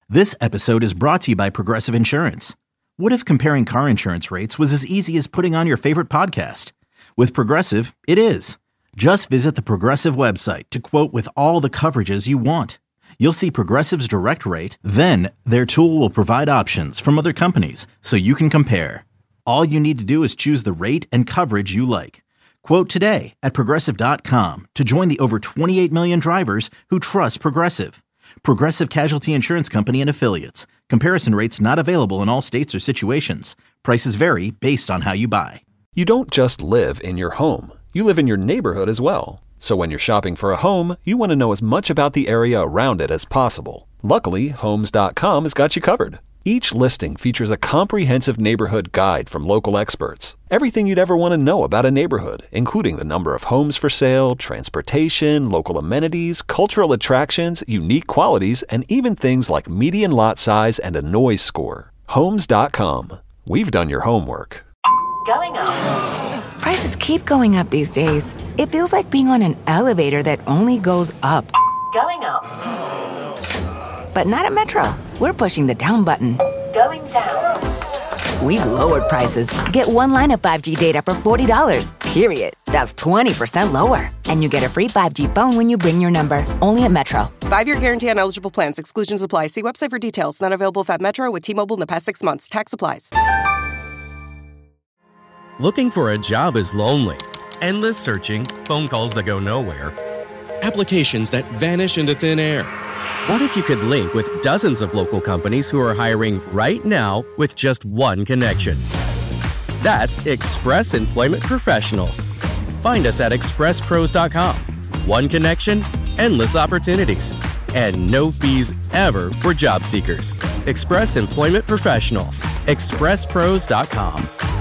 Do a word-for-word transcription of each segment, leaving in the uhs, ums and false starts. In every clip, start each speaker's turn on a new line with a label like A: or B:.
A: This episode is brought to you by Progressive Insurance. What if comparing car insurance rates was as easy as putting on your favorite podcast? With Progressive, it is. Just visit the Progressive website to quote with all the coverages you want. You'll see Progressive's direct rate, then their tool will provide options from other companies so you can compare. All you need to do is choose the rate and coverage you like. Quote today at progressive dot com to join the over twenty-eight million drivers who trust Progressive. Progressive Casualty Insurance Company and Affiliates. Comparison rates not available in all states or situations. Prices vary based on how you buy.
B: You don't just live in your home. You live in your neighborhood as well. So when you're shopping for a home, you want to know as much about the area around it as possible. Luckily, Homes dot com has got you covered. Each listing features a comprehensive neighborhood guide from local experts. Everything you'd ever want to know about a neighborhood, including the number of homes for sale, transportation, local amenities, cultural attractions, unique qualities, and even things like median lot size and a noise score. Homes dot com. We've done your homework.
C: Going up.
D: Prices keep going up these days. It feels like being on an elevator that only goes up.
C: Going up.
D: But not at Metro. We're pushing the down button.
C: Going down.
D: We've lowered prices. Get one line of five G data for forty dollars, period. That's twenty percent lower. And you get a free five G phone when you bring your number. Only at Metro.
E: Five-year guarantee on eligible plans. Exclusions apply. See website for details. Not available at Metro with T-Mobile in the past six months. Tax applies.
F: Looking for a job is lonely. Endless searching, phone calls that go nowhere, applications that vanish into thin air. What if you could link with dozens of local companies who are hiring right now with just one connection? That's Express Employment Professionals. Find us at express pros dot com. One connection, endless opportunities, and no fees ever for job seekers. Express Employment Professionals. express pros dot com.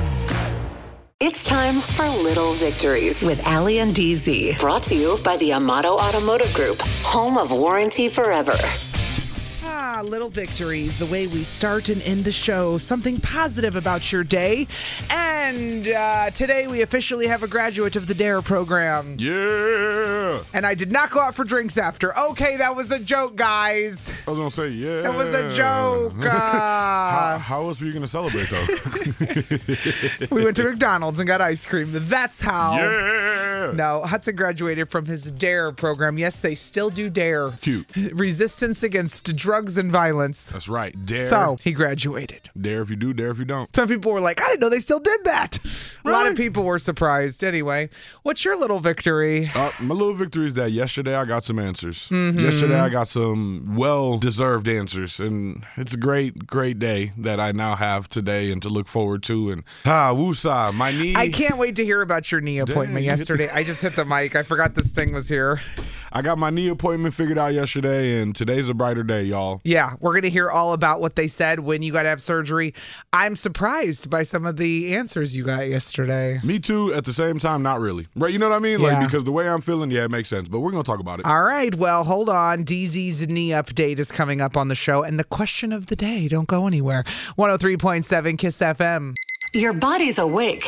G: It's time for Little Victories with Allie and D Z. Brought to you by the Amato Automotive Group, home of warranty forever.
H: Ah, Little Victories, the way we start and end the show. Something positive about your day. And uh, today we officially have a graduate of the DARE program.
I: Yeah!
H: And I did not go out for drinks after. Okay, that was a joke, guys.
I: I was going to say, yeah.
H: That was a joke. Uh,
I: how, how else were you going to celebrate, though?
H: We went to McDonald's and got ice cream. That's how.
I: Yeah!
H: No, Hudson graduated from his DARE program. Yes, they still do DARE.
I: Cute.
H: Resistance against drugs and violence.
I: That's right. DARE.
H: So, he graduated.
I: Dare if you do, dare if you don't.
H: Some people were like, I didn't know they still did that.
I: Really?
H: A lot of people were surprised. Anyway, what's your little victory?
I: Uh, my little victory is that yesterday I got some answers.
H: Mm-hmm.
I: Yesterday I got some well-deserved answers, and it's a great, great day that I now have today and to look forward to. And ah, woosah, my knee.
H: I can't wait to hear about your knee appointment
I: Dang.
H: yesterday. I just hit the mic. I forgot this thing was here.
I: I got my knee appointment figured out yesterday, and today's a brighter day, y'all.
H: Yeah, we're going to hear all about what they said when you got to have surgery. I'm surprised by some of the answers you got yesterday.
I: Me too, at the same time, not really. Right, you know what I mean?
H: Yeah.
I: Like, because the way I'm feeling, yeah, it makes sense. But we're going to talk about it.
H: All right, well, hold on. D Z's knee update is coming up on the show. And the question of the day, don't go anywhere. one oh three point seven KISS F M.
G: Your body's awake,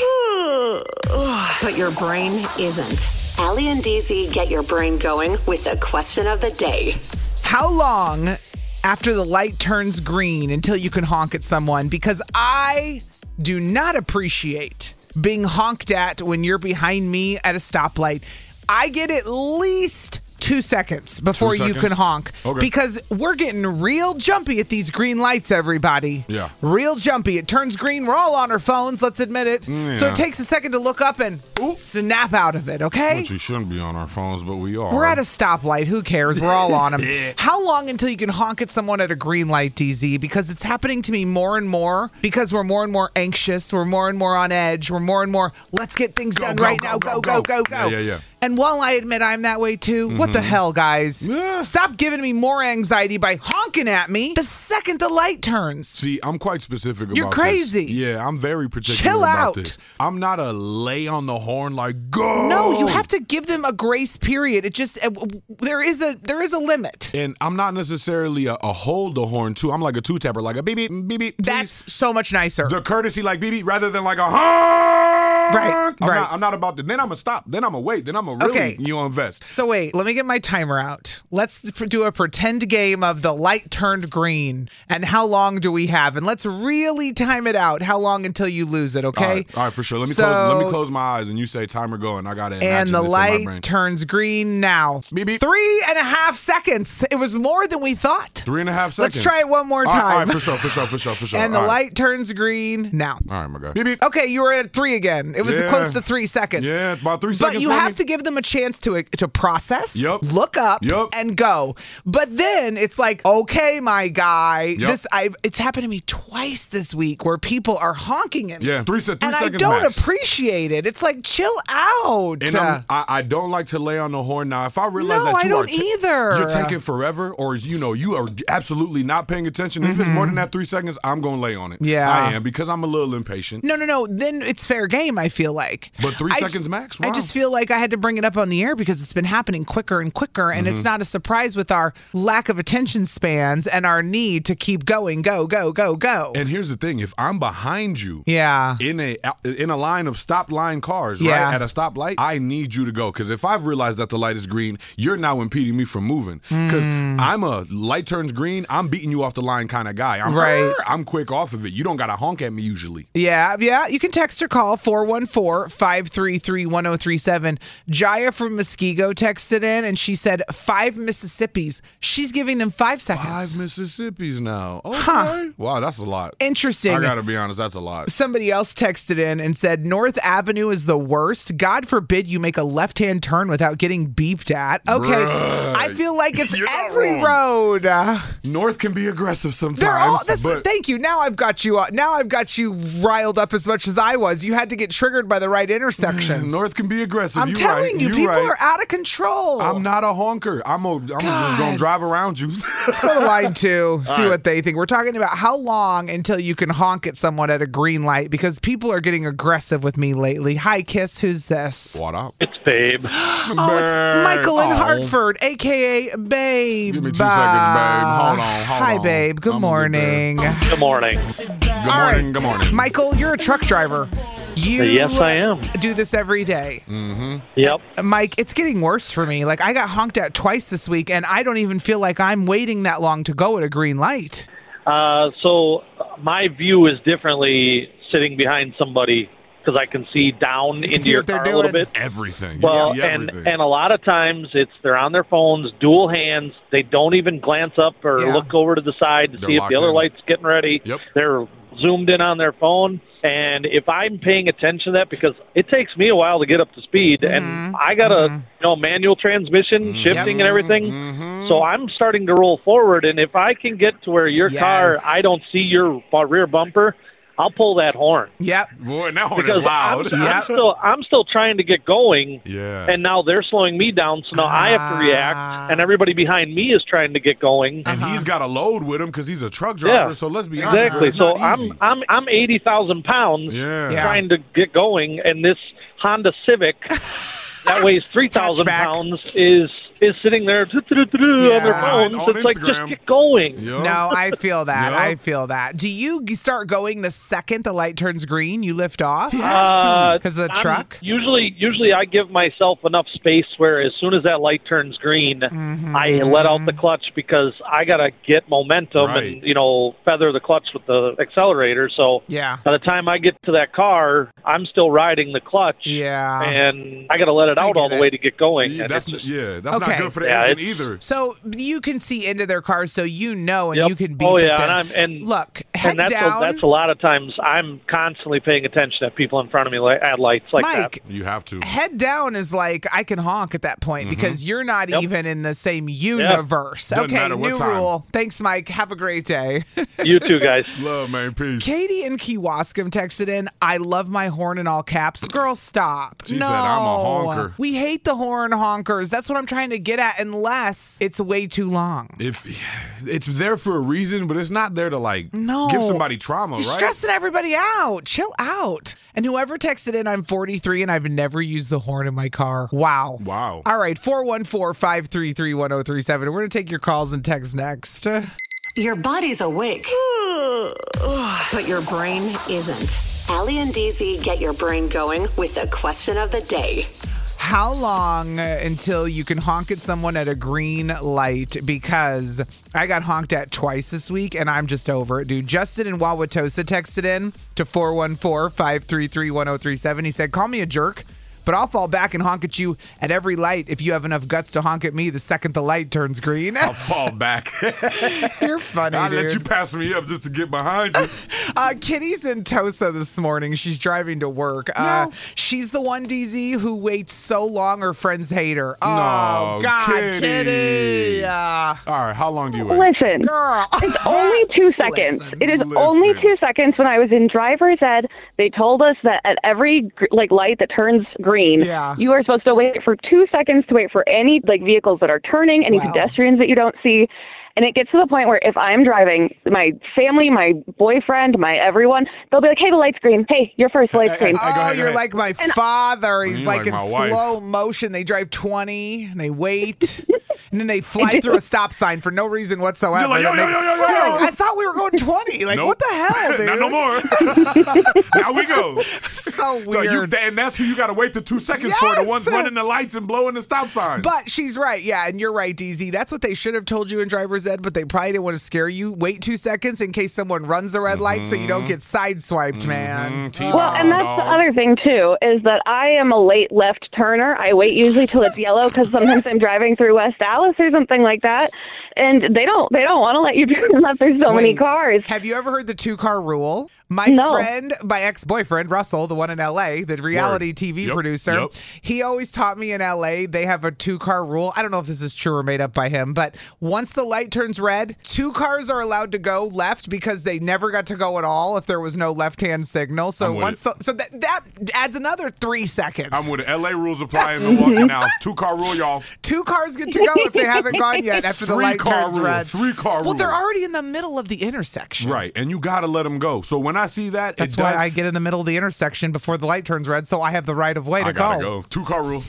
G: but your brain isn't. Allie and D Z get your brain going with the question of the day.
H: How long after the light turns green until you can honk at someone? Because I do not appreciate being honked at when you're behind me at a stoplight. I get at least two seconds before
I: Two
H: you
I: seconds?
H: can honk.
I: Okay.
H: Because we're getting real jumpy at these green lights, everybody.
I: Yeah.
H: Real jumpy. It turns green. We're all on our phones, let's admit it.
I: Mm,
H: So
I: yeah.
H: it takes a second to look up and snap out of it, okay?
I: Which we shouldn't be on our phones, but we are.
H: We're at a stoplight. Who cares? We're all on them.
I: Yeah.
H: How long until you can honk at someone at a green light, D Z? Because it's happening to me more and more because we're more and more anxious. We're more and more on edge. We're more and more, let's get things
I: Go,
H: done
I: go,
H: right
I: go,
H: now.
I: go,
H: Go, go,
I: go.
H: go, go.
I: Yeah, yeah, yeah.
H: And while I admit I'm that way too, what the hell, guys?
I: Yeah.
H: Stop giving me more anxiety by honking at me the second the light turns.
I: See, I'm quite specific
H: You're
I: about
H: crazy.
I: this. Yeah, I'm very particular
H: Chill
I: about
H: out.
I: this. I'm not a lay on the horn like, go.
H: No, you have to give them a grace period. It just, uh, there is a there is a limit.
I: And I'm not necessarily a, a hold the horn, too. I'm like a two-tapper, like a beep, beep, beep, beep.
H: That's so much nicer.
I: The courtesy like beep, beep, rather than like a honk.
H: Right,
I: I'm
H: right.
I: Not, I'm not about to. Then I'm gonna stop. Then I'm gonna wait. Then I'm gonna really
H: Okay.
I: you know, invest.
H: So wait, let me get my timer out. Let's do a pretend game of the light turned green. And how long do we have? And let's really time it out. How long until you lose it, okay?
I: All right, all right, for sure. Let me
H: So-
I: close. Let me close my eyes, and you say timer go, and I gotta imagine
H: And the
I: this in my brain.
H: light turns green now.
I: Beep, beep.
H: Three and a half seconds. It was more than we thought.
I: Three and a half seconds.
H: Let's try it one more
I: All right,
H: time.
I: all right, for sure, for sure, for sure, for sure.
H: And the
I: All right.
H: light turns green now.
I: All right, my guy. Beep, beep.
H: Okay, you were at three again. It was
I: Yeah.
H: close to three seconds.
I: Yeah, about three
H: But
I: seconds.
H: you
I: for
H: have
I: me.
H: to give them a chance to to process,
I: Yup.
H: look up,
I: Yup.
H: and go. But then it's like, okay, my guy,
I: Yup.
H: this I it's happened to me twice this week where people are honking at me.
I: Yeah, three, se- three
H: and I
I: seconds
H: don't
I: max.
H: appreciate it. It's like, chill out.
I: And I'm, I, I don't like to lay on the horn. Now, if I realize
H: No,
I: that
H: I
I: you
H: don't
I: are ta-
H: either.
I: you're taking forever, or you know you are absolutely not paying attention. If it's more than that three seconds, I'm gonna lay on it.
H: Yeah.
I: I am because I'm a little impatient.
H: No, no, no. Then it's fair game, I feel like.
I: But three
H: I
I: seconds
H: ju-
I: max?
H: I
I: Wow.
H: just feel like I had to bring it up on the air because it's been happening quicker and quicker. And
I: Mm-hmm.
H: it's not a surprise with our lack of attention spans and our need to keep going, go, go, go, go.
I: And here's the thing: if I'm behind you,
H: yeah.
I: in a in a line of stop line cars,
H: Yeah.
I: right at a stoplight, I need you to go because if I've realized that the light is green, you're now impeding me from moving. Because
H: Mm.
I: I'm a light turns green, I'm beating you off the line kind of guy. I'm
H: Right.
I: "Arr!" I'm quick off of it. You don't gotta honk at me usually.
H: Yeah, yeah. You can text or call four one four, five three three, one oh three seven. Jaya from Muskego texted in and she said five Mississippis. She's giving them five seconds.
I: Five Mississippis now. Okay.
H: Huh.
I: Wow, that's a lot.
H: Interesting.
I: I gotta be honest, that's a lot.
H: Somebody else texted in and said North Avenue is the worst. God forbid you make a left-hand turn without getting beeped at. Okay,
I: Bruh.
H: I feel like it's
I: You're not
H: every
I: wrong.
H: road. Uh,
I: North can be aggressive sometimes.
H: They're all. This,
I: but
H: thank you. Now I've got you. Uh, now I've got you riled up as much as I was. You had to get triggered by the right intersection.
I: North can be aggressive.
H: I'm
I: you
H: telling
I: right.
H: you,
I: you
H: people
I: right.
H: are out of control.
I: I'm not a honker. I'm a, I'm just
H: God.
I: gonna drive around you.
H: Let's go to line two, see
I: right.
H: what they think. We're talking about how long until you can honk at someone at a green light because people are getting aggressive with me lately. Hi, Kiss. Who's this?
I: What up?
J: It's Babe.
H: Oh, it's Michael in
I: Oh.
H: Hartford, a k a. Babe.
I: Give me two seconds, babe. Hold on, hold
H: Hi,
I: on.
H: babe. Good
I: I'm gonna get
H: morning.
J: Good morning.
I: Good
H: All right.
I: morning. Good morning.
H: Michael, you're a truck driver. You
J: Yes, I am.
H: do this every day.
J: Yep.
H: Mike, it's getting worse for me. Like, I got honked at twice this week, and I don't even feel like I'm waiting that long to go at a green light.
J: Uh, so my view is differently sitting behind somebody because I can see down
H: can
J: into
H: see
J: your
H: what they're
J: car a little
H: doing.
J: bit.
I: Everything.
J: Well,
I: you see
J: and
I: everything.
J: and a lot of times it's they're on their phones, dual hands. They don't even glance up or
H: Yeah.
J: look over to the side to
I: They're
J: see if
I: locked
J: the other
I: in.
J: light's getting ready.
I: Yep.
J: They're zoomed in on their phone. And if I'm paying attention to that, because it takes me a while to get up to speed,
H: Mm-hmm.
J: and I got a you know manual transmission, shifting, and everything,
I: Mm-hmm.
J: so I'm starting to roll forward. And if I can get to where your
H: Yes.
J: car, I don't see your rear bumper, I'll pull that horn.
H: Yep.
I: Boy, that one
J: Because
I: is loud.
J: I'm,
H: Yep.
J: I'm still I'm still trying to get going,
I: Yeah.
J: and now they're slowing me down, so now I have to
H: Ah.
J: react, and everybody behind me is trying to get going.
I: And he's got a load with him because he's a truck
J: Uh-huh. Yeah,
I: driver. So let's be honest.
J: exactly.
I: it's
J: So
I: not easy.
J: I'm I'm I'm eighty thousand pounds
I: Yeah.
H: Yeah.
J: trying to get going, and this Honda Civic that weighs three thousand
H: Hatchback.
J: pounds is is sitting there on their
H: Yeah.
J: phones.
I: On
J: It's like
I: Instagram.
J: just get going.
I: Yup.
H: No, I feel that.
I: Yup.
H: I feel that. Do you g- start going the second the light turns green? You lift off
J: Uh,
H: because of the
J: I'm-
H: truck.
J: Usually, usually I give myself enough space where as soon as that light turns green,
H: Mm-hmm.
J: I let out the clutch because I gotta get momentum
I: Right.
J: and you know feather the clutch with the accelerator. So
H: Yeah.
J: by the time I get to that car, I'm still riding the clutch.
H: Yeah.
J: and I gotta let it
H: I
J: out all
H: get
J: the
H: it.
J: way to get going.
I: Yeah,
J: and
I: that's,
J: it's just-
I: yeah, that's
H: Okay.
I: not good for the
J: Yeah,
I: engine
J: it's-
I: either.
H: So you can see into their cars, so you know, and
J: Yep.
H: you can beep
J: Oh
H: at
J: yeah,
H: them.
J: and I'm and
H: Look, head
J: and that's
H: down.
J: a, that's a lot of times I'm constantly paying attention at people in front of me li- at lights like
H: Mike,
J: that.
I: You have to.
H: head down is like I can honk at that point because you're not
J: Yep.
H: even in the same universe.
I: Doesn't
H: Okay,
I: matter what
H: new
I: time.
H: rule. Thanks, Mike. Have a great day.
J: You too, guys.
I: Love, man. Peace.
H: Katie in Kewaskum texted in, I love my horn in all caps. Girl, stop.
I: She
H: no.
I: said, "I'm a honker."
H: We hate the horn honkers. That's what I'm trying to get at, unless it's way too long.
I: If it's there for a reason, but it's not there to like
H: No.
I: give somebody trauma,
H: You're
I: right?
H: stressing everybody out. Chill out. And whoever texted in, I'm forty-three and I've never used the horn in my car. Wow.
I: Wow.
H: All right, four one four, five three three, one oh three seven. We're going to take your calls and texts next.
G: Your body's awake, but your brain isn't. Allie and D Z get your brain going with the question of the day.
H: How long uh, until you can honk at someone at a green light? Because I got honked at twice this week, and I'm just over it, dude. Justin in Wauwatosa texted in to four one four, five three three, one oh three seven. He said, call me a jerk, but I'll fall back and honk at you at every light if you have enough guts to honk at me the second the light turns green.
I: I'll fall back.
H: You're funny,
I: I'll
H: dude.
I: let you pass me up just to get behind you.
H: Uh, Kitty's in Tosa this morning. She's driving to work. Uh,
I: No.
H: She's the one, D Z, who waits so long her friends hate her. Oh,
I: No,
H: God,
I: Kitty.
H: Kitty. Uh,
I: All right, how long do you wait?
K: Listen,
H: girl.
K: it's only two seconds.
H: Listen,
K: it is
I: listen.
K: only two seconds. When I was in driver's ed, they told us that at every gr- like light that turns green,
H: Yeah.
K: you are supposed to wait for two seconds to wait for any like vehicles that are turning, any
H: Wow.
K: pedestrians that you don't see. And it gets to the point where if I'm driving, my family, my boyfriend, my everyone, they'll be like, hey, the light's green. Hey, you're first, the light's
I: Hey,
K: green.
I: hey, go
H: Oh,
I: ahead, go
H: you're
I: ahead.
H: like my father. He's
I: You're
H: like,
I: like
H: in
I: my wife.
H: slow motion. They drive twenty and they wait. And then they fly through a stop sign for no reason whatsoever.
I: You're like, yo,
H: Then they-
I: yo, yo, yo, yo,
H: You're
I: yo.
H: like, I thought we were going twenty. Like,
I: Nope.
H: what the hell, dude?
I: Not no more. Now we go.
H: So
I: So you,
H: weird.
I: and that's who you got to wait the two seconds for, the
H: Yes.
I: ones running the lights and blowing the stop signs.
H: But she's right. Yeah, and you're right, D Z. That's what they should have told you in driver's ed, but they probably didn't want to scare you. Wait two seconds in case someone runs the red light so you don't get sideswiped, man.
I: Mm,
K: Well, and that's the other thing, too, is that I am a late left turner. I wait usually till it's yellow because sometimes I'm driving through West Dallas or something like that. And they don't they don't want to let you drive unless there's so many
H: Wait,
K: cars.
H: Have you ever heard the two-car rule? My
K: No.
H: friend, my ex-boyfriend, Russell, the one in L A, the reality
I: Word.
H: T V
I: Yep,
H: producer,
I: yep.
H: he always taught me in L A they have a two-car rule. I don't know if this is true or made up by him, but once the light turns red, two cars are allowed to go left because they never got to go at all if there was no left-hand signal. So
I: I'm with
H: once the, so that that adds another three seconds.
I: I'm with it. L A rules apply in Milwaukee now. Two car rule, y'all.
H: Two cars get to go if they haven't gone yet after the
I: Three
H: light
I: car
H: turns
I: rule.
H: red.
I: Three car
H: Well,
I: rule.
H: they're already in the middle of the intersection.
I: Right, and you got to let them go. So when I see that,
H: That's
I: it
H: why
I: does,
H: I get in the middle of the intersection before the light turns red, so I have the right of way to
I: I gotta
H: go.
I: go. Two car rule.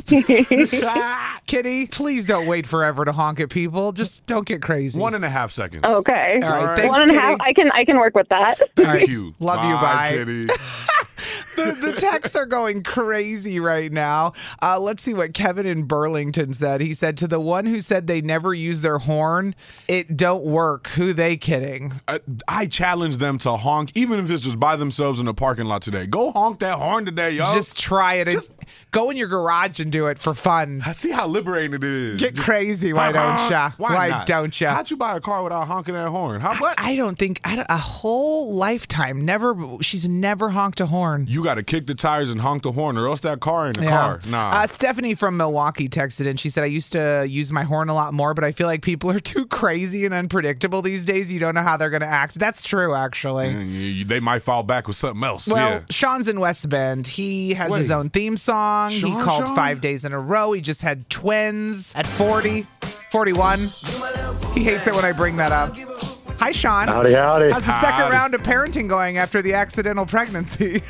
H: Kitty, please don't wait forever to honk at people. Just don't get crazy.
I: One and a half seconds.
K: Okay.
H: All right,
I: All right.
H: thanks,
K: One and a
H: Kitty.
K: half. I can I can work with that.
I: Thank
H: All right.
I: you.
H: Love you, bye.
I: Kitty.
H: the, the texts are going crazy right now. Uh, let's see what Kevin in Burlington said. He said, to the one who said they never use their horn, it don't work. Who they kidding?
I: I, I challenge them to honk, even if it's just by themselves in the parking lot today. Go honk that horn today, yo.
H: Just try it.
I: Just-
H: Go in your garage and do it for fun.
I: I see how liberating it is.
H: Get
I: Just-
H: crazy, why don't ya?
I: Why,
H: Why
I: not?
H: don't ya?
I: How'd you buy a car without honking that horn? How what?
H: I don't think I don't, a whole lifetime never. She's never honked a horn.
I: You got to kick the tires and honk the horn, or else that car in the
H: Yeah.
I: car. Nah.
H: Uh, Stephanie from Milwaukee texted in. She said, I used to use my horn a lot more, but I feel like people are too crazy and unpredictable these days. You don't know how they're going to act. That's true, actually.
I: And you- you- they might fall back with something else.
H: Well,
I: yeah.
H: Sean's in West Bend. He has his
I: Wait.
H: own theme song. he
I: Sean,
H: called
I: Sean?
H: five days in a row. He just had twins at forty, forty-one. He hates it when I bring that up. Hi, Sean.
L: Howdy, howdy.
H: How's the second
I: Howdy.
H: round of parenting going after the accidental pregnancy?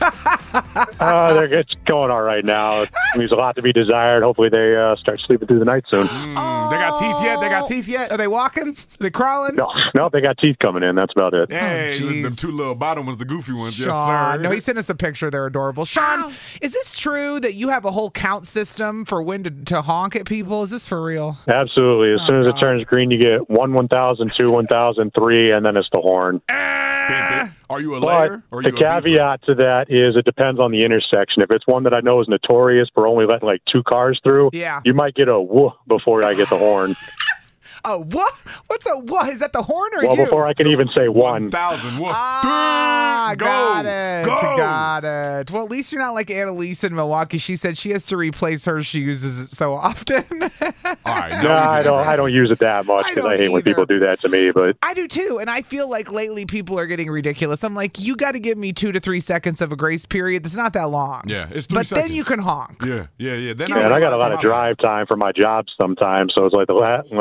L: Uh, they're it's going all right now. There's a lot to be desired. Hopefully, they uh, start sleeping through the night soon.
I: Mm, they got teeth yet? They got teeth yet?
H: Are they walking? Are they crawling?
L: No, no, they got teeth coming in. That's about it.
I: Hey, the,
H: jeez.
I: them two little bottom ones, the goofy ones.
H: Sean.
I: Yes, sir.
H: No, he sent us a picture. They're adorable. Sean, is this true that you have a whole count system for when to, to honk at people? Is this for real?
L: Absolutely. As
H: Oh,
L: soon as
H: God.
L: it turns green, you get one, one thousand, two, one thousand, three, and then it's the horn.
I: Bam, bam. Are you a
L: But
I: layer? Or are
L: the
I: you a beeper?
L: caveat to that is it depends on the intersection. If it's one that I know is notorious for only letting like two cars through,
H: Yeah.
L: you might get a whoop before I get the horn.
H: Oh, what? What's a what? Is that the horn or
L: Well,
H: you?
L: before I can even say one.
I: one thousand. What?
H: Ah,
I: Go.
H: got it.
I: Go.
H: Got it. Well, at least you're not like Annalise in Milwaukee. She said she has to replace hers. She uses it so often.
I: All right.
L: No, I don't. I don't use it that much
H: I
L: because I,
H: don't
L: hate when
H: either.
L: people do that to me. But
H: I do too. And I feel like lately people are getting ridiculous. I'm like, you got to give me two to three seconds of a grace period. That's not that long.
I: Yeah, it's three
H: But then
I: seconds.
H: you can honk.
I: Yeah, yeah, yeah. Then
H: Give
L: man,
H: me
L: I got a lot of
H: solid.
L: drive time for my job sometimes. So it's like the la when I'm driving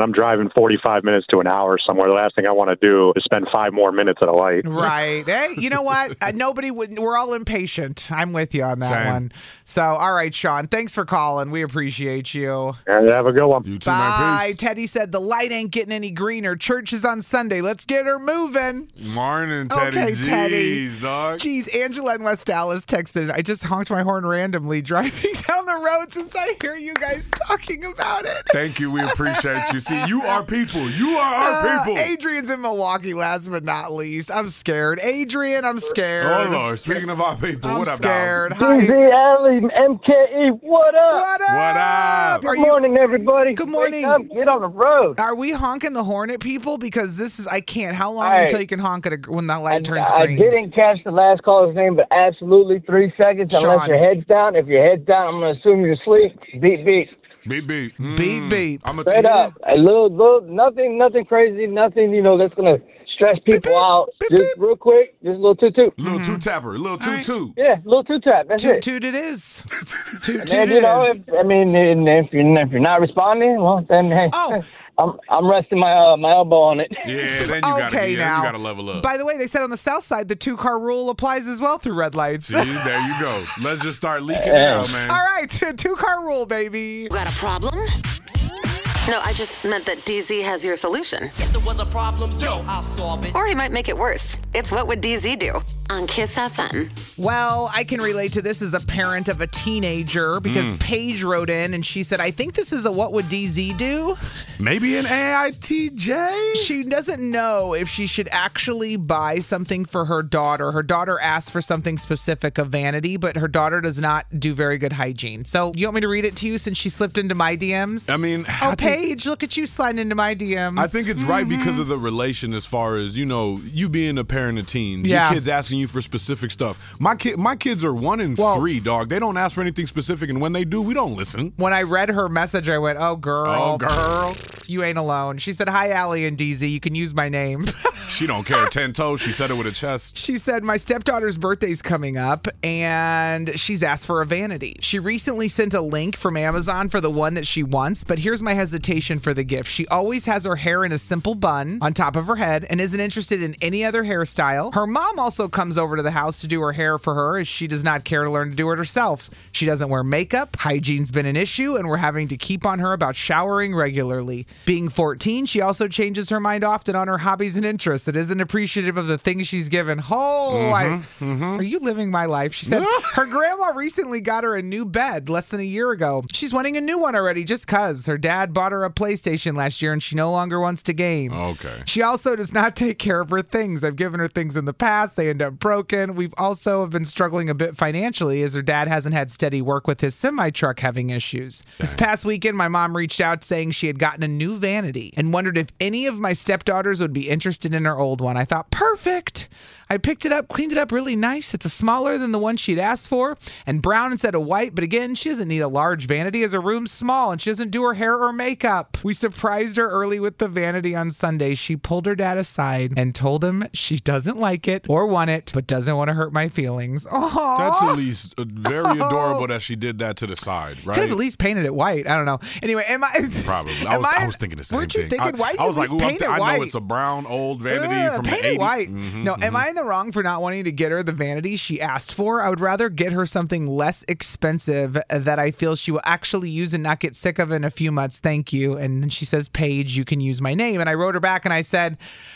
L: spend forty-five minutes to an hour somewhere. The last thing I want to do is spend five more minutes at a light.
H: Right. Hey, you know what? Uh, nobody would. We're all impatient. I'm with you on that
I: Same.
H: one. So, all right, Sean. Thanks for calling. We appreciate you.
L: And have a good one.
I: You too,
H: Bye.
I: man. Peace.
H: Teddy said the light ain't getting any greener. Church is on Sunday. Let's get her moving.
I: Morning, Teddy.
H: Okay,
I: Jeez,
H: Teddy.
I: dog.
H: Jeez, Angela in West Dallas texted, I just honked my horn randomly driving down the road since I hear you guys talking about it.
I: Thank you. We appreciate you. See, you are people. You are our
H: Uh,
I: people.
H: Adrian's in Milwaukee, last but not least. I'm scared. Adrian, I'm scared.
I: Oh, Lord. Speaking of our people,
H: I'm
I: what up,
H: scared.
I: dog?
H: Hi.
M: D Z, Alley, M K E, what up?
H: What up?
I: What up?
M: Good
H: Are you-
M: morning, everybody.
H: Good morning.
M: Wake up, get on the road.
H: Are we honking the horn at people? Because this is, I can't. How long
M: Hey.
H: until you can honk at a, when that light
M: I,
H: turns
M: I
H: green?
M: didn't catch the last caller's name, but absolutely three seconds.
H: Sean.
M: Unless your head's down. If your head's down, I'm going to assume you're asleep. Beat, beat.
I: Beep, beep. Mm.
H: Beep, beep.
I: I'm a
M: Straight up. A little, little, nothing, nothing crazy, nothing, you know, that's going to stress people out.
H: beep,
M: just
H: beep.
M: real quick, just a little toot-toot.
I: Little two-tapper. Little two-two.
M: Yeah, a little two-tap. That's
H: Toot
M: it.
H: toot it is. Toot
M: And
H: toot
M: then,
H: it
M: you know,
H: is.
M: if, I mean, and if you're, if you're not responding, well, then, hey,
H: Oh.
M: I'm, I'm resting my, uh, my elbow on it.
I: Yeah, then you gotta,
H: Okay,
I: yeah,
H: now.
I: you gotta level up.
H: By the way, they said on the south side the two car rule applies as well through red lights.
I: See, there you go. Let's just start leaking it out, man.
H: All right, two car rule, baby.
G: Got a problem? No, I just meant that D Z has your solution.
N: If there was a problem, yo, I'll solve it.
G: Or he might make it worse. It's What Would D Z Do? On Kiss F M.
H: Well, I can relate to this as a parent of a teenager because
I: Mm.
H: Paige wrote in and she said, I think this is a what would D Z do?
I: Maybe an A I T J?
H: She doesn't know if she should actually buy something for her daughter. Her daughter asked for something specific of vanity, but her daughter does not do very good hygiene. So you want me to read it to you since she slipped into my D Ms?
I: I mean,
H: Oh,
I: I think,
H: Paige, look at you sliding into my D Ms.
I: I think it's right because of the relation as far as, you know, you being a parent of teens.
H: Yeah.
I: Your kids asking you for specific stuff. My kid, my kids are one and
H: Well-
I: three, dog. They don't ask for anything specific, and when they do, we don't listen.
H: When I read her message, I went, oh, girl.
I: Oh, girl.
H: You ain't alone. She said, hi, Allie and D Z. You can use my name.
I: She don't care. Ten toes. She said it with a chest.
H: She said, my stepdaughter's birthday's coming up, and she's asked for a vanity. She recently sent a link from Amazon for the one that she wants, but here's my hesitation for the gift. She always has her hair in a simple bun on top of her head and isn't interested in any other hairstyle. Her mom also comes over to the house to do her hair for her, as she does not care to learn to do it herself. She doesn't wear makeup. Hygiene's been an issue, and we're having to keep on her about showering regularly. Being fourteen, she also changes her mind often on her hobbies and interests. It isn't appreciative of the things she's given. Oh, I,
I: Mm-hmm,
H: are you living my life? She said her grandma recently got her a new bed less than a year ago. She's wanting a new one already just because her dad bought her a PlayStation last year and she no longer wants to game.
I: Okay.
H: She also does not take care of her things. I've given her things in the past. They end up broken. We've also have been struggling a bit financially as her dad hasn't had steady work with his semi-truck having issues. This past weekend, my mom reached out saying she had gotten a new vanity and wondered if any of my stepdaughters would be interested in her old one. I thought, perfect. I picked it up, cleaned it up really nice. It's a smaller than the one she'd asked for and brown instead of white. But again, she doesn't need a large vanity as her room's small and she doesn't do her hair or makeup. We surprised her early with the vanity on Sunday. She pulled her dad aside and told him she doesn't like it or want it, but doesn't want to hurt my feelings. Oh,
I: That's at least uh, very adorable that she did that to the side, right?
H: Could have at least painted it white. I don't know. Anyway, am I?
I: Probably. I
H: am
I: was, I, was thinking the same
H: weren't
I: thing.
H: you thinking
I: I,
H: white?
I: I
H: You
I: was
H: at
I: like,
H: least
I: ooh, I'm
H: paint
I: th-
H: it
I: I
H: white.
I: know it's a brown old vanity
H: Ugh,
I: from
H: paint
I: the
H: it
I: eighties.
H: white.
I: Mhm,
H: No,
I: mhm.
H: am I in the wrong for not wanting to get her the vanity she asked for? I would rather get her something less expensive that I feel she will actually use and not get sick of in a few months. Thank you. And then she says, Paige, you can use my name. And I wrote her back and I said,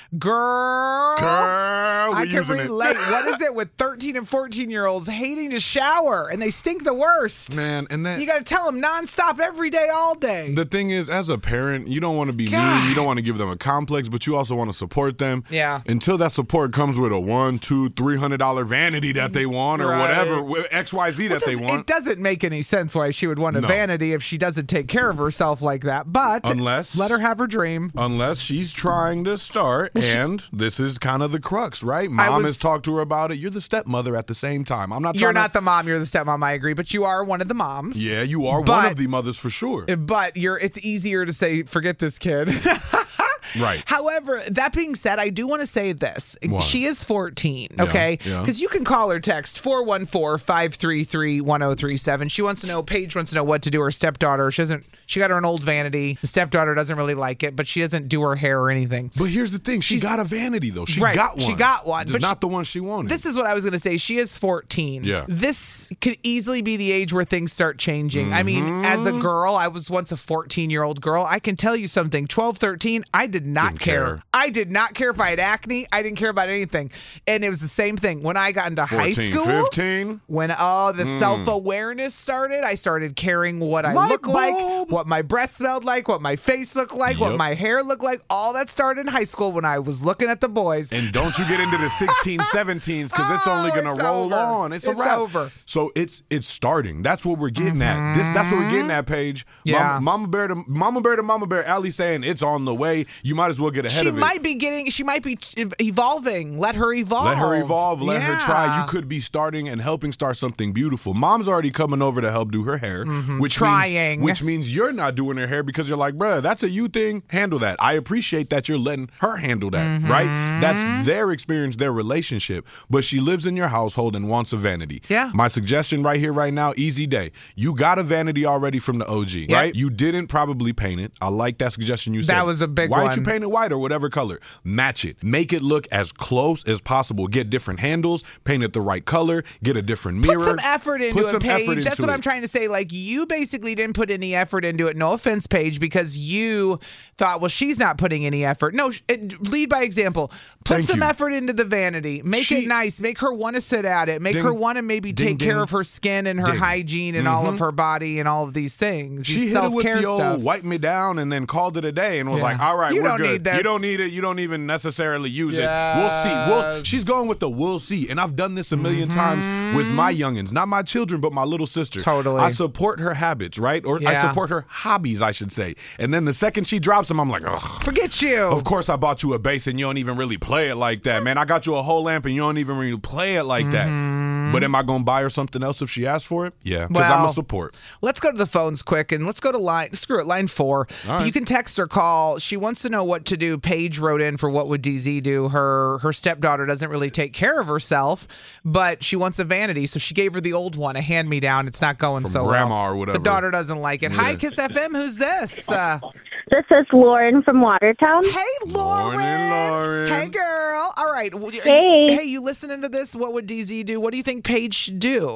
H: girl,
I: Girl,
H: I
I: we're
H: can
I: using it.
H: relate. What is it with thirteen and fourteen year olds hating to shower and they stink the worst?
I: Man, and that
H: You got to tell them nonstop every day, all day.
I: the thing is, as a parent, you don't want to be
H: God.
I: mean. You don't want to give them a complex, but you also want to support them.
H: Yeah.
I: Until that support comes with a one, two, three hundred dollar vanity that they want, or
H: Right.
I: whatever wh- X, Y, Z that
H: It
I: they
H: does-
I: want.
H: It doesn't make any sense why she would want a
I: No.
H: vanity if she doesn't take care of herself like that. But
I: Unless-
H: let her have her dream.
I: Unless she's trying to start, and this is kind of the crux, right?
H: I
I: Mom
H: was-
I: has talked to her about it. You're the stepmother at the same time. I'm not.
H: You're
I: trying
H: not
I: to,
H: the mom. You're the stepmom. I agree, but you are one of the moms.
I: Yeah, you are one
H: But-
I: of the mothers for sure.
H: But you're. It's easier to say, forget this kid.
I: Right.
H: However, that being said, I do want to say this.
I: What?
H: She is fourteen,
I: Yeah,
H: okay?
I: yeah.
H: Because you can call or text four one four, five three three, one zero three seven. She wants to know, Paige wants to know what to do. Her stepdaughter, she doesn't, she got her an old vanity. The stepdaughter doesn't really like it, but she doesn't do her hair or anything.
I: But here's the thing. She
H: She's-
I: got a vanity, though. She
H: Right,
I: got one.
H: she got one,
I: Just
H: but
I: not
H: she-
I: the one she wanted.
H: This is what I was going to say. She is fourteen.
I: Yeah.
H: This could easily be the age where things start changing. I mean, as a girl, I was once a fourteen-year-old girl. I can tell you something. twelve, thirteen, I did not
I: Didn't
H: care.
I: care.
H: I did not care if I had acne. I didn't care about anything. And it was the same thing. When I got into high
I: fourteen,
H: school,
I: fifteen.
H: when oh, the
I: Mm.
H: self-awareness started, I started caring what I
I: Light
H: look like,
I: bulb.
H: what my breath smelled like, what my face looked like, what
I: Yep.
H: my hair looked like. All that started in high school when I was looking at the boys.
I: And don't you get into the sixteen, seventeens because it's only
H: Oh,
I: going to
H: it's
I: roll
H: over.
I: on. It's a
H: It's
I: wrap.
H: over.
I: So it's it's starting. That's what we're getting at. This That's what we're getting at, Paige.
H: Yeah.
I: Mama, Mama Bear to Mama Bear to Mama Bear. Allie saying it's on the way. You might as well get ahead
H: She
I: of it.
H: might be getting, she might be evolving. Let her evolve.
I: Let her evolve. Let her try.
H: Yeah.
I: You could be starting and helping start something beautiful. Mom's already coming over to help do her hair, which
H: Trying.
I: means which means you're not doing her hair because you're like, bruh, that's a you thing. Handle that. I appreciate that you're letting her handle that, right? That's their experience, their relationship. But she lives in your household and wants a vanity.
H: Yeah.
I: My suggestion right here, right now, easy day. You got a vanity already from the O G,
H: Yep.
I: right? You didn't probably paint it. I like that suggestion you said.
H: That was a big
I: Why don't
H: one.
I: you paint it white or whatever color? Match it. Make it look as close as possible. Get different handles, paint it the right color, get a different mirror.
H: Put some effort into
I: Put
H: it,
I: some
H: Paige.
I: effort
H: That's
I: into
H: what
I: it.
H: I'm trying to say. Like, you basically didn't put any effort into it. No offense, Paige, because you thought, well, she's not putting any effort. No, sh- it, lead by example. Put
I: Thank
H: some
I: you.
H: effort into the vanity. Make
I: She-
H: it nice. Make her want to sit at it. Make
I: Ding.
H: her want to maybe
I: Ding,
H: take care
I: ding.
H: of her skin and her
I: Ding.
H: hygiene and all of her body and all of these things.
I: She
H: these
I: hit it with
H: self-care
I: the
H: stuff.
I: old wipe me down and then called it a day and was
H: Yeah.
I: like, all right,
H: You
I: we're
H: don't
I: good.
H: need this.
I: You don't need it. You don't even necessarily use it. We'll see. We'll,
H: Yes.
I: she's going with the we'll see. And I've done this a 1000000 times with my youngins, not my children, but my little sister.
H: Totally.
I: I support her habits, right? Or I
H: Yeah.
I: support her hobbies, I should say. And then the second she drops them, I'm like, ugh.
H: Forget you.
I: Of course, I bought you a bass and you don't even really play it like that, man. I got you a whole lamp and you don't even really play it like that. But am I going to buy her something else if she asks for it? Yeah, because I'm
H: Well,
I: a support.
H: Let's go to the phones quick and let's go to line, screw it, line four.
I: All right.
H: You can text or call. She wants to know what to do. Paige wrote in for what would D Z do. Her her stepdaughter doesn't really take care of herself, but she wants a vanity. So she gave her the old one, a hand-me-down. It's not going
I: From
H: so
I: grandma
H: well.
I: or whatever.
H: The daughter doesn't like it. Hi,
I: Yeah.
H: Kiss F M. Who's this? Uh,
O: This is Lauren from Watertown.
H: hey, Lauren.
I: Morning, Lauren.
H: Hey, girl. All right. W- are
O: Hey.
H: You, hey, you listening to this? What would D Z do? What do you think Paige should do?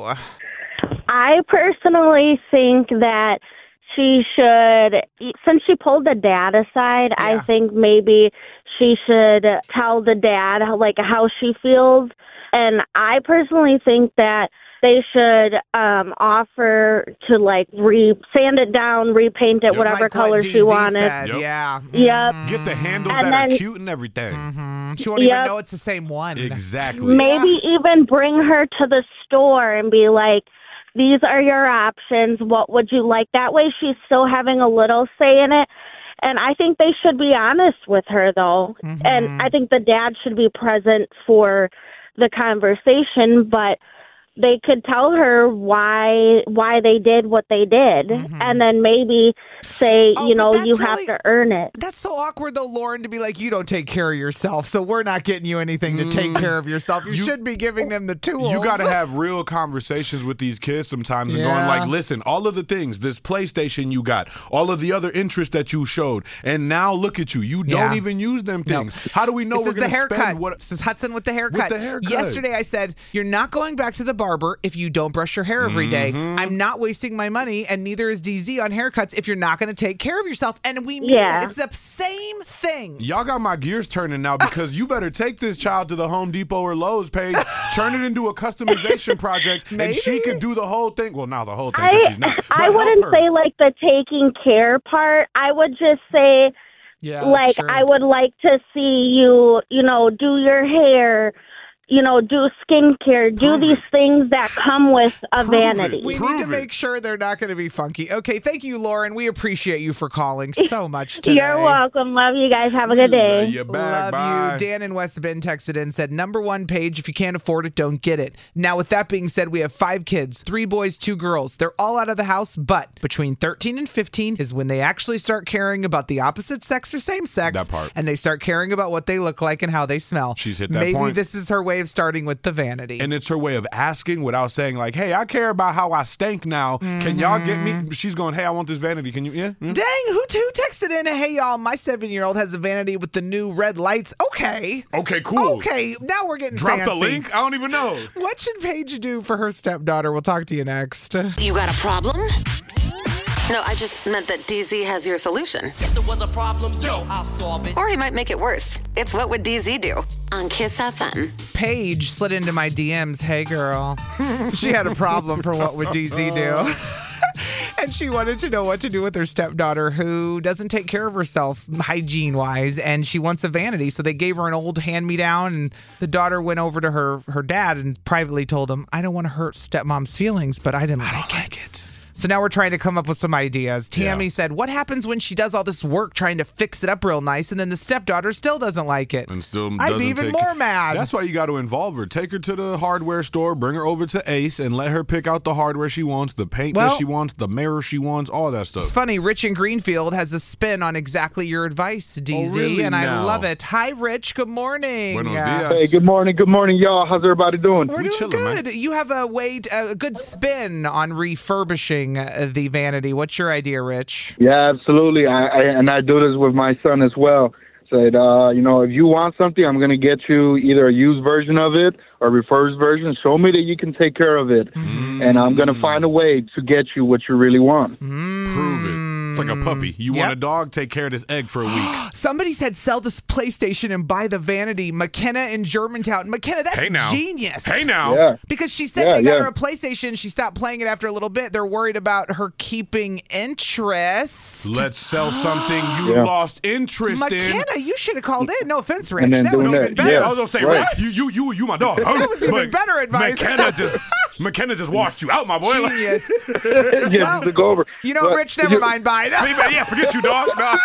O: I personally think that she should, since she pulled the dad aside, I
H: Yeah.
O: think maybe she should tell the dad like how she feels. And I personally think that they should um, offer to like re sand it down, repaint it,
I: Yep.
O: whatever
H: Like
O: color
H: what
O: she
H: D Z
O: wanted.
H: said.
I: Yep.
H: Yeah.
O: Yep.
I: Get the handles
O: And
I: that are
O: then-
I: cute and everything.
H: She won't even
O: Yep.
H: know it's the same one.
I: Exactly.
O: Maybe even bring her to the store and be like, these are your options. What would you like? That way she's still having a little say in it. And I think they should be honest with her, though.
H: Mm-hmm.
O: And I think the dad should be present for the conversation, but they could tell her why why they did what they did, and then maybe say,
H: Oh,
O: you
H: but
O: know,
H: that's
O: you have
H: really-
O: to earn it.
H: That's so awkward, though, Lauren, to be like, you don't take care of yourself, so we're not getting you anything to take care of yourself. You, should be giving them the tools.
I: You got to have real conversations with these kids sometimes and going
H: Yeah.
I: like, listen, all of the things, this PlayStation you got, all of the other interests that you showed, and now look at you. You don't
H: Yeah.
I: even use them
H: No.
I: things. How do we know
H: This
I: we're
H: is the
I: going to
H: haircut.
I: spend what?
H: This is Hudson with the haircut.
I: With the haircut.
H: Yesterday I said, you're not going back to the barber if you don't brush your hair every day.
I: Mm-hmm.
H: I'm not wasting my money, and neither is D Z on haircuts if you're not going to take care of yourself. And we mean
O: Yeah.
H: it. It's the same thing.
I: Y'all got my gears turning now because you better take this child to the Home Depot or Lowe's page, turn it into a customization project, and she
H: Maybe.
I: could do the whole thing. Well, now the whole thing 'cause
O: I,
I: she's not.
O: I
I: But help
O: wouldn't
I: her.
O: say like the taking care part. I would just say,
H: Yeah, that's
O: like,
H: true.
O: I would like to see you, you know, do your hair, you know, do skincare, do
I: Prove
O: these
I: it.
O: things that come with a
I: Prove it.
O: vanity.
H: We
I: Prove
H: need to
I: it.
H: make sure they're not going to be funky. Okay, thank you, Lauren. We appreciate you for calling so much today.
O: You're welcome. Love you guys. Have a good day.
I: Love you back.
H: Love
I: Bye.
H: you. Dan in West Bend texted in and said, number one page, if you can't afford it, don't get it. Now, with that being said, we have five kids, three boys, two girls. They're all out of the house, but between thirteen and fifteen is when they actually start caring about the opposite sex or same sex.
I: That part.
H: And they start caring about what they look like and how they smell.
I: She's hit that
H: Maybe
I: point.
H: this is her way of starting with the vanity.
I: And it's her way of asking without saying, like, hey, I care about how I stank now. Can y'all get me? She's going, hey, I want this vanity. Can you? Yeah. yeah.
H: Dang, who, who texted in? Hey, y'all, my seven-year-old has a vanity with the new red lights. Okay.
I: Okay, cool.
H: Okay, now we're getting
I: Drop
H: fancy.
I: the link? I don't even know.
H: What should Paige do for her stepdaughter? We'll talk to you next.
G: You got a problem? No, I just meant that D Z has your solution.
N: If there was a problem, yo, I'll solve it.
G: Or he might make it worse. It's What Would D Z Do? On Kiss F M.
H: Paige slid into my D Ms. Hey, girl. She had a problem for What Would D Z Do? And she wanted to know what to do with her stepdaughter who doesn't take care of herself hygiene-wise, and she wants a vanity. So they gave her an old hand-me-down, and the daughter went over to her, her dad and privately told him, I don't want to hurt stepmom's feelings, but I didn't like, I like it. it. So now we're trying to come up with some ideas. Tammy
I: Yeah.
H: said, what happens when she does all this work trying to fix it up real nice, and then the stepdaughter still doesn't like it?
I: And still
H: I'd
I: doesn't
H: be even
I: take
H: more
I: it.
H: mad.
I: That's why you got to involve her. Take her to the hardware store, bring her over to Ace, and let her pick out the hardware she wants, the paint
H: Well,
I: that she wants, the mirror she wants, all that stuff.
H: It's funny, Rich in Greenfield has a spin on exactly your advice, D Z,
I: Oh, really
H: and I
I: now?
H: love it. Hi, Rich. Good morning.
I: Buenos
H: Uh,
I: dias.
P: Hey, good morning, good morning, y'all. How's everybody doing?
H: We're
I: We
H: doing
I: chilling, man.
H: good. You have a way, a good spin on refurbishing uh, the vanity. What's your idea, Rich?
P: Yeah, absolutely. I, I and I do this with my son as well. Said, uh, you know, if you want something, I'm going to get you either a used version of it or a refurbished version. Show me that you can take care of it,
H: Mm-hmm.
P: and I'm going to find a way to get you what you really want.
I: Prove it. It's like a puppy. You
H: Yep.
I: want a dog? Take care of this egg for a week.
H: Somebody said sell this PlayStation and buy the vanity. McKenna in Germantown. McKenna, that's
I: Hey now.
H: genius.
I: Hey now.
P: Yeah.
H: Because she said
P: Yeah,
H: they got
P: yeah.
H: her a PlayStation. She stopped playing it after a little bit. They're worried about her keeping interest.
I: Let's sell something you
P: Yeah.
I: lost interest in.
H: McKenna, you should have called in. No offense, Rich.
P: And then
H: That was
P: doing
H: even
P: that,
H: better.
P: yeah.
I: I was gonna say,
P: Right.
I: right. you, you, you, you, my dog.
H: That was even
I: But
H: better advice.
I: McKenna just, McKenna just washed you out, my boy.
H: Genius.
P: yeah, just to go over.
H: You know,
P: But-
H: Rich, never mind. Bye.
I: Hey, man, yeah, forget you, dog. No,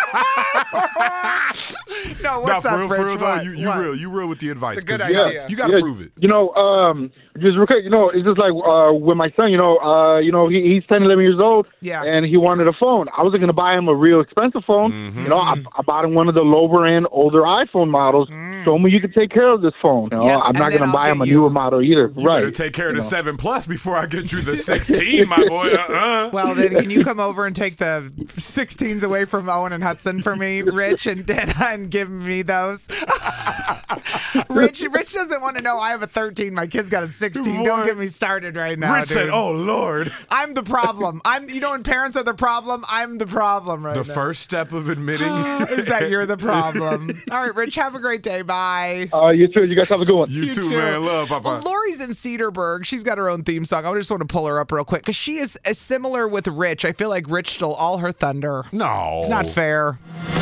H: No, what's
I: nah,
H: up,
I: for real,
H: Rich?
I: for real, though,
H: What?
I: you, you
H: What?
I: real, you real with the advice.
H: It's a good
I: 'cause you-
H: idea.
I: You gotta
P: Yeah,
I: prove it.
P: You know, um, just real quick, you know, it's just like uh, with my son, you know, uh, you know, he, he's ten, eleven years old,
H: Yeah.
P: and he wanted a phone. I wasn't going to buy him a real expensive phone.
I: Mm-hmm.
P: You know, I, I bought him one of the lower end, older iPhone models. Show me you can take care of this phone. You know,
H: Yeah,
P: I'm
H: and
P: not
H: then
P: going
H: I'll
P: to buy
H: get
P: him a
H: you-
P: newer model either.
I: You
P: right.
I: better take care of
P: you
I: the
P: know.
I: seven plus before I get you the sixteen, my boy. Uh-uh.
H: Well, then can you come over and take the sixteens away from Owen and Hudson for me, Rich, and, and, and give me those? Rich Rich doesn't want to know I have a thirteen. My kid's got a sixteen. Don't get me started right now,
I: Rich
H: dude.
I: said, "Oh Lord,
H: I'm the problem. I'm. You know when parents are the problem, I'm the problem right
I: the
H: now.
I: first step of admitting
H: is that you're the problem." All right, Rich, have a great day. Bye.
P: Uh, you too. You guys have a good one.
I: You, too, man. Love, Papa.
H: Well, Lori's in Cedarburg. She's got her own theme song. I just want to pull her up real quick because she is uh, similar with Rich. I feel like Rich stole all her thunder.
I: No.
H: It's not fair.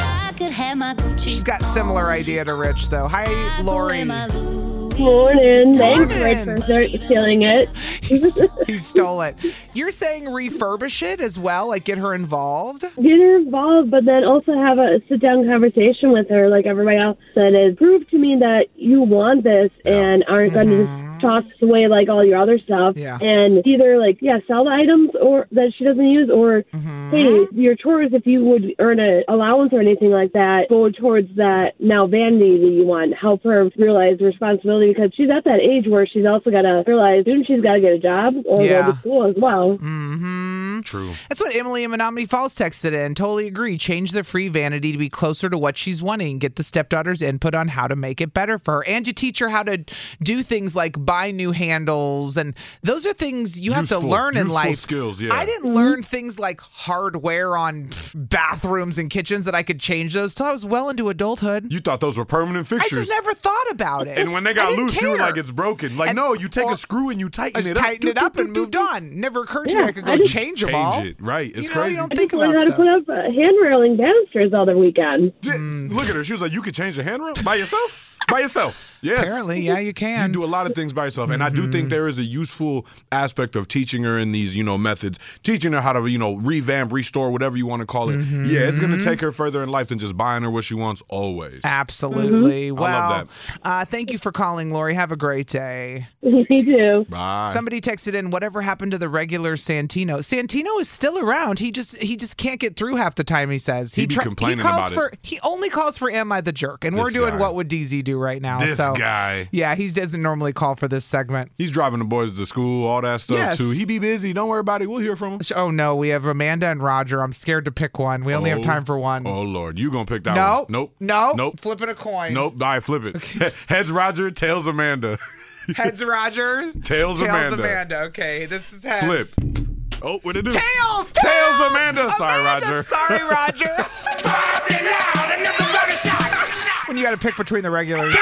H: She's got similar idea to Rich, though. Hi, Lori.
Q: Morning. Thanks,
H: Morning.
Q: Rich, for start- stealing it.
H: He stole it. You're saying refurbish it as well, like get her involved?
Q: Get her involved, but then also have a sit-down conversation with her like everybody else said is prove to me that you want this and aren't going to just toss away like all your other stuff.
H: Yeah.
Q: And either like, yeah, sell the items or that she doesn't use or, hey, your chores, if you would earn an allowance or anything like that, go towards that now vanity that you want. Help her realize the responsibility because she's at that age where she's also got to realize soon she's got to get a job or
H: Yeah.
Q: go to school as well.
H: Mm-hmm.
I: True.
H: That's what Emily in Menominee Falls texted in. Totally agree. Change the free vanity to be closer to what she's wanting. Get the stepdaughter's input on how to make it better for her. And you teach her how to do things like buy new handles. And those are things you have to
I: Useful-
H: learn in
I: useful
H: life.
I: skills, yeah.
H: I didn't learn things like hardware on bathrooms and kitchens that I could change those till I was well into adulthood.
I: You thought those were permanent
H: I
I: fixtures.
H: just never thought about it.
I: And when they
H: I
I: got
H: didn't
I: loose, you were
H: care.
I: like, it's broken. Like,
H: And-
I: no, you take
H: or-
I: a screw and you tighten
H: I just
I: it up.
H: tightened it up and moved on. Never occurred to
Q: Yeah,
H: me I could go
Q: I just-
H: change them
I: Change
H: all.
I: it. Right. It's
H: You know,
I: crazy.
H: you don't
Q: I
H: think
Q: just
H: about
Q: learned how to
H: stuff.
Q: put up uh, hand railing banisters the other weekend.
I: J- Look at her. She was like, you could change the handrail by yourself? By yourself. Yes.
H: Apparently, yeah, you can.
I: You do a lot of things by yourself. And mm-hmm. I do think there is a useful aspect of teaching her in these, you know, methods, teaching her how to, you know, revamp, restore, whatever you want to call it. Mm-hmm. Yeah, it's going to take her further in life than just buying her what she wants always.
H: Absolutely.
I: Mm-hmm.
H: Well,
I: I love that.
H: Uh, thank you for calling, Lori. Have a great day.
Q: You too.
I: Bye.
H: Somebody texted in, whatever happened to the regular Santino? Santino is still around. He just he just can't get through half the time, he says.
I: He, he be
H: try-
I: complaining
H: he calls
I: about
H: for,
I: it.
H: He only calls for Am I the Jerk? And
I: This
H: we're doing
I: guy.
H: What Would D Z Do right now.
I: This
H: so,
I: guy.
H: Yeah, he doesn't normally call for this segment.
I: He's driving the boys to school, all that stuff,
H: Yes.
I: too. He be busy. Don't worry about it. We'll hear from him.
H: Oh, no. We have Amanda and Roger. I'm scared to pick one. We only
I: oh,
H: have time for one.
I: Oh, Lord. You going to pick that
H: no,
I: one? Nope.
H: No.
I: Nope.
H: Flipping a coin.
I: Nope. All right, flip it. Heads Roger, tails Amanda.
H: Heads Rogers.
I: Tails,
H: tails
I: Amanda.
H: Amanda. Okay, this is heads.
I: Flip. Oh, what did it do?
H: Tails!
I: Tails,
H: Tails!
I: Amanda. Sorry,
H: Amanda,
I: Roger.
H: Sorry, Roger. When you got to pick between the regulars.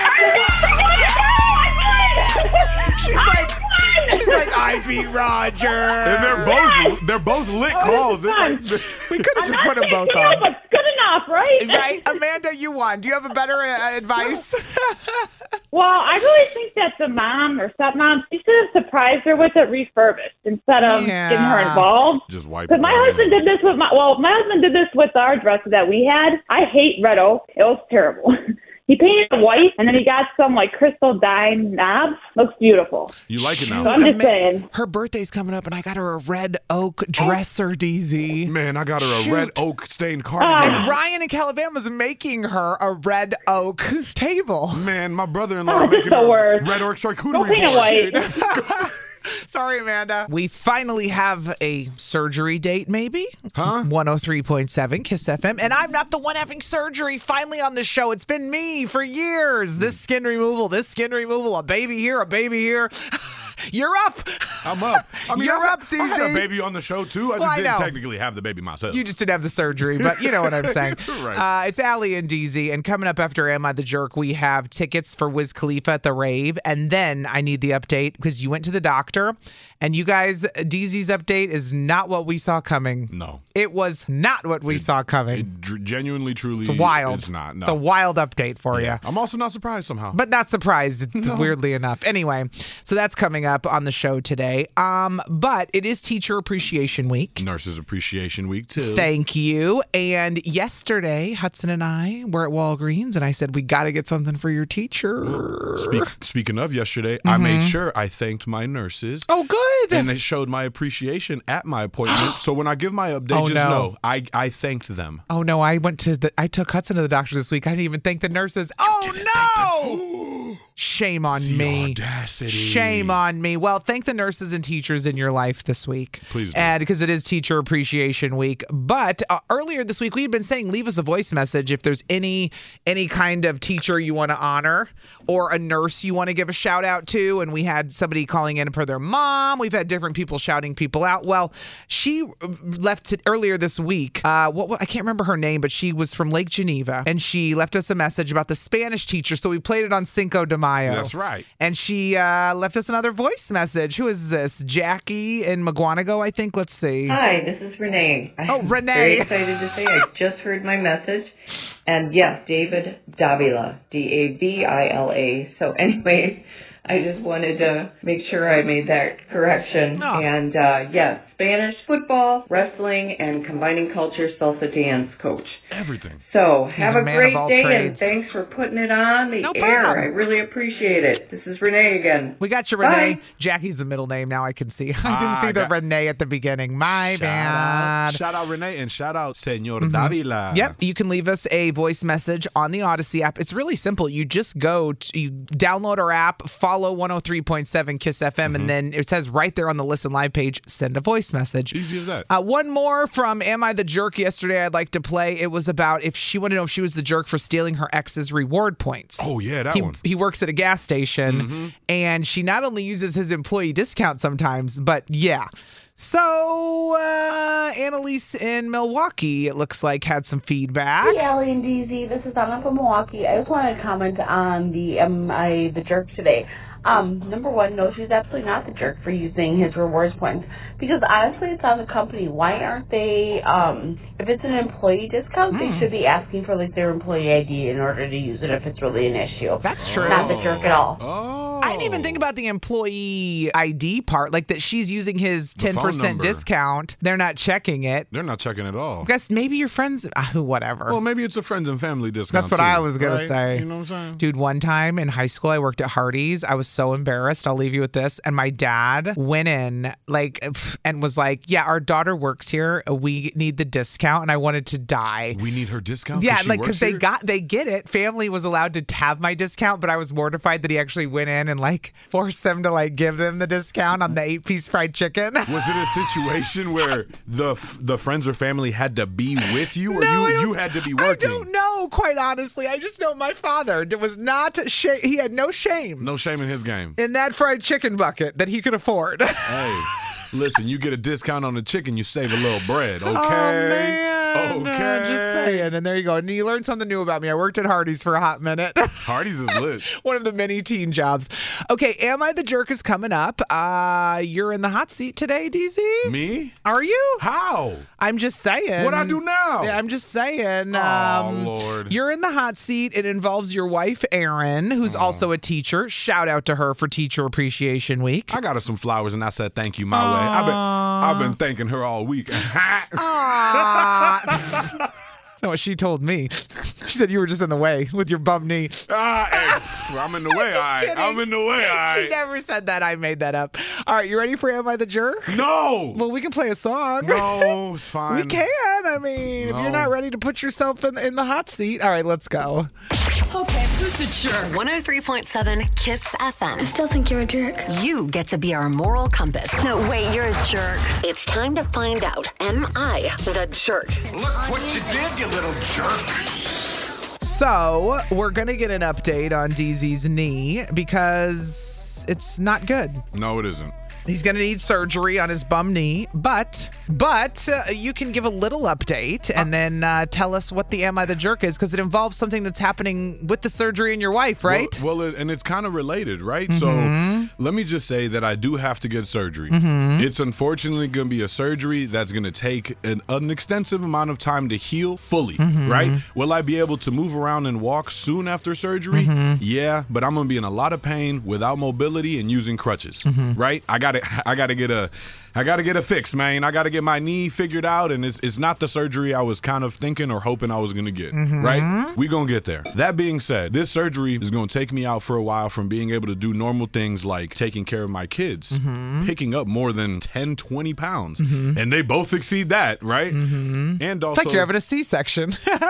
H: She's like, she's like, I beat Roger.
I: And they're both, they're both lit calls. Like,
H: we could have just put them both
R: you
H: on.
R: know, but good enough, right?
H: Right, Amanda, you won. Do you have a better uh, advice?
R: Well, I really think that the mom or stepmom, she should have surprised her with it refurbished instead of
H: Yeah.
R: getting her involved.
I: Just wipe
R: Because
I: it
R: my
I: down.
R: husband did this with my, well, my husband did this with our dresses that we had. I hate red oak. It was terrible. He painted it white, and then he got some, like, crystal dime knobs. Looks beautiful.
I: You like it
R: So
I: now.
R: I'm just saying.
H: Her birthday's coming up, and I got her a red oak dresser, D Z.
I: Man, I got her a
H: Shoot.
I: red oak stained cardigan.
H: And Ryan in Calabama's making her a red oak table.
I: Man, my brother-in-law
R: Oh,
I: is making
R: just the
I: a
R: worst.
I: red oak charcuterie
R: Don't paint it
I: board.
R: white.
H: Sorry, Amanda. We finally have a surgery date, maybe?
I: Huh?
H: one oh three point seven Kiss F M. And I'm not the one having surgery finally on the show. It's been me for years. This skin removal, this skin removal, a baby here, a baby here. You're up.
I: I'm up. I mean,
H: You're
I: I,
H: up, D Z.
I: I had a baby on the show, too. I just
H: Well, I
I: didn't
H: know.
I: technically have the baby myself.
H: You just didn't have the surgery, but you know what I'm saying.
I: Right.
H: Uh, it's Allie and D Z, and coming up after Am I the Jerk, we have tickets for Wiz Khalifa at the rave, and then I need the update because you went to the doctor, and you guys, D Z's update is not what we saw coming.
I: No.
H: It was not what we saw coming.
I: It dr- genuinely, truly,
H: It's wild.
I: It's not. No.
H: It's a wild update for
I: Yeah.
H: you.
I: I'm also not surprised somehow.
H: But not surprised, weirdly enough. Anyway, so that's coming up on the show today. Um, but it is Teacher Appreciation Week.
I: Nurses Appreciation Week, too.
H: Thank you. And yesterday, Hudson and I were at Walgreens, and I said, we got to get something for your teacher.
I: Speak, speaking of yesterday, I made sure I thanked my nurses.
H: Oh, good.
I: And they showed my appreciation at my appointment. So when I give my update,
H: Oh,
I: just
H: no.
I: know I, I thanked them.
H: Oh, no, I went to the, I took Hudson to the doctor this week. I didn't even thank the nurses. Oh, no. Shame on
I: The
H: me.
I: audacity.
H: Shame on me. Well, thank the nurses and teachers in your life this week.
I: Please do.
H: And because it is Teacher Appreciation Week. But uh, earlier this week, we had been saying leave us a voice message if there's any any kind of teacher you want to honor or a nurse you want to give a shout out to. And we had somebody calling in for their mom. We've had different people shouting people out. Well, she left it earlier this week. Uh, what, what I can't remember her name, but she was from Lake Geneva. And she left us a message about the Spanish teacher. So we played it on Cinco de Mayo.
I: That's right.
H: And she uh, left us another voice message. Who is this? Jackie in McGuanago, I think. Let's see.
S: Hi, this is Renee.
H: Oh,
S: I'm
H: Renee.
S: Very excited to say I just heard my message. And yes, David Davila, D A V I L A. So anyway, I just wanted to make sure I made that correction.
H: Oh.
S: And uh, yes, Spanish, football, wrestling, and combining culture salsa dance coach.
I: Everything.
S: So
H: He's
S: have
H: a
S: a,
H: man
S: great
H: of all
S: day,
H: trades.
S: and thanks for putting it on the
H: No
S: air.
H: problem.
S: I really appreciate it. This is Renee again.
H: We got you, Renee.
S: Bye.
H: Jackie's the middle name now. I can see. I didn't
I: Ah,
H: see the
I: got-
H: Renee at the beginning. My
I: Shout
H: bad.
I: out, shout out Renee and shout out Senor
H: Mhm.
I: Davila.
H: Yep. You can leave us a voice message on the Odyssey app. It's really simple. You just go, to, you download our app, follow one oh three point seven Kiss F M, and then it says right there on the Listen Live page, send a voice message.
I: Easy as that.
H: Uh, one more from Am I the Jerk yesterday I'd like to play. It was about if she wanted to know if she was the jerk for stealing her ex's reward points.
I: Oh, yeah, that
H: he,
I: one.
H: He works at a gas station,
I: Mhm.
H: and she not only uses his employee discount sometimes, but yeah. So, uh, Annalise in Milwaukee, it looks like, had some feedback.
T: Hey, Allie and D Z. This is Donna from Milwaukee. I just wanted to comment on the Am I the Jerk today. Um, number one, no, she's absolutely not the jerk for using his rewards points. Because honestly, it's on the company. Why aren't they, um, if it's an employee discount, mm. they should be asking for, like, their employee I D in order to use it if it's really an issue.
H: That's true.
T: Not the jerk at all.
I: Oh.
H: I didn't even think about the employee I D part, like that she's using his ten percent discount. They're not checking it.
I: They're not checking at all.
H: I guess maybe your friends, uh, whatever.
I: Well, maybe it's a friends and family discount.
H: That's what
I: too,
H: I was going
I: right?
H: to say.
I: You know what I'm saying?
H: Dude, one time in high school, I worked at Hardee's. I was so embarrassed. I'll leave you with this. And my dad went in like and was like, yeah, our daughter works here. We need the discount. And I wanted to die.
I: We need her discount?
H: Yeah,
I: she
H: like because they
I: here?
H: got, they get it. Family was allowed to have my discount, but I was mortified that he actually went in and like forced them to like give them the discount on the eight piece fried chicken.
I: Was it a situation where the the friends or family had to be with you, or
H: no,
I: you you had to be working?
H: I don't know, quite honestly. I just know my father was not shame. He had no shame.
I: No shame in his game.
H: In that fried chicken bucket that he could afford.
I: Hey, listen, you get a discount on the chicken, you save a little bread, okay?
H: Oh, man.
I: Okay.
H: Uh, just saying. And there you go. And you learned something new about me. I worked at Hardee's for a hot minute.
I: Hardee's is lit.
H: One of the many teen jobs. Okay, Am I the Jerk is coming up. Uh, you're in the hot seat today, D Z.
I: Me?
H: Are you?
I: How?
H: I'm just saying.
I: What'd I do now?
H: Yeah, I'm just saying.
I: Oh,
H: um,
I: Lord.
H: You're in the hot seat. It involves your wife, Erin, who's oh. also a teacher. Shout out to her for Teacher Appreciation Week.
I: I got her some flowers, and I said thank you my uh, way. I've been, I've been thanking her all week.
H: No, what she told me. She said you were just in the way with your bum knee.
I: Ah, hey, I'm in the way, all right. I'm in the way, all right.
H: She never said that. I made that up. All right, you ready for Am I the Jerk?
I: No.
H: Well, we can play a song.
I: No, it's fine.
H: We can. I mean, no. if you're not ready to put yourself in, in the hot seat. All right, let's go.
G: Okay, who's the jerk? one oh three point seven KISS F M.
U: I still think you're a jerk.
G: You get to be our moral compass.
U: No, wait, you're a jerk.
G: It's time to find out, am I the jerk?
N: Look what you did, you little jerk.
H: So, we're going to get an update on D Z's knee because it's not good.
I: No, it isn't.
H: He's going to need surgery on his bum knee, but but uh, you can give a little update and then uh, tell us what the Am I the Jerk is, because it involves something that's happening with the surgery and your wife, right?
I: Well, well it, and it's kind of related, right?
H: Mm-hmm.
I: So let me just say that I do have to get surgery.
H: Mm-hmm.
I: It's unfortunately going to be a surgery that's going to take an, an extensive amount of time to heal fully,
H: Mm-hmm.
I: right? Will I be able to move around and walk soon after surgery?
H: Mm-hmm.
I: Yeah, but I'm going to be in a lot of pain without mobility and using crutches,
H: Mm-hmm.
I: right? I got I got to get a, I got to get a fix, man. I got to get my knee figured out, and it's it's not the surgery I was kind of thinking or hoping I was gonna get,
H: Mm-hmm.
I: right? We gonna get there. That being said, this surgery is gonna take me out for a while from being able to do normal things like taking care of my kids,
H: Mm-hmm.
I: picking up more than ten, twenty pounds,
H: Mhm.
I: and they both exceed that, right?
H: Mm-hmm.
I: And also,
H: It's like you're having a C-section.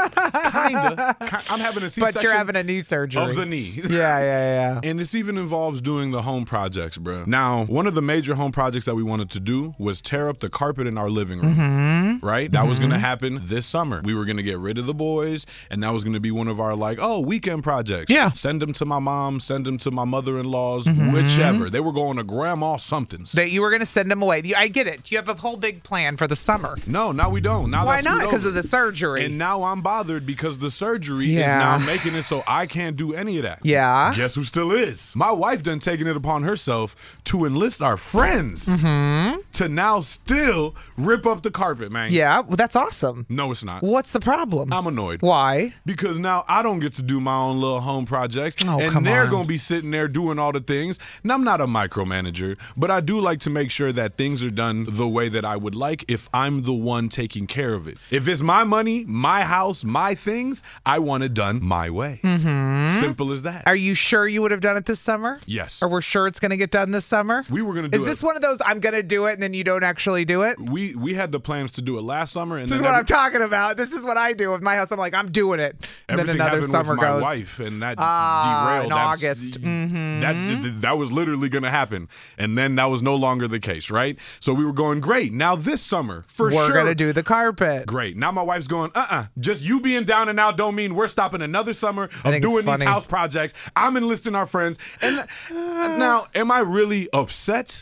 I: kinda. I'm having a C-section,
H: But you're having a knee surgery.
I: of the knee.
H: Yeah, yeah, yeah.
I: And this even involves doing the home projects, bro. Now, one of the major home projects that we wanted to do was tear up the carpet in our living room,
H: Mm-hmm.
I: right? That was going to
H: Mhm.
I: happen this summer. We were going to get rid of the boys, and that was going to be one of our, like, oh, weekend projects.
H: Yeah.
I: Send them to my mom, send them to my mother-in-laws,
H: Mhm.
I: whichever. They were going to grandma somethings.
H: That you were going to send them away. You- I get it. You have a whole big plan for the summer.
I: No, now we don't. Now
H: Why
I: that's
H: not?
I: screwed
H: Because
I: over.
H: of the surgery.
I: And now I'm bothered because the surgery
H: Yeah.
I: is now making it so I can't do any of that.
H: Yeah.
I: Guess who still is? My wife done taken it upon herself to enlist our friends
H: Mm-hmm.
I: to now still rip up the carpet, man.
H: Yeah, well, that's awesome.
I: No, it's not.
H: What's the problem?
I: I'm annoyed.
H: Why?
I: Because now I don't get to do my own little home projects.
H: Oh,
I: and
H: come
I: they're
H: on.
I: going to be sitting there doing all the things. And I'm not a micromanager, but I do like to make sure that things are done the way that I would like if I'm the one taking care of it. If it's my money, my house, my things, I want it done my way.
H: Mm-hmm.
I: Simple as that.
H: Are you sure you would have done it this summer?
I: Yes.
H: Or we're sure it's going to get done this summer?
I: We were going to do
H: Is
I: it.
H: this one of those, I'm going to do it, and then you don't actually do it?
I: We we had the plans to do it last summer. And
H: This is
I: then
H: what
I: every-
H: I'm talking about. This is what I do with my house. I'm like, I'm doing it. And then
I: Everything
H: another
I: happened
H: summer
I: with my
H: goes.
I: wife, and that
H: Ah,
I: derailed.
H: in
I: That's-
H: August. Mhm.
I: That that was literally going to happen, and then that was no longer the case, right? So we were going great. Now this summer, for
H: We're
I: sure,
H: going to do the carpet.
I: great. Now my wife's going, uh-uh. Just you being down and out don't mean we're stopping another summer
H: I
I: of
H: think it's
I: doing these
H: funny.
I: house projects. I'm enlisting our friends, and uh, now am I really upset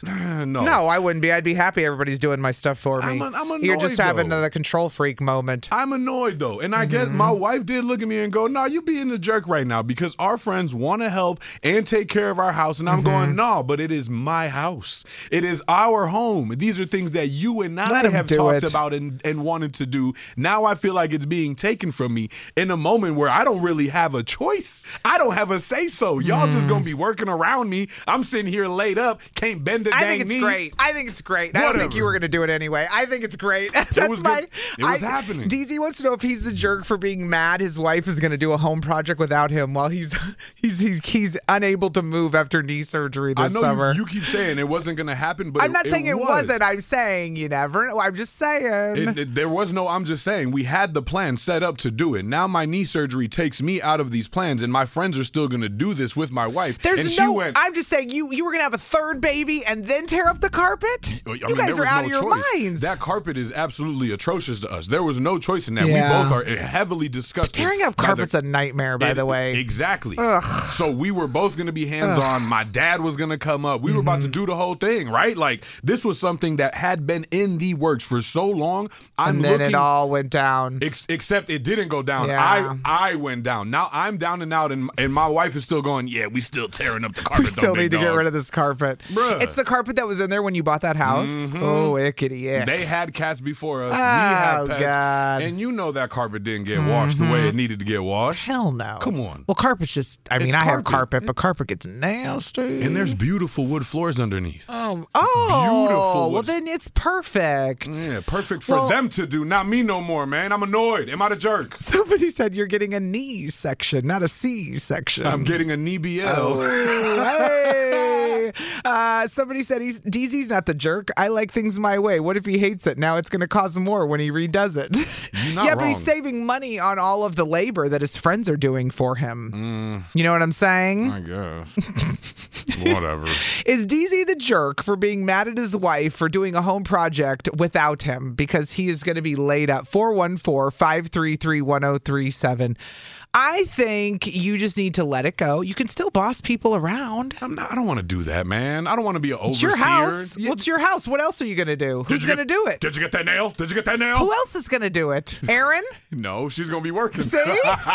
I: no.
H: No, I wouldn't be. I'd be happy everybody's doing my stuff for me.
I: I'm, I'm annoyed,
H: You're just having
I: though.
H: another control freak moment.
I: I'm annoyed, though. And I
H: Mm-hmm.
I: get my wife did look at me and go, no, you being a jerk right now because our friends want to help and take care of our house. And I'm
H: Mm-hmm.
I: going, no, but it is my house. It is our home. These are things that you and I
H: Let 'em
I: have
H: do
I: talked
H: it.
I: about and, and wanted to do. Now I feel like it's being taken from me in a moment where I don't really have a choice. I don't have a say-so. Y'all just going to be working around me. I'm sitting here laid up, can't bend a dang
H: I think it's
I: knee.
H: great. I think it's great. I don't think you were going to do it anyway. I think it's great. That's
I: It was
H: my.
I: good. It was
H: I,
I: happening.
H: D Z wants to know if he's the jerk for being mad his wife is going to do a home project without him while he's he's he's, he's unable to move after knee surgery
I: I
H: this
I: know
H: summer.
I: you, you keep saying it wasn't going to happen, but
H: I'm
I: it,
H: not saying it,
I: was.
H: wasn't. I'm saying you never know. I'm just saying.
I: It, it- there was no, I'm just saying, we had the plan set up to do it. Now my knee surgery takes me out of these plans, and my friends are still going to do this with my wife.
H: There's
I: and she
H: no.
I: went,
H: I'm just saying you you were gonna have a third baby and then tear up the carpet.
I: I
H: you
I: mean,
H: guys
I: there
H: are
I: was
H: out
I: no
H: of your
I: choice.
H: minds.
I: That carpet is absolutely atrocious to us. There was no choice in that.
H: Yeah.
I: We both are heavily disgusted.
H: Tearing up
I: by the-
H: carpet's a nightmare, by
I: It-
H: the way.
I: Exactly.
H: Ugh.
I: So we were both going to be hands
H: Ugh.
I: on. My dad was going to come up. We were about to do the whole thing, right? Like this was something that had been in the works for so long. I'm
H: and then
I: looking,
H: it all went down.
I: Ex- except it didn't go down.
H: Yeah.
I: I I went down. Now I'm down and out, and and my wife is still going. Yeah, we still tearing up the carpet.
H: We still need to get rid of this carpet.
I: Bruh.
H: It's the carpet that was in there when you bought that house.
I: Mhm.
H: Oh, ickity ick.
I: They had cats before us. we
H: Oh,
I: had pets,
H: God.
I: and you know that carpet didn't get washed the way it needed to get washed.
H: Hell no.
I: Come on.
H: Well, carpet's just, I mean,
I: It's
H: I have
I: carpet.
H: carpet, but carpet gets nasty.
I: And there's beautiful wood floors underneath.
H: Um, oh,
I: Beautiful
H: well,
I: wood-
H: then it's perfect.
I: Yeah, perfect for
H: Well-
I: them to do, not me no more, man. I'm annoyed. Am I the jerk?
H: Somebody said you're getting a knee section, not a C section.
I: I'm getting a knee B L.
H: Oh, hey. Uh, somebody said he's D Z's not the jerk. I like things my way. What if he hates it? Now it's going to cost more when he redoes it.
I: You're not
H: yeah, but he's
I: wrong.
H: saving money on all of the labor that his friends are doing for him.
I: Mm,
H: You know what I'm saying?
I: I guess. Whatever.
H: Is D Z the jerk for being mad at his wife for doing a home project without him because he is going to be laid up? four one four, five three three, one zero three seven. I think you just need to let it go. You can still boss people around.
I: I'm not, I don't want to do that, man. I don't want to be an overseer.
H: It's your house.
I: Yeah.
H: Well, it's your house. What else are you going to do?
I: Did
H: Who's
I: you
H: going to
I: get-
H: do it?
I: Did you get that nail? Did you get that nail?
H: Who else is going to do it? Aaron?
I: No, she's going to be working.
H: See?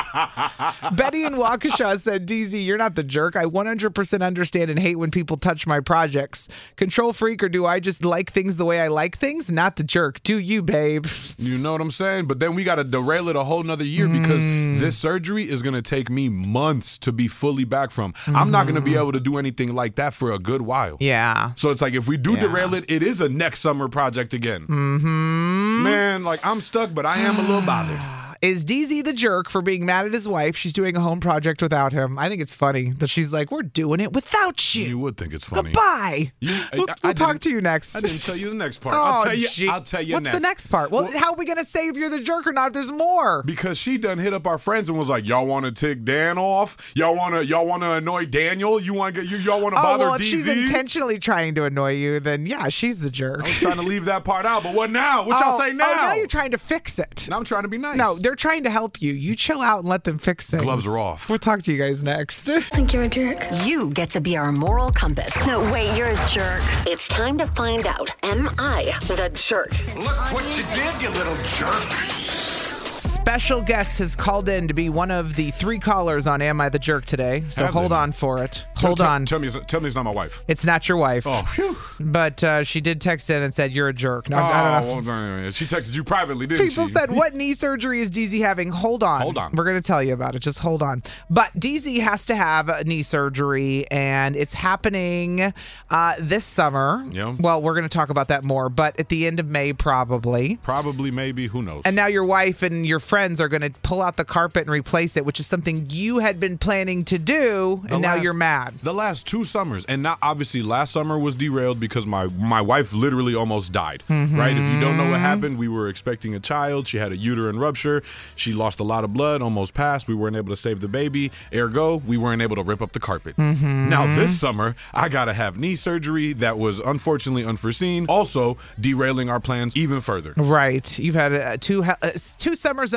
H: Betty in Waukesha said, D Z, you're not the jerk. I one hundred percent understand and hate when people touch my projects. Control freak, or do I just like things the way I like things? Not the jerk. Do you, babe?
I: You know what I'm saying? But then we got to derail it a whole nother year because
H: Mm.
I: this surgery is going to take me months to be fully back from. I'm not going to be able to do anything like that for a good while.
H: Yeah.
I: So it's like if we do
H: Yeah.
I: derail it, it is a next summer project again.
H: Mm-hmm.
I: Man, like I'm stuck, but I am a little bothered.
H: Is D Z the jerk for being mad at his wife? She's doing a home project without him. I think it's funny that she's like, we're doing it without you.
I: You would think it's funny.
H: Goodbye.
I: You,
H: We'll,
I: I- I
H: we'll talk
I: didn't-
H: to you next.
I: I didn't tell you the next part.
H: Oh,
I: I'll tell you.
H: gee.
I: I'll tell you
H: What's
I: next.
H: the next part? Well, how are we going to say if you're the jerk or not if there's more?
I: Because she done hit up our friends and was like, "Y'all want to tick Dan off? Y'all want to y'all want to annoy Daniel? You want to get you y'all want to
H: Oh,
I: bother
H: well, if
I: D Z?"
H: she's intentionally trying to annoy you, then yeah, she's the jerk.
I: I was trying to leave that part out, but what now? What y'all
H: Oh,
I: say now?
H: Oh, now you're trying to fix it.
I: Now I'm trying to be nice.
H: No, they're trying to help you. You chill out and let them fix things.
I: Gloves are off.
H: We'll talk to you guys next.
U: I think you're a jerk.
G: You get to be our moral compass.
U: No, wait, you're a jerk.
G: It's time to find out, am I the jerk?
N: Look what you did, you little jerk.
H: Special guest has called in to be one of the three callers on Am I the Jerk today. So
I: Have
H: hold
I: they?
H: on for it.
I: Tell-
H: Hold
I: tell-
H: on.
I: Tell me, it's- tell me it's not my wife.
H: It's not your wife.
I: Oh, phew.
H: But uh, she did text in and said, you're a jerk. No,
I: oh,
H: I don't know.
I: well, done. She texted you privately, didn't
H: People
I: she?
H: said, what knee surgery is D Z having? Hold on.
I: Hold on.
H: We're going to tell you about it. Just hold on. But D Z has to have a knee surgery, and it's happening uh, this summer.
I: Yeah.
H: Well, we're going to talk about that more, but at the end of May, probably.
I: Probably, maybe, who knows?
H: And now your wife and your friends are going to pull out the carpet and replace it, which is something you had been planning to do, and
I: The
H: now
I: last-
H: you're mad.
I: The last two summers, and not obviously last summer was derailed because my my wife literally almost died.
H: Mm-hmm.
I: Right? If you don't know what happened, we were expecting a child. She had a uterine rupture. She lost a lot of blood, almost passed. We weren't able to save the baby. Ergo, we weren't able to rip up the carpet.
H: Mm-hmm.
I: Now this summer, I gotta have knee surgery that was unfortunately unforeseen. Also derailing our plans even further.
H: Right. You've had uh, two uh, two summers in a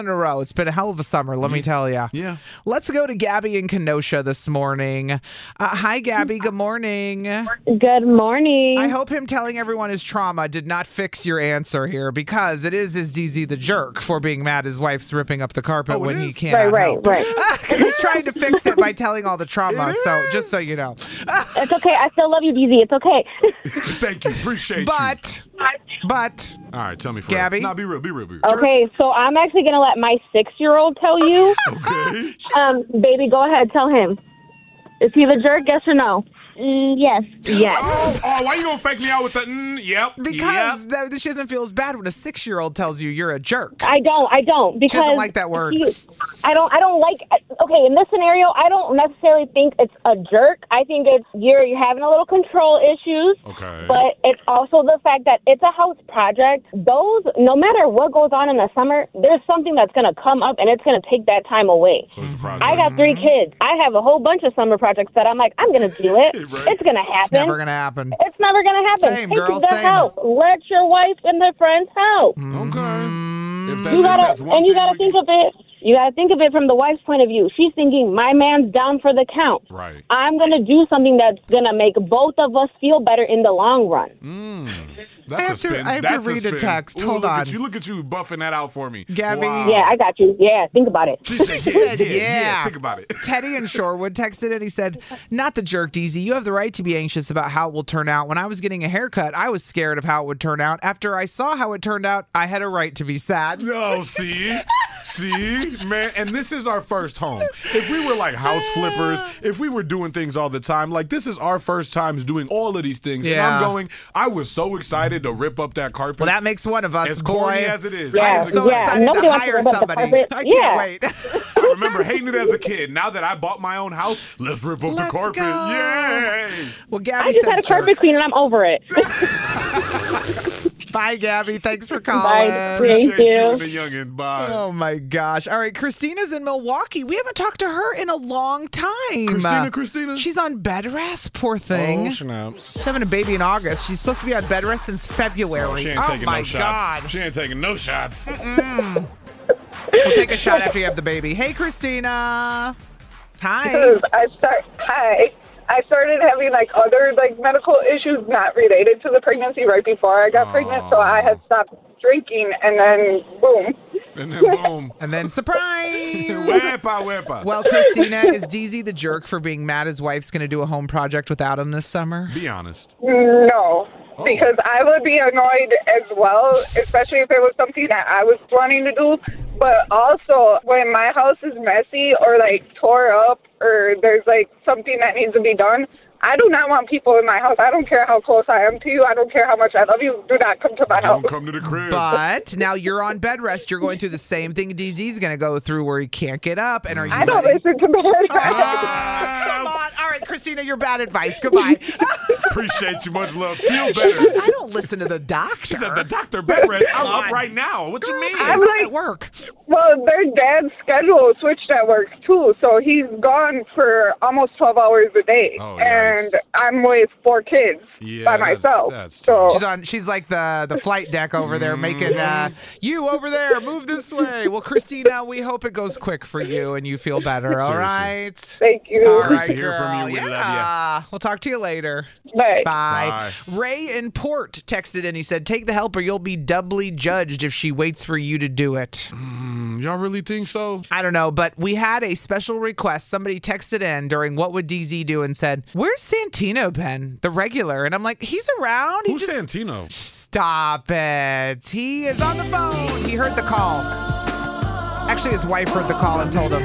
H: a row. It's been a hell of a summer, let me tell you.
I: Yeah.
H: Let's go to Gabby in Kenosha this morning. Uh, hi, Gabby. Good morning.
A: Good morning.
H: I hope him telling everyone his trauma did not fix your answer here, because it is his D Z the jerk for being mad his wife's ripping up the carpet
I: Oh, it
H: when he
I: is?
H: can't
A: Right, right,
H: help.
A: right.
H: Because he's trying to fix it by telling all the trauma. So just so you know.
A: It's okay. I still love you, D Z. It's okay.
I: Thank you. Appreciate
H: But, but,
I: you. All right, tell me.
H: Gabby?
I: No, be real. Be real. Be real.
A: Okay, so I'm actually going to let my six-year-old tell you.
I: Okay.
A: Um, baby, go ahead. Tell him. Is he the jerk, yes or no? Mm, yes. Yes.
I: Oh, oh, why you gonna fake me out with the mm, yep?
H: because
I: yep.
H: that, she doesn't feel as bad when a six-year-old tells you you're a jerk.
A: I don't. I don't. Because
H: She doesn't like that word.
A: he- I don't. I don't like. Okay, in this scenario, I don't necessarily think it's a jerk. I think it's you're you're having a little control issues.
I: Okay.
A: But it's also the fact that it's a house project. Those, no matter what goes on in the summer, there's something that's gonna come up, and it's gonna take that time away.
I: So it's a project.
A: I got three kids. I have a whole bunch of summer projects that I'm like, I'm gonna do it.
I: Right.
A: It's gonna happen.
H: It's never going to happen.
A: It's never gonna happen.
H: Same,
A: Take
H: girl,
A: the
H: same.
A: house. Let your wife in the friend's house.
I: Okay. If that,
A: You
I: if
A: gotta,
I: that's one
A: and you
I: thing
A: gotta
I: we
A: think
I: can-
A: of it. You gotta think of it from the wife's point of view. She's thinking, my man's down for the count.
I: Right.
A: I'm gonna do something that's gonna make both of us feel better in the long run.
I: Mm, that's
H: I have
I: a
H: to-
I: spin.
H: I have to
I: That's
H: read a
I: spin.
H: text.
I: Ooh,
H: Hold
I: look
H: on.
I: At you. Look at you buffing that out for me.
H: Gabby.
I: Wow.
A: Yeah, I got you. Yeah, think about it.
I: She said,
H: She
I: yeah,
H: said,
I: yeah,
H: yeah.
I: yeah. Think about it.
H: Teddy in Shorewood texted and he said, not the jerk, D Z. You have the right to be anxious about how it will turn out. When I was getting a haircut, I was scared of how it would turn out. After I saw how it turned out, I had a right to be sad.
I: No, see? See? Man, and this is our first home. If we were like house flippers, if we were doing things all the time, like this is our first times doing all of these things. And
H: Yeah.
I: I'm going, I was so excited to rip up that carpet.
H: Well, that makes one of us,
I: as
H: boy.
I: corny as it is.
A: Yeah,
I: I
H: I am
I: am
H: so
A: yeah.
H: excited
A: Nobody
H: to
A: wants to
H: hire
A: rip up the
H: somebody.
A: carpet.
H: I can't
A: Yeah.
H: wait.
I: I remember hating it as a kid. Now that I bought my own house, let's rip up
H: Let's
I: the carpet.
H: go.
I: Yay!
H: Well, Gabby
A: I just
H: says
A: had a carpet
H: jerk.
A: clean and I'm over it.
H: Bye, Gabby. Thanks for calling.
A: Bye. Thank
I: Appreciate you
A: you.
I: and the youngin'. Bye.
H: Oh my gosh. All right, Christina's in Milwaukee. We haven't talked to her in a long time.
I: Christina, Christina?
H: She's on bed rest, poor thing.
I: Oh, snap.
H: She's having a baby in August. She's supposed to be on bed rest since February.
I: She ain't
H: oh
I: taking
H: my
I: no shots.
H: God.
I: She ain't taking no shots.
H: We'll take a shot after you have the baby. Hey, Christina. Hi.
V: Because I start hi. I started having like other like medical issues not related to the pregnancy right before I got pregnant, so I had stopped drinking, and then boom.
I: And then boom.
H: And then surprise.
I: Wepa, wepa.
H: Well, Christina, is D Z the jerk for being mad his wife's going to do a home project without him this summer?
I: Be honest.
V: No, because I would be annoyed as well, especially if it was something that I was wanting to do. But also, when my house is messy or like tore up or there's like something that needs to be done, I do not want people in my house. I don't care how close I am to you. I don't care how much I love you. Do not come to my house.
I: Don't come to the crib.
H: But now you're on bed rest. You're going through the same thing D Z's going to go through where he can't get up. And are you
V: I don't
H: ready?
V: listen to bed rest.
H: Oh, come on. All right, Christina, you're bad advice. Goodbye.
I: Appreciate you. Much love. Feel better.
H: She said, I don't listen to the doctor.
I: She said, the doctor bed rest. I'm up right now. What you mean?
V: I'm
H: It's
V: like-
H: at work.
V: Well, their dad's schedule switched at work too, so he's gone for almost twelve hours a day,
I: Oh,
V: and
I: yikes.
V: I'm with four kids
I: Yeah,
V: by
I: that's-
V: myself.
I: that's
V: so
H: She's on. She's like the the flight deck over there, making uh, you over there move this way. Well, Christina, we hope it goes quick for you and you feel better. All
I: Seriously.
H: right.
V: thank you.
H: All
I: Great
H: right,
I: to hear from
H: girl.
I: you. We love
H: yeah. We'll talk to you later.
V: Bye.
H: Bye. Ray in Port texted in. He said, "Take the help, or you'll be doubly judged if she waits for you to do it."
I: Mm, y'all really think so?
H: I don't know, but we had a special request. Somebody texted in during What Would D Z Do and said, "Where's Santino been, the regular?" And I'm like, "He's around." He
I: Who's
H: just
I: Santino?
H: Stop it. He is on the phone. He heard the call. Actually, his wife heard the call and told him.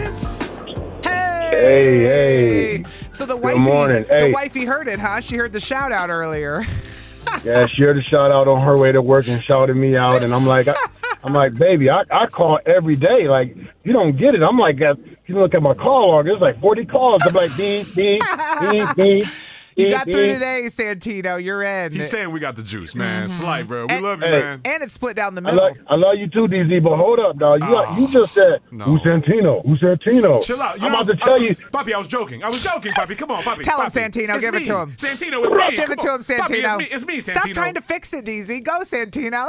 H: Hey.
W: Hey, hey.
H: So the
W: Good
H: wifey,
W: morning.
H: the
W: Hey.
H: wifey heard it, huh? She heard the shout out earlier.
W: Yeah, she heard a shout out on her way to work and shouted me out, and I'm like, I, I'm like, baby, I, I call every day. Like, you don't get it. I'm like, uh, you look at my call log. There's like forty calls. I'm like, beep, beep, beep, beep.
H: You got through today, Santino. You're in.
I: He's saying we got the juice, man.
H: Mm-hmm.
I: Slight, bro. We
H: and,
I: love you,
W: Hey.
I: man.
H: And it's split down the
W: I
H: middle.
W: love, I love you too, D Z, but hold up, dog. You,
I: Oh,
W: you just said,
I: no.
W: who's Santino? Who's Santino?
I: Chill out. You
W: I'm
I: know,
W: about to tell
I: uh,
W: you.
I: Papi, I was joking. I was joking, Papi. Come on, Papi.
H: Tell him,
I: Papi.
H: Santino.
I: It's
H: Give
I: me.
H: it to him.
I: Santino, it's me.
H: Give
I: Come
H: it to
I: on.
H: him, Santino.
I: Papi, it's me, it's me, Santino.
H: Stop trying to fix it, D Z. Go, Santino.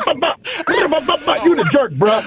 W: You the jerk, bro.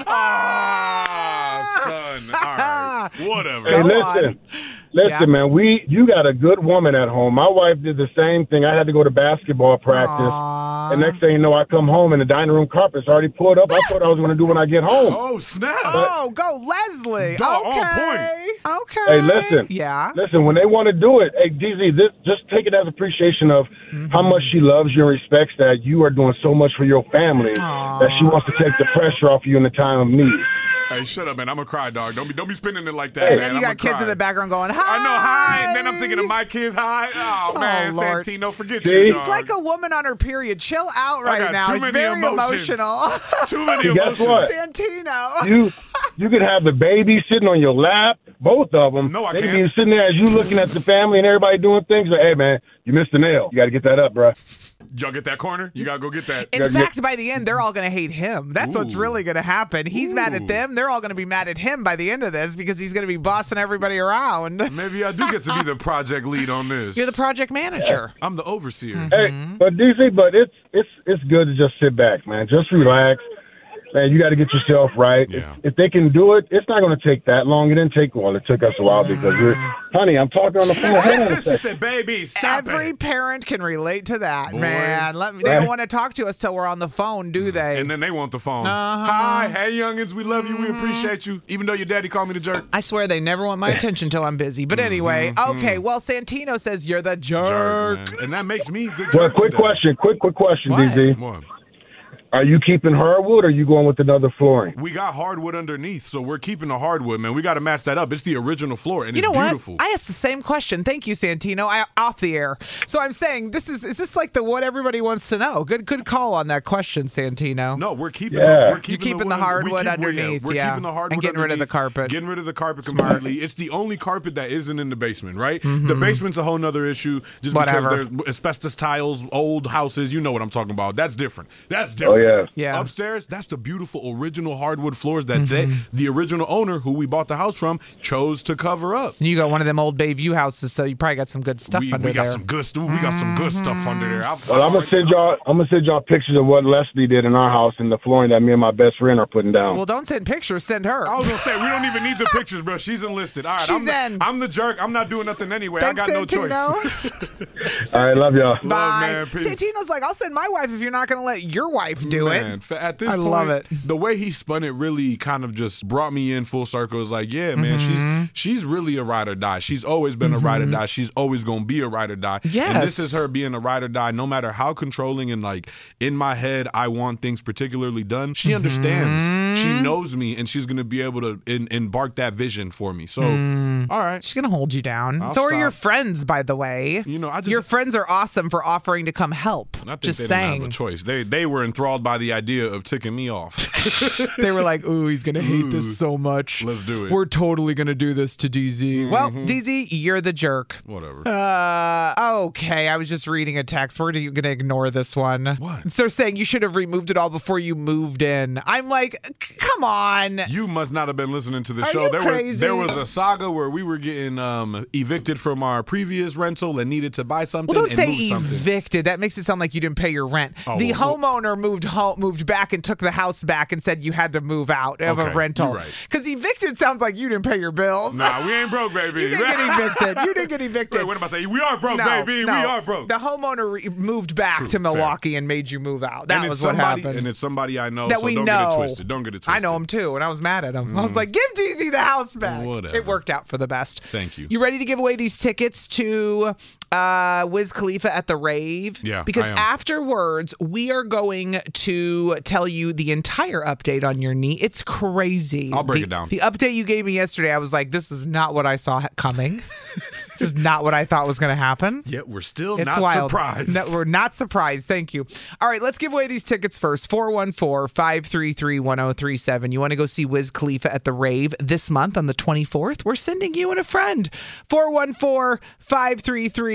I: Ah, son. All right. Whatever.
W: Hey, listen. Listen,
H: Yeah.
W: man, we you got a good woman at home. My wife did the same thing. I had to go to basketball practice. And next thing you know, I come home and the dining room carpet's already pulled up. I thought I was going to do when I get home.
I: Oh, snap.
H: Oh, go Leslie.
I: Dog,
H: okay.
I: on
H: Okay.
W: Hey, listen.
H: Yeah.
W: Listen, when they want to do it, hey, D Z, this, just take it as appreciation of how much she loves you and respects that you are doing so much for your family that she wants to take the pressure off you in the time of need.
I: Hey, shut up, man. I'm a cry, dog. Don't be don't be spinning it like that,
H: And
I: man.
H: then you
I: I'm
H: got kids
I: cry.
H: in the background going, hi.
I: I know, hi. And then I'm thinking of my kids, hi. Oh,
H: Oh,
I: man,
H: Lord.
I: Santino, forget
W: See?
I: you,
H: He's
I: dog.
H: like a woman on her period. Chill out
I: I
H: right
I: got
H: now.
I: too
H: He's
I: many
H: very
I: emotions.
H: emotional.
I: Too many
W: See, guess
I: emotions.
W: what?
H: Santino.
W: You you could have the baby sitting on your lap, both of them.
I: No, I
W: they
I: can't.
W: could be sitting there as you looking at the family and everybody doing things. Like, hey, man, you missed the nail. You got to get that up, bro.
I: Y'all get that corner? You got to go get that.
H: In fact, by the end, they're all going to hate him. That's what's really going to happen. He's mad at them. They're all going to be mad at him by the end of this because he's going to be bossing everybody around.
I: Maybe I do get to be the project lead on this.
H: You're the project manager.
I: I'm the overseer.
W: Hey, but D C, but it's it's it's good to just sit back, man. Just relax. Man, you got to get yourself right.
I: Yeah.
W: If, if they can do it, it's not going to take that long. It didn't take well. It took us a while because we're, honey, I'm talking on the phone. Hold on a
I: She
W: second.
I: said, baby, stop
H: Every
I: it.
H: parent can relate to that,
I: Boy.
H: man. Let me, they don't want to talk to us till we're on the phone, do they?
I: And then they want the phone.
H: Uh-huh.
I: Hi, hey, youngins, we love you. We appreciate you. Even though your daddy called me the jerk.
H: I swear they never want my attention till I'm busy. But anyway, okay. Well, Santino says you're the jerk.
I: Jerk, man. And that makes me the jerk.
W: Well, quick
I: today.
W: question. Quick, quick question,
H: What?
W: D Z.
I: What?
W: Are you keeping hardwood or are you going with another flooring?
I: We got hardwood underneath, so we're keeping the hardwood, man. We got to match that up. It's the original floor, and
H: You know
I: it's beautiful.
H: what? I asked the same question. Thank you, Santino. I off the air. So I'm saying this is is this like the what everybody wants to know? Good good call on that question, Santino.
I: No, we're keeping.
W: Yeah.
I: The, we're
W: You're
I: keeping,
H: keeping
I: the,
H: the
I: wood-
H: hardwood
I: we keep- we're-
H: underneath,
I: We're
H: yeah.
I: keeping the hardwood
H: And getting rid of the
I: underneath,
H: carpet.
I: Getting rid of the carpet
H: Smart.
I: completely. It's the only carpet that isn't in the basement, right? The basement's a whole nother issue. Just
H: Whatever.
I: because there's asbestos tiles, old houses. You know what I'm talking about. That's different. That's different.
W: Oh, yeah.
H: Yeah.
I: Upstairs, that's the beautiful original hardwood floors that they, the original owner who we bought the house from chose to cover up.
H: You got one of them old Bayview houses, so you probably got some good stuff
I: We,
H: under
I: we got
H: there.
I: some good stuff. We got some good stuff under there. I've-
W: Well, I'm gonna send y'all. I'm gonna send y'all pictures of what Leslie did in our house and the flooring that me and my best friend are putting down.
H: Well, don't send pictures. Send her.
I: I was gonna say we don't even need the pictures, bro. She's enlisted. All right,
H: She's
I: I'm,
H: in.
I: The, I'm the jerk. I'm not doing nothing anyway.
H: Thanks,
I: I got no
H: Santino.
I: choice.
W: All right, love y'all.
I: Love,
H: Bye.
I: man. Peace.
H: Santino's like, I'll send my wife if you're not going to let your wife do
I: Man,
H: it.
I: fa- At this
H: I
I: point,
H: love it.
I: the way he spun it really kind of just brought me in full circle. It's like, yeah, man,
H: Mm-hmm.
I: she's she's really a ride or die. She's always been a ride or die. She's always gonna be a ride or die. And this
H: Yes.
I: is her being a ride or die. No matter how controlling and like in my head, I want things particularly done. She understands. She knows me, and she's gonna be able to in, embark that vision for me. So, all right.
H: She's going to hold you down.
I: I'll
H: so are
I: stop.
H: your friends, by the way.
I: You know, I just
H: Your friends are awesome for offering to come help.
I: I think
H: Just
I: they didn't have
H: saying.
I: a choice. They they were enthralled by the idea of ticking me off.
H: They were like, ooh, he's going to hate this so much.
I: Let's do it.
H: We're totally going to do this to D Z. Well, D Z, you're the jerk.
I: Whatever.
H: Uh, okay. I was just reading a text. We're going to ignore this one.
I: What?
H: They're saying you should have removed it all before you moved in. I'm like, c- come on.
I: You must not have been listening to the
H: Are
I: show.
H: you
I: there
H: crazy?
I: was there was a saga where we were getting um, evicted from our previous rental and needed to buy something.
H: Well, don't
I: and
H: say
I: move something.
H: evicted. That makes it sound like you didn't pay your rent.
I: Oh,
H: the
I: well,
H: homeowner moved home, moved back, and took the house back and said you had to move out of
I: Okay,
H: a rental.
I: you're right.
H: Because evicted sounds like you didn't pay your bills.
I: Nah, we ain't broke, baby.
H: You didn't get evicted. You didn't get evicted.
I: Wait, what am I saying? We are broke,
H: No,
I: baby.
H: no.
I: We are broke.
H: The homeowner re- moved back
I: True,
H: to
I: fair.
H: Milwaukee and made you move out. That
I: and
H: was
I: it's
H: what
I: somebody,
H: happened.
I: And it's somebody I know,
H: that
I: so
H: we
I: don't
H: know.
I: get it twisted. Don't get it twisted.
H: I know him too, and I was mad at him. I was like, give D Z the house back.
I: Whatever.
H: It worked out for the best.
I: Thank you.
H: You ready to give away these tickets to uh, Wiz Khalifa at the rave?
I: Yeah,
H: Because
I: I am.
H: afterwards, we are going to tell you the entire update on your knee. It's crazy.
I: I'll break
H: The-
I: it down.
H: The update you gave me yesterday, I was like, this is not what I saw coming. This is not what I thought was going to happen.
I: Yet we're still
H: It's
I: not
H: wild.
I: surprised.
H: No, we're not surprised. Thank you. All right, let's give away these tickets first. four one four, five three three, one zero three seven. You want to go see Wiz Khalifa at the rave this month on the twenty-fourth? We're sending you and a friend. four one four, five three three,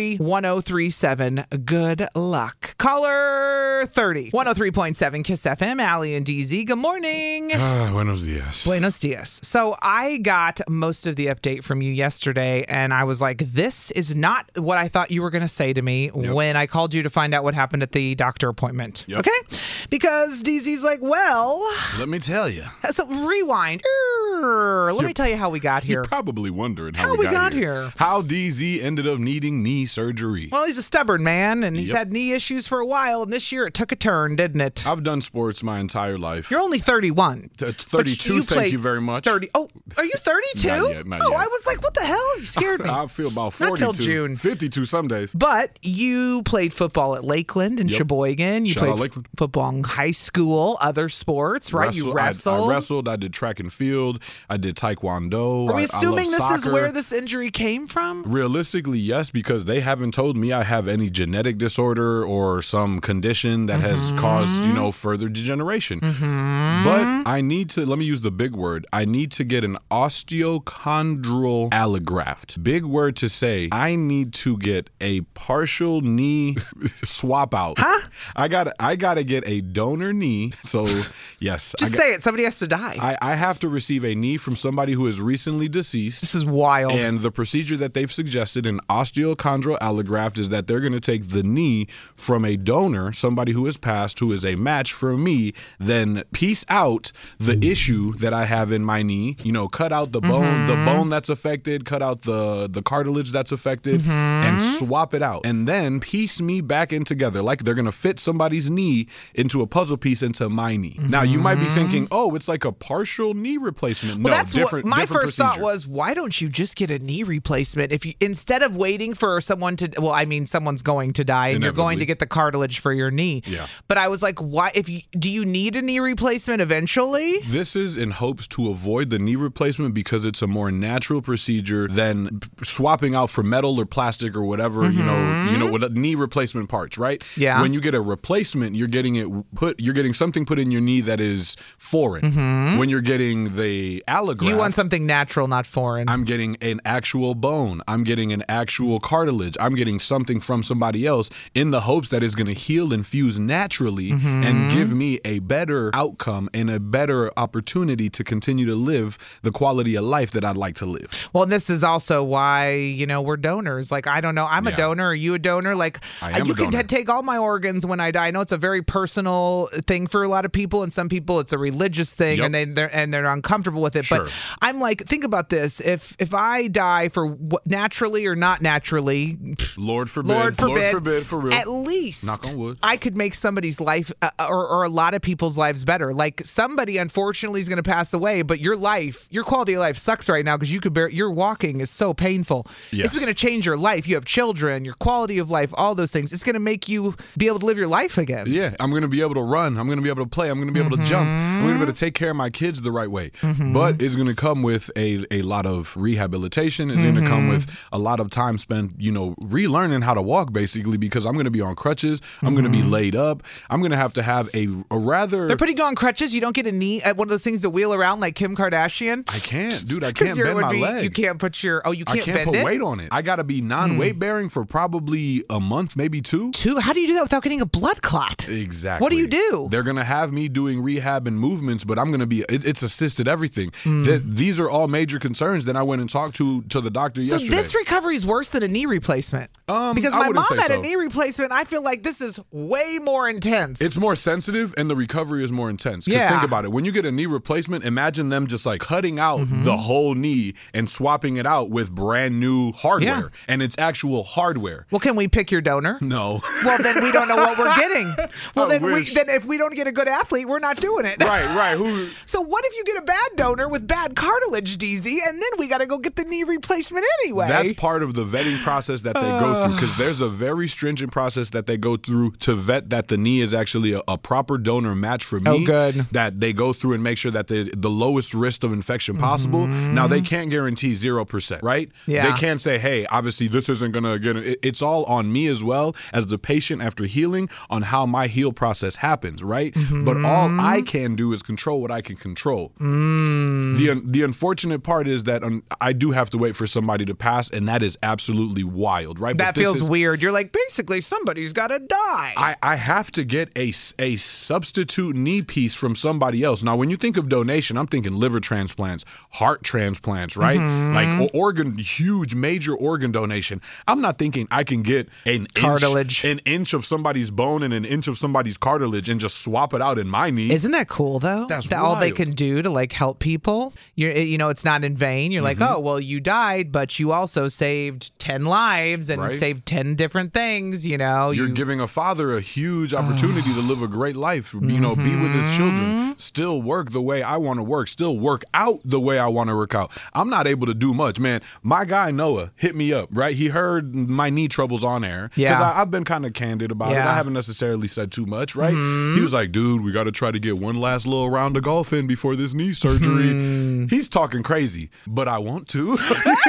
H: three, one oh three seven. Good luck. Caller thirty, one oh three point seven Kiss F M, Allie and D Z. Good morning.
I: Uh, buenos dias.
H: Buenos dias. So I got most of the update from you yesterday, and I was like, this is not what I thought you were going to say to me yep. when I called you to find out what happened at the doctor appointment. Yep. Okay? Because D Z's like, well...
I: Let me tell you.
H: So rewind. Let You're, me tell you how we got here.
I: You're probably wondering how,
H: how
I: we,
H: we
I: got,
H: got
I: here.
H: here.
I: How D Z ended up needing knee surgery.
H: Well, he's a stubborn man, and he's
I: yep.
H: had knee issues for a while, and this year it took a turn, didn't it?
I: I've done sports my entire life.
H: You're only thirty-one.
I: T- thirty-two, you thank you very much.
H: thirty. Oh, are you thirty-two?
I: Not yet, not
H: oh,
I: yet.
H: I was like, what the hell? You scared me.
I: I feel about forty-two.
H: Not till June.
I: fifty-two some days.
H: But you played football at Lakeland and yep. Sheboygan. You
I: Shout
H: played
I: out Lakeland.
H: football in high school, other sports, right?
I: Wrestle,
H: you wrestled.
I: I, I wrestled. I did track and field. I did taekwondo.
H: Are we
I: I,
H: assuming
I: I
H: this
I: soccer.
H: is where this injury came from?
I: Realistically, yes, because they haven't told me I have any genetic disorder or some condition that mm-hmm. has caused, you know, further degeneration.
H: Mm-hmm.
I: But I need to, let me use the big word. I need to get an osteochondral allograft. Big word to say. I need to get a partial knee swap out.
H: Huh?
I: I got I got to get a donor knee. So, yes.
H: Just
I: I got,
H: say it. Somebody has to die.
I: I, I have to receive a knee from somebody who is recently deceased.
H: This is wild.
I: And the procedure that they've suggested in osteochondral allograft is that they're going to take the knee from a donor, somebody who has passed, who is a match for me, then piece out the issue that I have in my knee, you know, cut out the bone, mm-hmm. the bone that's affected, cut out the, the cartilage that's affected,
H: mm-hmm.
I: and swap it out. And then piece me back in together. Like they're going to fit somebody's knee into a puzzle piece into my knee. Mm-hmm. Now, you might be thinking, oh, it's like a partial knee replacement.
H: Well,
I: no,
H: that's
I: different,
H: what my
I: different
H: first
I: procedure.
H: thought was, why don't you just get a knee replacement? If you, instead of waiting for someone to, well, I mean, someone's going to die and you're going to get the cartilage for your knee.
I: Yeah.
H: But I was like, why, if you, do you need a knee replacement eventually?
I: This is in hopes to avoid the knee replacement because it's a more natural procedure than swapping out for metal or plastic or whatever, mm-hmm. you know, you know, with knee replacement parts, right?
H: Yeah.
I: When you get a replacement, you're getting it put, you're getting something put in your knee that is foreign.
H: Mm-hmm.
I: When you're getting the allograft,
H: you want something natural, not foreign.
I: I'm getting an actual bone. I'm getting an actual cartilage. I'm getting something from somebody else in the hopes that it's going to heal and fuse naturally
H: mm-hmm.
I: and give me a better outcome and a better opportunity to continue to live the quality of life that I'd like to live.
H: Well, this is also why, you know, we're donors. Like, I don't know. I'm
I: Yeah.
H: a donor. Are you a donor? Like,
I: I am
H: you
I: a
H: can
I: donor.
H: t- take all my organs when I die. I know it's a very personal thing for a lot of people, and some people it's a religious thing,
I: Yep.
H: and they they're, and they're uncomfortable with it.
I: Sure.
H: But I'm like, think about this: if if I die for what, naturally or not naturally,
I: Lord forbid.
H: Lord forbid,
I: Lord forbid, for real.
H: At least,
I: knock on wood,
H: I could make somebody's life uh, or, or a lot of people's lives better. Like somebody, unfortunately, is going to pass away, but your life, your quality of life sucks right now because you could bear. Your walking is so painful.
I: Yes.
H: This is going to change your life. You have children, your quality of life, all those things. It's going to make you be able to live your life again.
I: Yeah, I'm going to be able to run. I'm going to be able to play. I'm going to be able
H: Mm-hmm.
I: to jump. I'm going to be able to take care of my kids the right way.
H: Mm-hmm.
I: But it's going to come with a, a lot of rehabilitation. It's
H: Mm-hmm.
I: going to come with a lot of time spent, you know, relearning how to walk, basically, because I'm going to be on crutches. I'm
H: Mm-hmm.
I: going to be laid up. I'm going to have to have a, a rather...
H: They're putting you on crutches. You don't get a knee, uh, one of those things to wheel around like Kim Kardashian.
I: I can't, dude. I
H: Because
I: can't bend my
H: be,
I: leg.
H: you can't put your, oh, you can't,
I: I can't
H: bend
I: put
H: it?
I: weight on it. I got to be non-weight bearing for probably a month, maybe two.
H: Two? How do you do that without getting a blood clot?
I: Exactly.
H: What do you do?
I: They're going to have me doing rehab and movements, but I'm going to be, it, it's assisted everything.
H: Mm.
I: Th- these are all major concerns. Then I went and talked to, to the doctor
H: So
I: yesterday.
H: this recovery is worse than a knee replacement?
I: Um,
H: because
I: I
H: my
I: wouldn't
H: mom
I: say
H: had
I: so.
H: a knee replacement. I feel like this is way more intense.
I: It's more sensitive and the recovery is more intense. Because
H: Yeah.
I: think about it. When you get a knee replacement, imagine them just like cutting out
H: Mm-hmm.
I: the whole knee and swapping it out with brand new hardware.
H: Yeah.
I: And it's actual hardware.
H: Well, can we pick your donor?
I: No.
H: Well, then we don't know what we're getting. Well,
I: I
H: then we,
I: wish.
H: then if we don't get a good athlete, we're not doing it.
I: Right, right. Who?
H: So what if you get a bad donor with bad cartilage, D Z, and then we got to go get the knee replacement anyway?
I: That's part of the vetting process that they go through, because there's a very stringent process that they go through to vet that the knee is actually a, a proper donor match for me.
H: Oh, good.
I: That they go through and make sure that the the lowest risk of infection possible.
H: Mm-hmm.
I: Now, they can't guarantee zero percent, right?
H: Yeah.
I: They can't say, hey, obviously this isn't going to get it. It's all on me as well as the patient after healing on how my heal process process happens, right? Mm-hmm. But all I can do is control what I can control.
H: Mm.
I: The the unfortunate part is that um, I do have to wait for somebody to pass, and that is absolutely wild, right?
H: That
I: but
H: feels
I: is,
H: weird. You're like, basically, somebody's got to die.
I: I, I have to get a, a substitute knee piece from somebody else. Now, when you think of donation, I'm thinking liver transplants, heart transplants, right?
H: Mm-hmm.
I: Like organ, huge, major organ donation. I'm not thinking I can get an
H: cartilage,
I: inch, an inch of somebody's bone and an inch of somebody's cartilage and just swap it out in my knee.
H: Isn't that cool, though?
I: That's
H: that all they can do to like help people. You're, you know, it's not in vain. You're
I: Mm-hmm.
H: like, oh, well, you died, but you also saved ten lives and
I: Right.
H: saved ten different things. You know,
I: You're
H: you,
I: giving a father a huge opportunity to live a great life, you know, be with his children, still work the way I want to work, still work out the way I want to work out. I'm not able to do much, man. My guy, Noah, hit me up, right? He heard my knee troubles on air.
H: Yeah.
I: Because I've been kind of candid about it.
H: Yeah.
I: I haven't necessarily said too much, right?
H: Mhm.
I: He was like, dude, we got to try to get one last little round of golf in before this knee surgery.
H: Mhm.
I: He's talking crazy, but I want to.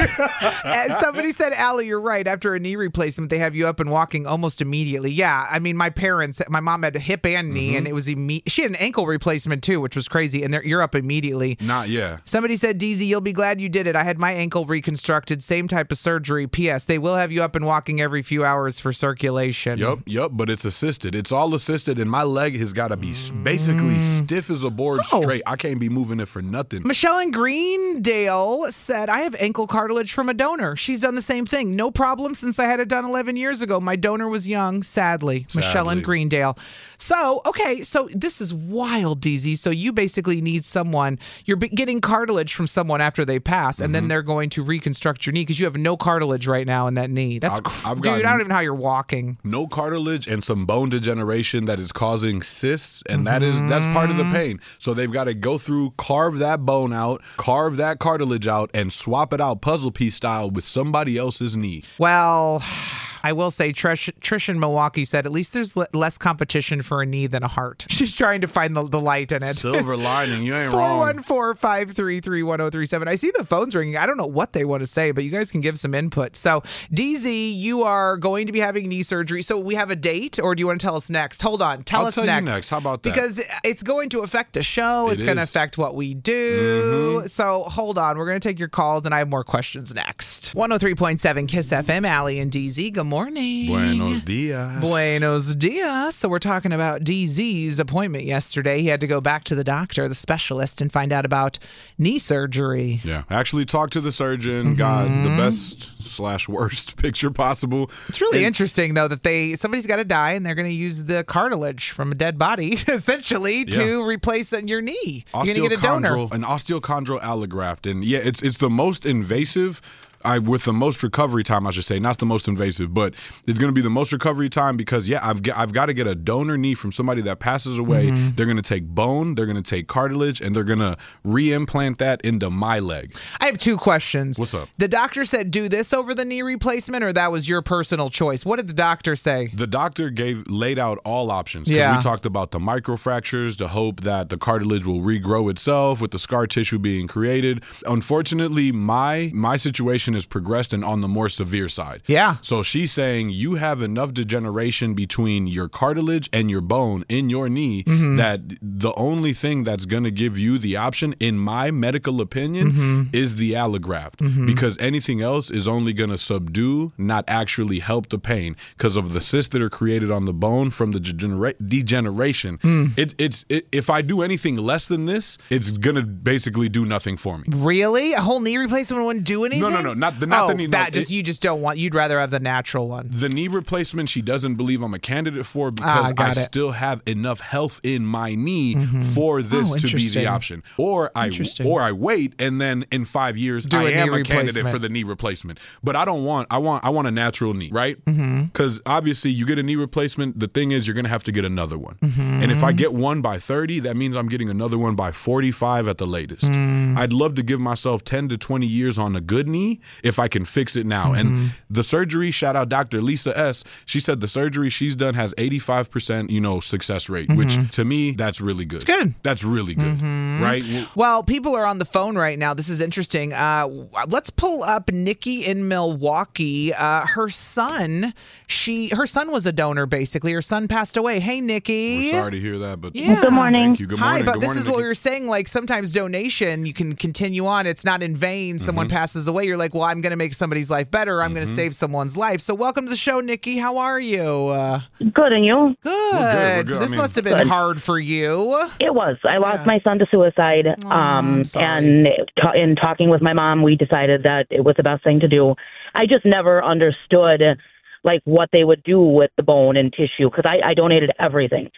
H: And somebody said, Allie, you're right. After a knee replacement, they have you up and walking almost immediately. Yeah, I mean, my parents, my mom had a hip and knee,
I: Mhm.
H: and it was imme- she had an ankle replacement too, which was crazy. And they're, you're up immediately.
I: Not yeah.
H: Somebody said, D Z, you'll be glad you did it. I had my ankle reconstructed, same type of surgery. P S. They will have you up and walking every few hours for circulation.
I: Yup, yup, but it's assisted. It's all assisted, and my leg has got to be s basically stiff as a board
H: Oh.
I: straight. I can't be moving it for nothing.
H: Michelle in Greendale said, I have ankle cartilage from a donor. She's done the same thing. No problem since I had it done eleven years ago. My donor was young, sadly. Michelle in
I: Sadly.
H: Greendale. So, okay, so this is wild, D Z. So you basically need someone, you're be- getting cartilage from someone after they pass, and then they're going to reconstruct your knee because you have no cartilage right now in that knee. That's,
I: I've-
H: cr-
I: I've
H: dude,
I: gotten-
H: I don't even know how you're walking.
I: No cartilage and some bone degeneration that is causing cysts, and that is that's part of the pain. So they've got to go through, carve that bone out, carve that cartilage out, and swap it out puzzle piece style with somebody else's knee.
H: Well, I will say Trish, Trish in Milwaukee said at least there's le- less competition for a knee than a heart. She's trying to find the, the light in it.
I: Silver lining, you ain't
H: four
I: wrong.
H: one four, five three three, one oh three seven. I see the phones ringing. I don't know what they want to say, but you guys can give some input. So, D Z, you are going to be having knee surgery. So we have a date, or do you want to tell us next? Hold on. Tell
I: I'll
H: us
I: tell you
H: next.
I: next. How about that?
H: Because it's going to affect the show.
I: It
H: It's going to
I: is.
H: affect what we do.
I: Mhm.
H: So hold on. We're going to take your calls, and I have more questions next. one oh three point seven Kiss F M, Allie and D Z. Good morning.
I: Buenos dias.
H: Buenos dias. So we're talking about D Z's appointment yesterday. He had to go back to the doctor, the specialist, and find out about knee surgery.
I: Yeah, actually talked to the surgeon, got the best slash worst picture possible.
H: It's really
I: And-
H: interesting, though, that they somebody's got to die, and they're going to use the cartilage from a dead body, essentially, to replace your knee. You're going to get a donor.
I: Osteochondral- An osteochondral allograft. And yeah, it's it's the most invasive. I, with the most recovery time, I should say, not the most invasive, but it's going to be the most recovery time because, yeah, I've, I've got to get a donor knee from somebody that passes away.
H: Mhm.
I: They're going to take bone, they're going to take cartilage, and they're going to re-implant that into my leg.
H: I have two questions.
I: What's up?
H: The doctor said do this over the knee replacement, or that was your personal choice? What did the doctor say?
I: The doctor gave laid out all options because
H: Yeah.
I: we talked about the microfractures, the hope that the cartilage will regrow itself with the scar tissue being created. Unfortunately, my my situation is progressed and on the more severe side.
H: Yeah.
I: So she's saying you have enough degeneration between your cartilage and your bone in your knee
H: Mhm.
I: that the only thing that's going to give you the option, in my medical opinion,
H: Mhm.
I: is the allograft.
H: Mhm.
I: Because anything else is only going to subdue, not actually help the pain because of the cysts that are created on the bone from the degenera- degeneration.
H: Mm.
I: It, it's it, if I do anything less than this, it's going to basically do nothing for me.
H: Really? A whole knee replacement wouldn't do anything?
I: No, no, no, not the not
H: oh,
I: the knee. no,
H: that just
I: it-
H: you just don't want. You'd rather have the natural one.
I: The knee replacement, she doesn't believe I'm a candidate for because
H: Ah, got
I: I
H: it.
I: still have enough health in my knee
H: Mhm.
I: for this
H: Oh,
I: to be
H: interesting.
I: the option. Or I
H: Interesting.
I: or I wait and then in five years
H: Do
I: I
H: a knee
I: am a candidate
H: replacement.
I: for the knee replacement. But I don't want I want I want a natural knee, right?
H: Mhm.
I: Because obviously you get a knee replacement. The thing is you're gonna have to get another one.
H: Mhm.
I: And if I get one by thirty, that means I'm getting another one by forty-five at the latest.
H: Mm.
I: I'd love to give myself ten to twenty years on a good knee if I can fix it now.
H: Mm-hmm.
I: And the surgery, shout out Doctor Lisa S. She said the surgery she's done has eighty-five percent, you know, success rate,
H: Mm-hmm.
I: which to me, that's really good. It's
H: good.
I: That's really good,
H: Mm-hmm.
I: right?
H: Well, people are on the phone right now. This is interesting. Uh, let's pull up Nikki in Milwaukee. Uh, her son, she, her son was a donor, basically. Her son passed away. Hey, Nikki.
I: We're sorry to hear that, but
H: Yeah.
I: Good morning. Thank you. Good
H: Hi,
I: morning.
H: but
I: Good
H: this
I: morning,
H: is what
I: Nikki.
H: we were saying. Like sometimes donation, you can continue on. It's not in vain. Someone
I: Mm-hmm.
H: passes away. You're like, well, I'm going to make somebody's life better. I'm going to save someone's life. So welcome to the show, Nikki. How are you? Uh,
B: Good, and you?
H: Good.
B: We're good.
H: So
B: I
H: this
B: mean-
H: must have been
B: Good.
H: hard for you.
B: It was. I lost my son to suicide. um, and ta- in talking with my mom, we decided that it was the best thing to do. I just never understood, like, what they would do with the bone and tissue, because I, I donated everything.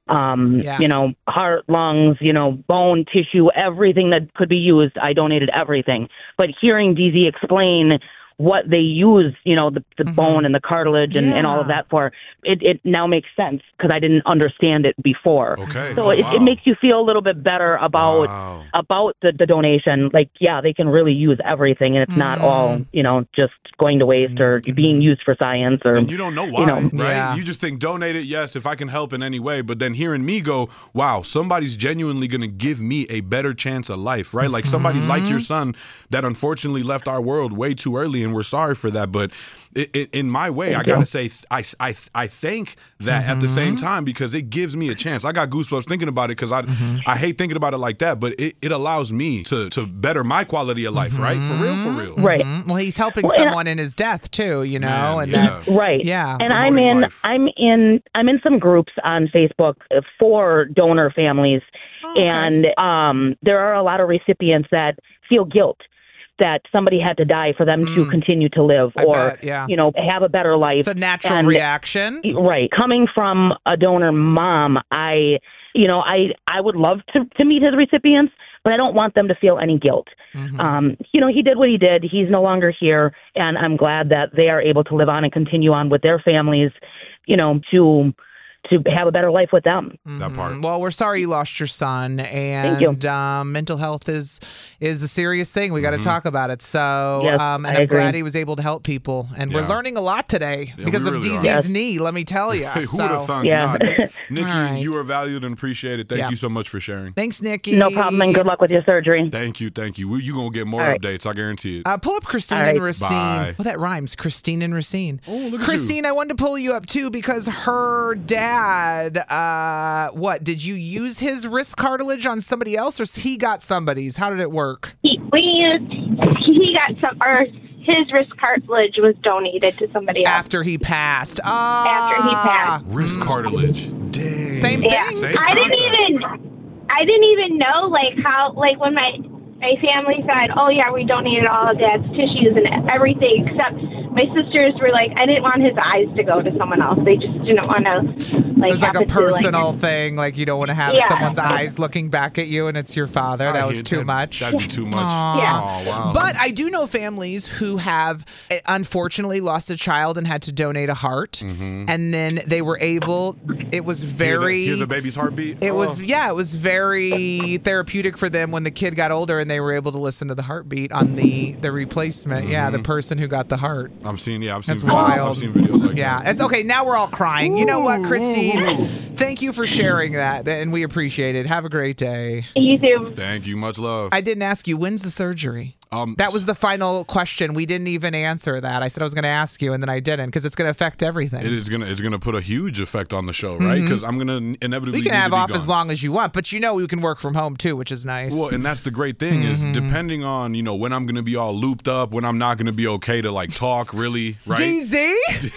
B: Um,
C: Yeah.
B: You know, heart, lungs, you know, bone, tissue, everything that could be used, I donated everything. But hearing D Z explain what they use, you know, the, the bone and the cartilage and, and all of that for, it, it now makes sense because I didn't understand it before.
I: Okay.
B: So
I: Oh,
B: it,
I: wow.
B: it makes you feel a little bit better about about the, the donation. Like, yeah, they can really use everything, and it's not all, you know, just going to waste or being used for science or
I: And you don't know why,
B: you know,
I: right?
B: Yeah.
I: You just think donate it, yes, if I can help in any way. But then hearing me go, wow, somebody's genuinely going to give me a better chance of life, right? Like somebody
B: Mm-hmm.
I: like your son that unfortunately left our world way too early, and we're sorry for that. But it, it, in my way,
B: Thank
I: I got to
B: you.
I: say, I, I, I thank that at the same time because it gives me a chance. I got goosebumps thinking about it because I, I hate thinking about it like that, but it, it allows me to, to better my quality of life, right? For real, for real.
B: Right.
H: Mhm. Well, he's helping
B: Well, and I-
H: someone in his death too, you know,
I: Man,
H: and
I: yeah.
H: that,
B: Right.
H: yeah.
B: And I'm in
H: life.
B: I'm in I'm in some groups on Facebook for donor families, and um, there are a lot of recipients that feel guilt that somebody had to die for them to continue to live
H: I
B: or
H: bet, yeah.
B: you know, have a better life.
H: It's a natural
B: And-
H: reaction.
B: Right. Coming from a donor mom, I you know, I I would love to to meet his recipients, but I don't want them to feel any guilt.
H: Mm-hmm.
B: Um, you know, he did what he did. He's no longer here, and I'm glad that they are able to live on and continue on with their families, you know, to to have a better life with them.
I: That part.
H: Well, we're sorry you lost your son,
B: Thank you.
H: and um, mental health is is a serious thing. We got to talk about it. So,
B: Yes,
H: um, and
B: I
H: I'm
B: agree.
H: glad he was able to help people, and we're
I: Yeah.
H: learning a lot today
I: Yeah,
H: because
I: we
H: of
I: really
H: D Z's
I: are. Yes.
H: knee. Let me tell you.
I: Hey, who
H: so.
I: would have thunk?
B: Yeah.
I: Nah, Nikki,
H: All right.
I: you are valued and appreciated. Thank
H: Yeah.
I: you so much for sharing.
H: Thanks, Nikki.
B: No problem, and good luck with your surgery.
I: Thank you, thank you. You're going to get more
B: All right.
I: updates, I guarantee it.
H: Uh, pull up Christine
B: All right.
H: and Racine.
I: Bye.
H: Well, that rhymes. Christine and Racine.
I: Oh, look at
H: Christine, I wanted to pull you up too because her dad, uh, what, did you use his wrist cartilage on somebody else or he got somebody's? How did it work?
C: He, we used, he got some, or his wrist cartilage was donated to somebody else.
H: After he passed. Ah,
C: After he passed.
I: Wrist cartilage. Dang.
H: Same
C: Yeah.
H: thing.
I: Same
C: I didn't
I: concept.
C: even, I didn't even know, like, how, like, when my, my family said, oh, yeah, we donated all of Dad's tissues and everything, except my sisters were like, I didn't want his eyes to go to someone else. They just didn't want to, like,
H: It's like
C: have
H: a
C: it to, like-
H: personal thing. Like you don't want to have
C: Yeah.
H: someone's eyes looking back at you and it's your father.
I: I
H: That was
I: hate
H: too
I: that.
H: much.
I: That'd be too much.
H: Aw.
C: Yeah.
I: Oh, wow.
H: But I do know families who have eh, unfortunately lost a child and had to donate a heart. And then they were able, it was
I: Hear the-
H: very.
I: Hear the, baby's heartbeat?
H: It
I: Oh.
H: was, yeah, it was very therapeutic for them when the kid got older and they were able to listen to the heartbeat on the, the replacement. Yeah, the person who got the heart.
I: I've seen, yeah, I've seen,
H: That's
I: videos,
H: wild.
I: I've seen videos like
H: Yeah,
I: that.
H: it's okay. Now we're all crying. You know what, Christine? Thank you for sharing that, and we appreciate it. Have a great day.
C: You too.
I: Thank you. Much love.
H: I didn't ask you, when's the surgery?
I: Um,
H: That was the final question. We didn't even answer that. I said I was going to ask you, and then I didn't because it's going to affect everything.
I: It is gonna it's gonna put a huge effect on the show, right? Because I'm gonna inevitably
H: we can
I: need
H: have
I: to be
H: off
I: gone.
H: as long as you want, but you know we can work from home too, which is nice.
I: Well, and that's the great thing is depending on you know when I'm gonna be all looped up, when I'm not gonna be okay to like talk really, right?
H: D Z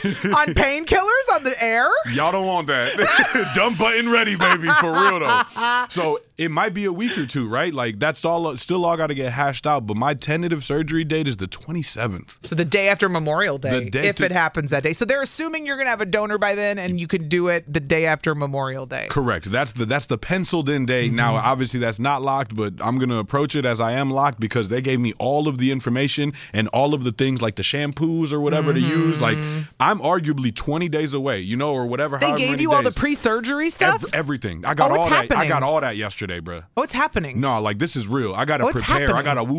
H: on painkillers on the air.
I: Y'all don't want that. Dumb button ready, baby, for real though. So it might be a week or two, right? Like that's all still all got to get hashed out. But my tentative surgery date is the twenty-seventh.
H: So the day after Memorial Day,
I: The day
H: if
I: to-
H: it happens that day. So they're assuming you're going to have a donor by then, and you can do it the day after Memorial Day.
I: Correct. That's the that's the penciled in date. Now, obviously, that's not locked, but I'm gonna approach it as I am locked because they gave me all of the information and all of the things like the shampoos or whatever to use. Like I'm arguably twenty days away, you know, or whatever.
H: They
I: however
H: gave
I: many
H: you all the
I: days.
H: pre-surgery stuff?
I: Ev- everything. I got
H: Oh,
I: all
H: it's
I: that. I
H: happening.
I: got all that yesterday, bro.
H: Oh, it's happening.
I: No, like this is real. I gotta
H: Oh, it's
I: prepare. I
H: happening.
I: gotta woosah.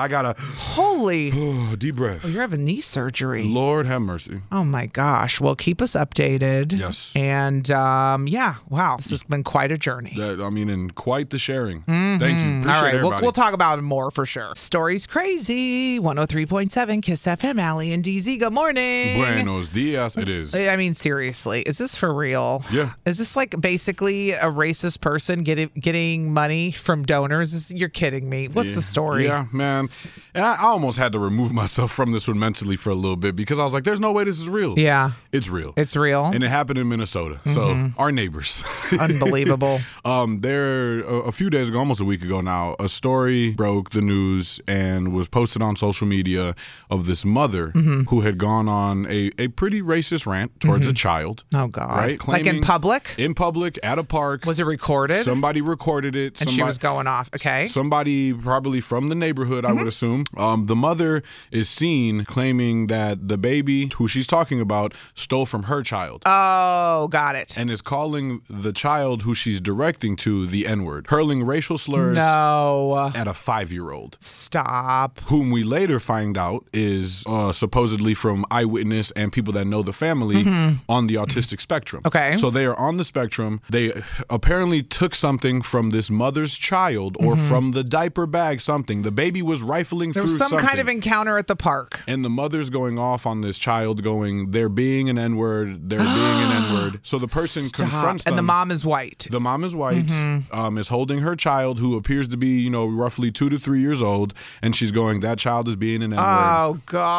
I: I gotta
H: Holy.
I: deep breath.
H: Oh, you're having knee surgery.
I: Lord have mercy.
H: Oh my gosh. Well, keep us updated.
I: Yes.
H: And um, yeah, wow. This has been quite a journey.
I: That, I mean, and quite the sharing.
H: Mhm.
I: Thank you. Appreciate
H: All right. We'll,
I: everybody.
H: we'll talk about it more for sure. Stories crazy. one oh three point seven Kiss F M. Allie and D Z. Good morning.
I: Buenos dias. It is.
H: I mean, seriously, is this for real?
I: Yeah.
H: Is this like basically a racist person getting getting money from donors? Is, you're kidding me. What's
I: Yeah.
H: the story?
I: Yeah, man. And I almost had to remove myself from this one mentally for a little bit because I was like, there's no way this is real.
H: Yeah.
I: It's real.
H: It's real.
I: And it happened in Minnesota.
H: Mhm.
I: So our neighbors.
H: Unbelievable.
I: um, there, a, a few days ago, almost a week ago now, a story broke the news and was posted on social media of this mother
H: Mhm.
I: who had gone on a, a pretty racist rant towards
H: Mhm.
I: a child.
H: Oh, God.
I: Right?
H: Like in
I: Claiming-
H: public?
I: In public, at a park.
H: Was it recorded?
I: Somebody recorded it.
H: And she
I: Somebody-
H: was going off. Okay.
I: Somebody probably from the neighborhood, I would assume. Um, the mother is seen claiming that the baby, who she's talking about, stole from her child.
H: Oh, got it.
I: And is calling the child who she's directing to the N-word, hurling racial slurs
H: No.
I: at a five-year-old.
H: Stop.
I: Whom we later find out is uh, supposedly from eyewitness and people that know the family
H: Mhm.
I: on the autistic spectrum.
H: Okay.
I: So they are on the spectrum. They apparently took something from this mother's child or
H: Mhm.
I: from the diaper bag, something. The baby was rifling
H: There
I: through
H: was some
I: something.
H: kind of encounter at the park.
I: And the mother's going off on this child going, they're being an N-word, they're being an N-word. So the person
H: Stop.
I: confronts
H: And
I: them.
H: the mom is white.
I: The mom is white,
H: Mhm.
I: um, is holding her child who appears to be, you know, roughly two to three years old. And she's going, that child is being an N-word.
H: Oh,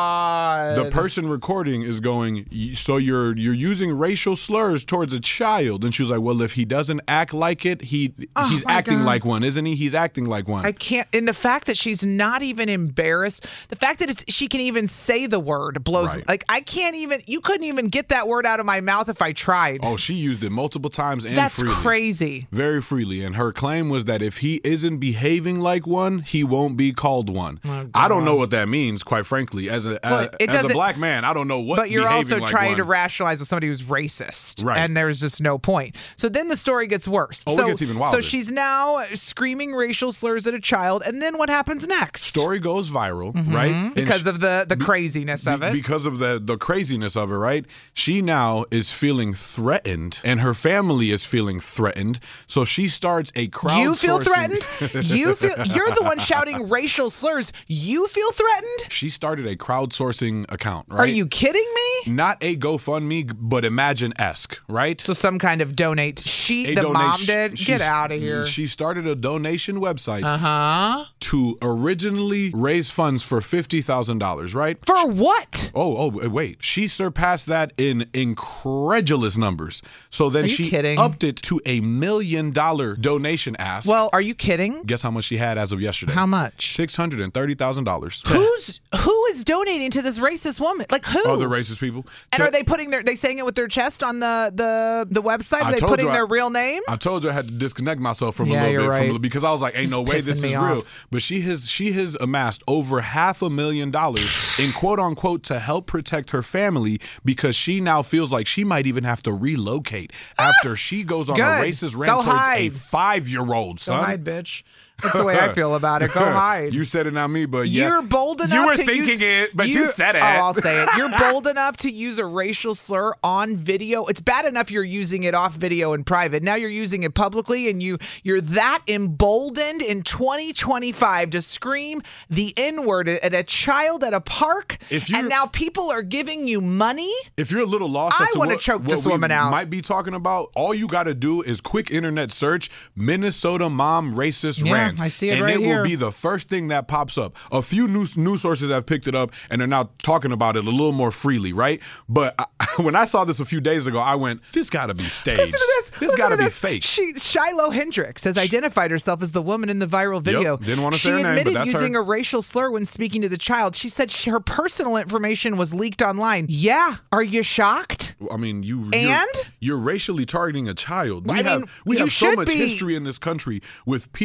H: God.
I: The person recording is going, "Y- so you're you're using racial slurs towards a child. And she was like, well, if he doesn't act like it, he
H: Oh,
I: he's
H: my
I: acting
H: God.
I: like one, isn't he? He's acting like one.
H: I can't. And the fact that she's not even embarrassed, the fact that it's, she can even say the word blows.
I: Right.
H: Like, I can't even, you couldn't even get that word out of my mouth if I tried.
I: Oh, she used it multiple times and
H: That's
I: freely.
H: crazy.
I: Very freely. And her claim was that if he isn't behaving like one, he won't be called one. I don't know what that means, quite frankly. As a
H: Well,
I: as,
H: it
I: as a
H: doesn't-
I: black man, I don't know what
H: But you're
I: behaving
H: also
I: like
H: trying
I: one.
H: to rationalize with somebody who's racist.
I: Right.
H: And there's just no point. So then the story gets worse.
I: Oh, it
H: so,
I: gets even
H: So
I: wilder.
H: she's now screaming racial slurs at a child. And then what happens next?
I: Story goes viral,
H: Mhm.
I: right? And
H: Because
I: she-
H: of the, the craziness of
I: Be-
H: it.
I: Because of the the craziness of it, right? She now is feeling threatened, and her family is feeling threatened. So she starts a crowdsourcing.
H: You feel threatened? You feel you're the one shouting racial slurs. You feel threatened?
I: She started a crowdsourcing account, right?
H: Are you kidding me?
I: Not a GoFundMe, but Imagine-esque, right?
H: So some kind of donate. She,
I: A
H: the
I: donation-
H: mom did.
I: she-
H: Get out of here.
I: She started a donation website
H: Uh-huh.
I: to originally raise funds for fifty thousand dollars, right?
H: For what?
I: Oh, oh, wait. She surpassed that in incredulous numbers. So then
H: Are you
I: she
H: kidding?
I: upped it to a million dollar donation ask.
H: Well, are you kidding?
I: Guess how much she had as of yesterday?
H: How much?
I: six hundred thirty thousand dollars.
H: Who's who is donating to this racist woman? Like who?
I: Oh, the racist people.
H: And
I: To-
H: are they putting their they saying it with their chest on the the the website? Are
I: I
H: they
I: told
H: putting
I: you I-
H: their real name?
I: I told you I had to disconnect myself from
H: Yeah,
I: a little
H: you're
I: bit
H: right.
I: from, because I was like, ain't
H: It's
I: no way this
H: pissing
I: is
H: me
I: real.
H: off.
I: But she has she has amassed over half a million dollars in quote unquote to help protect her family because she now feels like she might even have to relocate after she goes on
H: Good.
I: a racist rant
H: Go
I: towards a
H: hide.
I: five year old
H: Go
I: son.
H: hide, bitch. That's the way I feel about it. Go hide.
I: You said it, not me, but yeah.
H: You're bold enough
I: You were
H: to
I: thinking
H: use,
I: it, but you said it.
H: Oh, I'll say it. You're bold enough to use a racial slur on video. It's bad enough you're using it off video in private. Now you're using it publicly, and you you're that emboldened in twenty twenty-five to scream the N-word at a child at a park.
I: If you're-
H: and now people are giving you money.
I: If you're a little lost,
H: I
I: as to
H: wanna
I: what,
H: choke
I: what
H: this
I: we
H: woman out.
I: might be talking about, all you got to do is quick internet search Minnesota mom racist
H: Yeah,
I: rant.
H: I see it
I: and
H: right
I: it
H: here.
I: will be the first thing that pops up. A few news news sources have picked it up and are now talking about it a little more freely, right? But I, when I saw this a few days ago, I went, "This got to be staged.
H: Listen to this.
I: This
H: Listen
I: got to
H: to
I: be
H: this.
I: fake."
H: She, Shiloh Hendricks has identified herself as the woman in the viral video.
I: Didn't wanna say
H: she
I: her name, but
H: admitted
I: that's
H: using
I: her.
H: a racial slur when speaking to the child. She said she, her personal information was leaked online. Yeah. Are you shocked?
I: I mean, you
H: And?
I: you're, you're racially targeting a child. We
H: I mean,
I: have we
H: you
I: have so
H: should
I: much
H: be.
I: history in this country with people of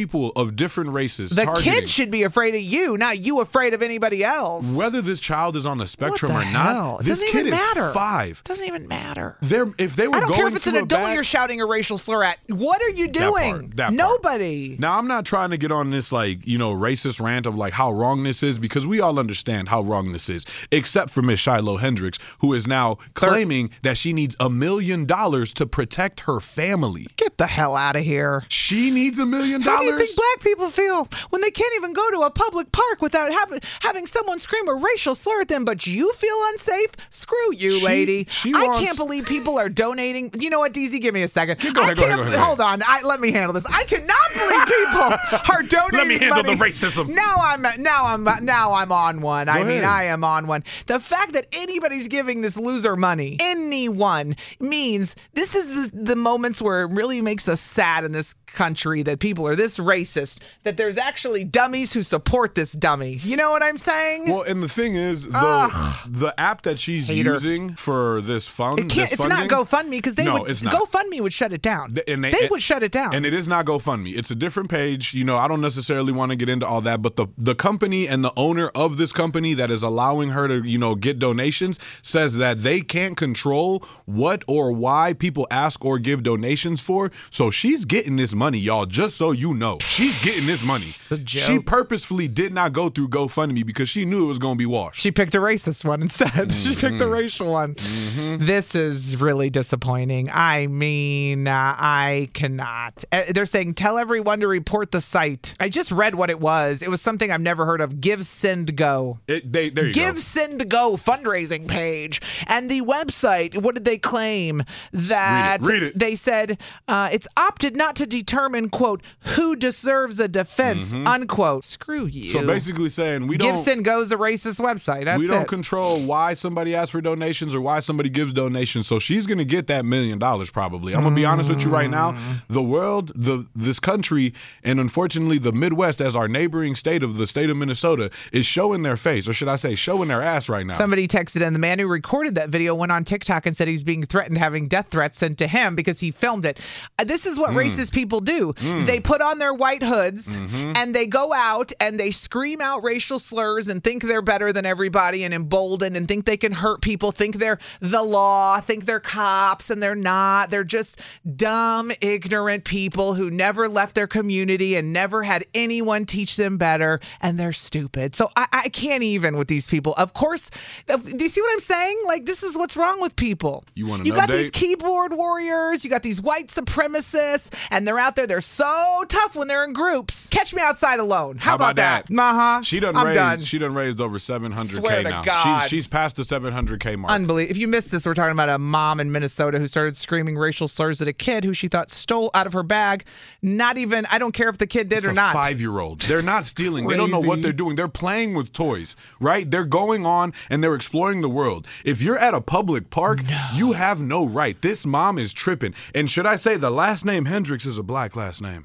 I: of different races.
H: The
I: targeting.
H: kid should be afraid of you, not you afraid of anybody else.
I: Whether this child is on the spectrum
H: What
I: or
H: the
I: not,
H: hell? It
I: this
H: doesn't
I: kid
H: even
I: is
H: matter.
I: five.
H: Doesn't even matter.
I: They're, if they were
H: I don't
I: going
H: care if it's an
I: through a
H: adult
I: bag-
H: you're shouting a racial slur at. What are you
I: That
H: doing?
I: part, that part.
H: Nobody.
I: Now, I'm not trying to get on this, like, you know, racist rant of, like, how wrong this is, because we all understand how wrong this is, except for Miss Shiloh Hendricks, who is now claiming that she needs a million dollars to protect her family.
H: Get the hell out of here.
I: She needs a million dollars?
H: How do you think black people feel when they can't even go to a public park without having having someone scream a racial slur at them, but you feel unsafe? Screw you,
I: She-
H: lady.
I: she
H: I
I: wants-
H: can't believe people are donating. You know what, D Z? Give me a second.
I: Go
H: I
I: ahead, go
H: can't.
I: ahead, go ahead.
H: Hold on. I, let me handle this. I cannot believe people are donating
I: Let me handle
H: money.
I: the racism.
H: Now I'm now I'm now I'm on one. I
I: Go
H: mean,
I: ahead.
H: I am on one. The fact that anybody's giving this loser money, anyone, means this is the, the moments where it really makes us sad in this country that people are this racist, that there's actually dummies who support this dummy. You know what I'm saying?
I: Well, and the thing is, the,
H: Ugh.
I: the app that she's
H: Hater.
I: using for this fund,
H: It can't.
I: this
H: It's not
I: funding-
H: GoFundMe because they
I: No,
H: would.
I: it's not.
H: GoFundMe would shut it down.
I: Th- and
H: they
I: and-
H: would shut it down.
I: And it is not GoFundMe. It's a different page. You know, I don't necessarily want to get into all that, but the the company and the owner of this company that is allowing her to, you know, get donations says that they can't control what or why people ask or give donations for. So she's getting this money, y'all, just so you know. She's getting this money.
H: a joke.
I: She purposefully did not go through GoFundMe because she knew it was going to be washed.
H: She picked a racist one instead. She picked the
I: Mhm.
H: racial one.
I: Mhm.
H: This is really disappointing. I mean, uh, I cannot. Uh, they're saying, tell everyone to report the site. I just read what it was. It was something I've never heard of. Give, Send, Go.
I: It, they, there you
H: Give,
I: go.
H: Send, Go fundraising page. And the website, what did they claim? That
I: Read it. Read it.
H: they said uh, it's opted not to determine, quote, who deserves a defense,
I: Mhm.
H: unquote. Screw you.
I: So basically saying we
H: Give,
I: don't
H: Send, Go's a racist website. That's
I: we don't
H: it.
I: control why somebody asks for donations or why somebody gives donations. So she's going to get that million dollars probably. I'm going to be honest with you right now. The world, the this country, and unfortunately the Midwest as our neighboring state of the state of Minnesota is showing their face, or should I say showing their ass right now.
H: Somebody texted in, the man who recorded that video went on TikTok and said he's being threatened, having death threats sent to him because he filmed it. Uh, This is what
I: Mm.
H: racist people do.
I: Mm.
H: They put on their white hoods
I: Mhm.
H: and they go out and they scream out racial slurs and think they're better than everybody and emboldened and think they can hurt people, think they're the law, think they're cops, and they're not. They're just dumb, ignorant people who never left their community and never had anyone teach them better, and they're stupid. So I, I can't even with these people. Of course, do you see what I'm saying? Like, this is what's wrong with people.
I: You want an
H: You got
I: update?
H: these keyboard warriors, you got these white supremacists, and they're out there. They're so tough when they're in groups. Catch me outside alone. How,
I: How about that?
H: Uh-huh.
I: She done
H: I'm
I: raised
H: done.
I: she done raised over seven hundred
H: Swear
I: K
H: to
I: now.
H: God.
I: She's, she's past the seven hundred K mark.
H: Unbelievable. If you missed this, we're talking about a mom in Minnesota who started screaming racial slurs at a kid who she thought stole out of her bag. Not even, I don't care if the kid did
I: It's
H: or
I: a
H: not.
I: five-year-old. They're not stealing. They don't know what
H: Crazy.
I: they're doing. They're playing with toys, right? They're going on and they're exploring the world. If you're at a public park, you have no right. This mom is tripping. And should I say the last name Hendricks is a black last name?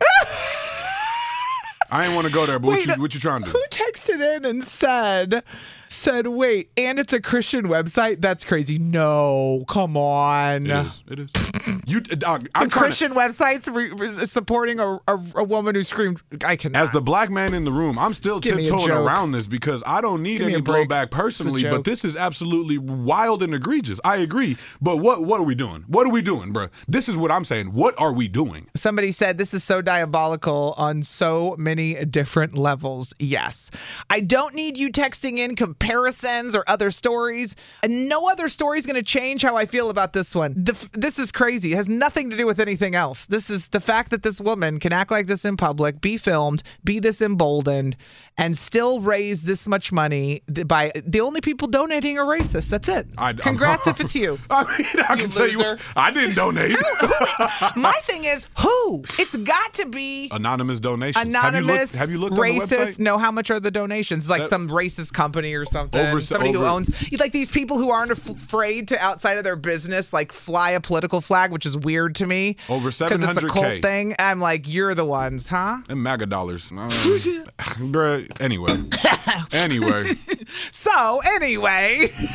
I: I ain't want to go there, but
H: Wait,
I: what you, what you trying to do?
H: Who texted in and said, said, wait, and it's a Christian website? That's crazy. No, come on.
I: It is. It is. You, dog, I'm
H: the
I: trying
H: Christian websites re- re- supporting a, a, a woman who screamed, I cannot.
I: As the black man in the room, I'm still
H: Give me a
I: tiptoeing
H: joke.
I: around this because I don't need
H: Give me
I: any
H: a break.
I: blowback
H: It's a
I: personally,
H: joke.
I: but this is absolutely wild and egregious. I agree. But what what are we doing? What are we doing, bro? This is what I'm saying. What are we doing?
H: Somebody said this is so diabolical on so many different levels. Yes. I don't need you texting in comparisons or other stories. And no other story is going to change how I feel about this one. The, f- this is crazy. It has nothing to do with anything else. This is the fact that this woman can act like this in public, be filmed, be this emboldened, and still raise this much money th- by the only people donating are racist. That's it.
I: I-
H: Congrats if it's you.
I: I mean, I
H: You
I: can tell you,
H: loser.
I: I didn't donate.
H: My thing is, who? It's got to be
I: Anonymous donations.
H: anonymous,
I: Have you looked, have you looked
H: racist.
I: on the website?
H: No, how much are the donations? It's like
I: Se-
H: some racist company or something.
I: Over-
H: Somebody who
I: over-
H: owns, you like these people who aren't af- afraid to outside of their business, like fly a political flag, which is weird to me.
I: Over
H: because it's a
I: seven hundred K.
H: cult thing. I'm like, you're the ones, huh?
I: And MAGA dollars. Um, bruh, anyway. Anyway.
H: So anyway.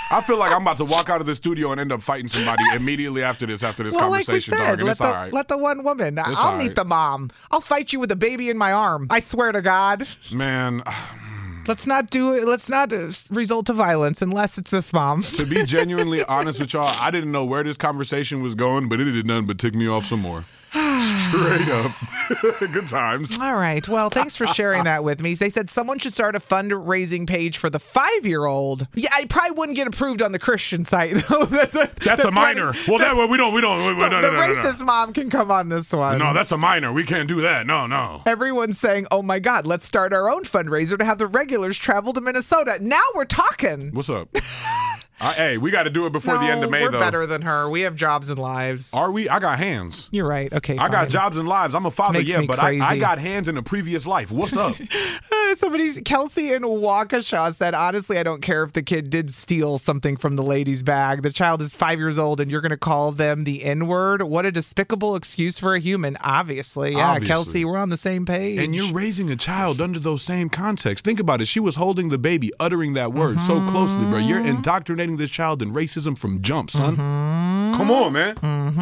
I: I feel like I'm about to walk out of the studio and end up fighting somebody immediately after this, after this
H: well, like we
I: conversation,
H: said,
I: dog. And
H: let
I: it's
H: the,
I: all right.
H: let the one woman.
I: It's
H: I'll
I: all
H: meet
I: right.
H: the mom. I'll fight you with a baby in my arm. I swear to God.
I: Man.
H: Let's not do it. Let's not uh, result to violence unless it's this mom.
I: To be genuinely honest with y'all, I didn't know where this conversation was going, but it did nothing but tick me off some more. Straight up. Good times.
H: All right. Well, thanks for sharing that with me. They said someone should start a fundraising page for the five-year-old. Yeah, I probably wouldn't get approved on the Christian site. that's a,
I: that's, that's a minor.
H: Not,
I: well, that, that we don't. We don't. We,
H: the
I: no, no,
H: the
I: no, no,
H: racist
I: no.
H: mom can come on this one.
I: No, that's a minor. We can't do that. No, no.
H: Everyone's saying, "Oh my God, let's start our own fundraiser to have the regulars travel to Minnesota." Now we're talking.
I: What's up? Uh, hey, we got to do it before
H: no,
I: the end of May,
H: we're
I: though.
H: We're better than her. We have jobs and lives.
I: Are we? I got hands.
H: You're right. Okay,
I: I
H: fine.
I: got jobs and lives. I'm a father, yeah, but I, I got hands in a previous life. What's up?
H: uh, somebody's Kelsey in Waukesha said, honestly, I don't care if the kid did steal something from the lady's bag. The child is five years old and you're going to call them the N-word? What a despicable excuse for a human. Obviously. Yeah,
I: Obviously.
H: Kelsey, we're on the same page.
I: And you're raising a child under those same contexts. Think about it. She was holding the baby, uttering that word mm-hmm. so closely, bro. You're indoctrinating this child in racism from jump, son.
H: Mm-hmm.
I: Come on, man.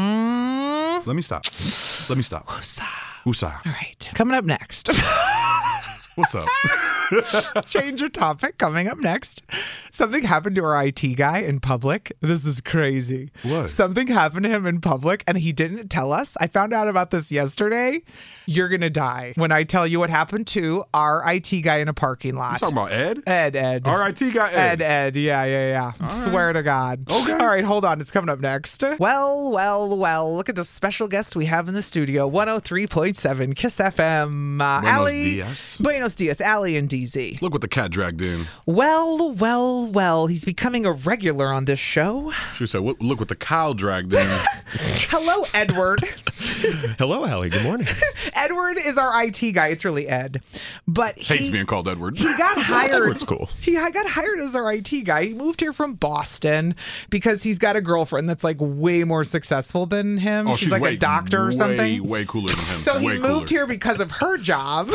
H: Mm-hmm.
I: Let me stop. Let me stop.
H: Woosah.
I: Woosah.
H: All right. Coming up next.
I: What's up?
H: Change your topic. Coming up next. Something happened to our I T guy in public. This is crazy.
I: What?
H: Something happened to him in public and he didn't tell us. I found out about this yesterday. You're going to die when I tell you what happened to our I T guy in a parking lot.
I: You talking about Ed?
H: Ed, Ed.
I: Our I T guy, Ed.
H: Ed, Ed. Yeah, yeah, yeah.
I: All
H: Swear
I: right.
H: to God.
I: Okay.
H: All right, hold on. It's coming up next. Well, well, well. Look at the special guest we have in the studio. one oh three point seven Kiss F M. Uh,
I: Buenos
H: Allie.
I: dias.
H: Buenos dias. Allie and D Z.
I: Look what the cat dragged in.
H: Well, well, well. He's becoming a regular on this show.
I: She said, look what the cow dragged in.
H: Hello, Edward.
D: Hello, Allie. Good morning.
H: Edward is our I T guy. It's really Ed. But he,
I: Hates being called Edward.
H: He got hired.
D: Edward's cool.
H: He got hired as our I T guy. He moved here from Boston because he's got a girlfriend that's like way more successful than him.
I: Oh,
H: she's,
I: she's
H: like
I: way,
H: a doctor or
I: way,
H: something.
I: Way cooler than him.
H: So
I: way
H: he
I: cooler.
H: moved here because of her job.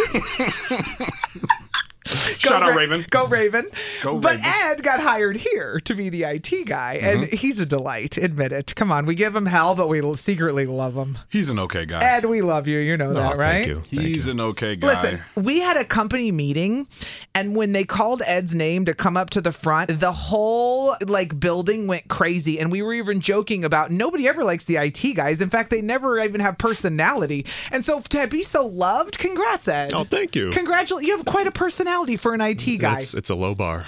I: Shut
H: Go
I: up,
H: Ra-
I: Raven.
H: Go Raven.
I: Go
H: but
I: Raven.
H: Ed got hired here to be the I T guy, and
I: Mhm.
H: he's a delight. Admit it. Come on, we give him hell, but we secretly love him.
I: He's an okay guy.
H: Ed, we love you. You know that,
D: Oh,
H: right?
D: thank you. Thank
I: He's
D: you.
I: an okay guy.
H: Listen, we had a company meeting, and when they called Ed's name to come up to the front, the whole like building went crazy, and we were even joking about nobody ever likes the I T guys. In fact, they never even have personality. And so to be so loved, congrats, Ed.
D: Oh, thank you.
H: Congratulations. You have quite a personality for an I T guy.
D: It's, it's a low bar.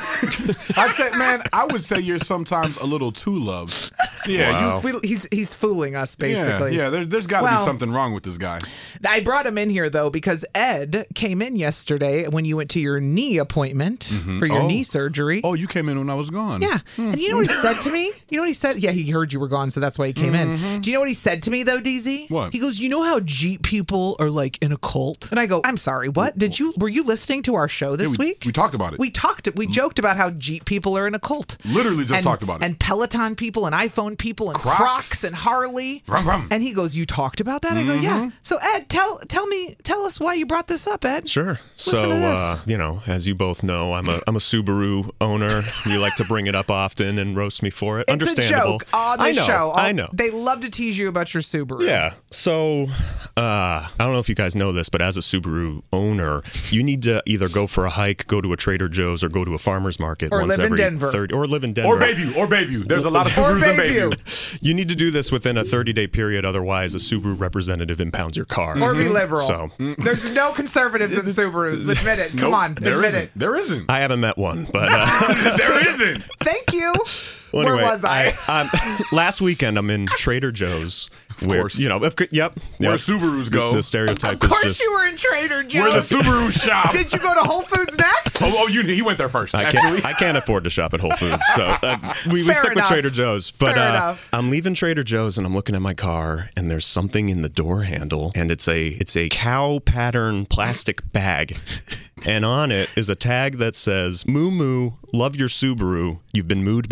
I: I'd say, man, I would say you're sometimes a little too loved. Yeah,
D: Wow.
H: We, he's he's fooling us,
I: you,
H: basically.
I: yeah, yeah. There's there's got to
H: Well,
I: be something wrong with this guy.
H: I brought him in here, though, because Ed came in yesterday when you went to your knee appointment for your
I: Oh.
H: knee surgery.
I: Oh, you came in when I was gone.
H: Yeah. And you know what he said to me? You know what he said? Yeah, he heard you were gone, so that's why he came in. Do you know what he said to me, though, D Z?
I: What?
H: He goes, you know how Jeep people are like in a cult? And I go, I'm sorry, what? Did you, were you listening to our show this
I: Yeah, we,
H: week?
I: we talked about it.
H: We talked, we joked about how Jeep people are in a cult.
I: Literally just
H: and,
I: talked about it.
H: And Peloton people and iPhone people and
I: Crocs.
H: Crocs, and Harley.
I: Vroom, vroom.
H: And he goes, you talked about that? I go, yeah. So Ed, tell tell me, tell us why you brought this up, Ed.
D: Sure.
H: Listen
D: So,
H: to this.
D: uh, you know, as you both know, I'm a I'm a Subaru owner. You like to bring it up often and roast me for it.
H: It's
D: Understandable.
H: a joke on the
D: I know,
H: show.
D: I know.
H: They love to tease you about your Subaru.
D: Yeah. So, uh, I don't know if you guys know this, but as a Subaru owner, you need to either go for a hike, go to a Trader Joe's, or go to a farmer's market
H: Or
D: once
H: live in
D: every
H: Denver.
D: thirty, or live in Denver.
I: Or Bayview. Or Bayview. There's a lot of
H: Or
I: Subarus in
H: Bayview.
I: Bayview.
D: You need to do this within a thirty-day period, otherwise a Subaru representative impounds your car.
H: Or be liberal.
D: So,
H: There's no conservatives in Subarus. Admit it. Come
I: Nope,
H: on.
I: there
H: Admit
I: isn't.
H: it.
I: There isn't.
D: I haven't met one, but uh,
I: There isn't.
H: Thank you.
D: well,
H: Where
D: anyway,
H: was I?
D: I um, last weekend, I'm in Trader Joe's.
I: Of
D: where,
I: course.
D: You know, of, yep.
I: Where
D: yep.
I: Subarus
D: The,
I: go.
D: the stereotype
H: Of course
D: is just.
H: you were in Trader Joe's.
I: Where the Subaru shop.
H: Did you go to Whole Foods next?
I: Oh, oh, you he went there first.
D: I
I: actually.
D: can't, I can't afford to shop at Whole Foods, so uh, we, we
H: Fair
D: stick
H: enough.
D: with Trader Joe's. But
H: Fair
D: uh,
H: enough.
D: I'm leaving Trader Joe's and I'm looking at my car, and there's something in the door handle, and it's a it's a cow pattern plastic bag, and on it is a tag that says "Moo Moo, love your Subaru. You've been mooed by a fellow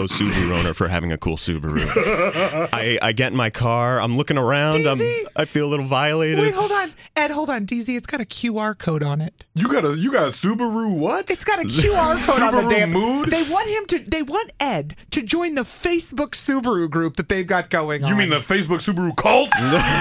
D: Subaru owner for having a cool Subaru. I, I get in my car. I'm looking around. I'm, I feel a little violated.
H: Wait, hold on. Ed, hold on. D Z, it's got a Q R code on it.
I: You got a you got a Subaru what?
H: It's got a Q R code on the
I: Subaru
H: damn.
I: Mood?
H: They want him to. They want Ed to join the Facebook Subaru group that they've got going on.
I: You mean the Facebook Subaru cult?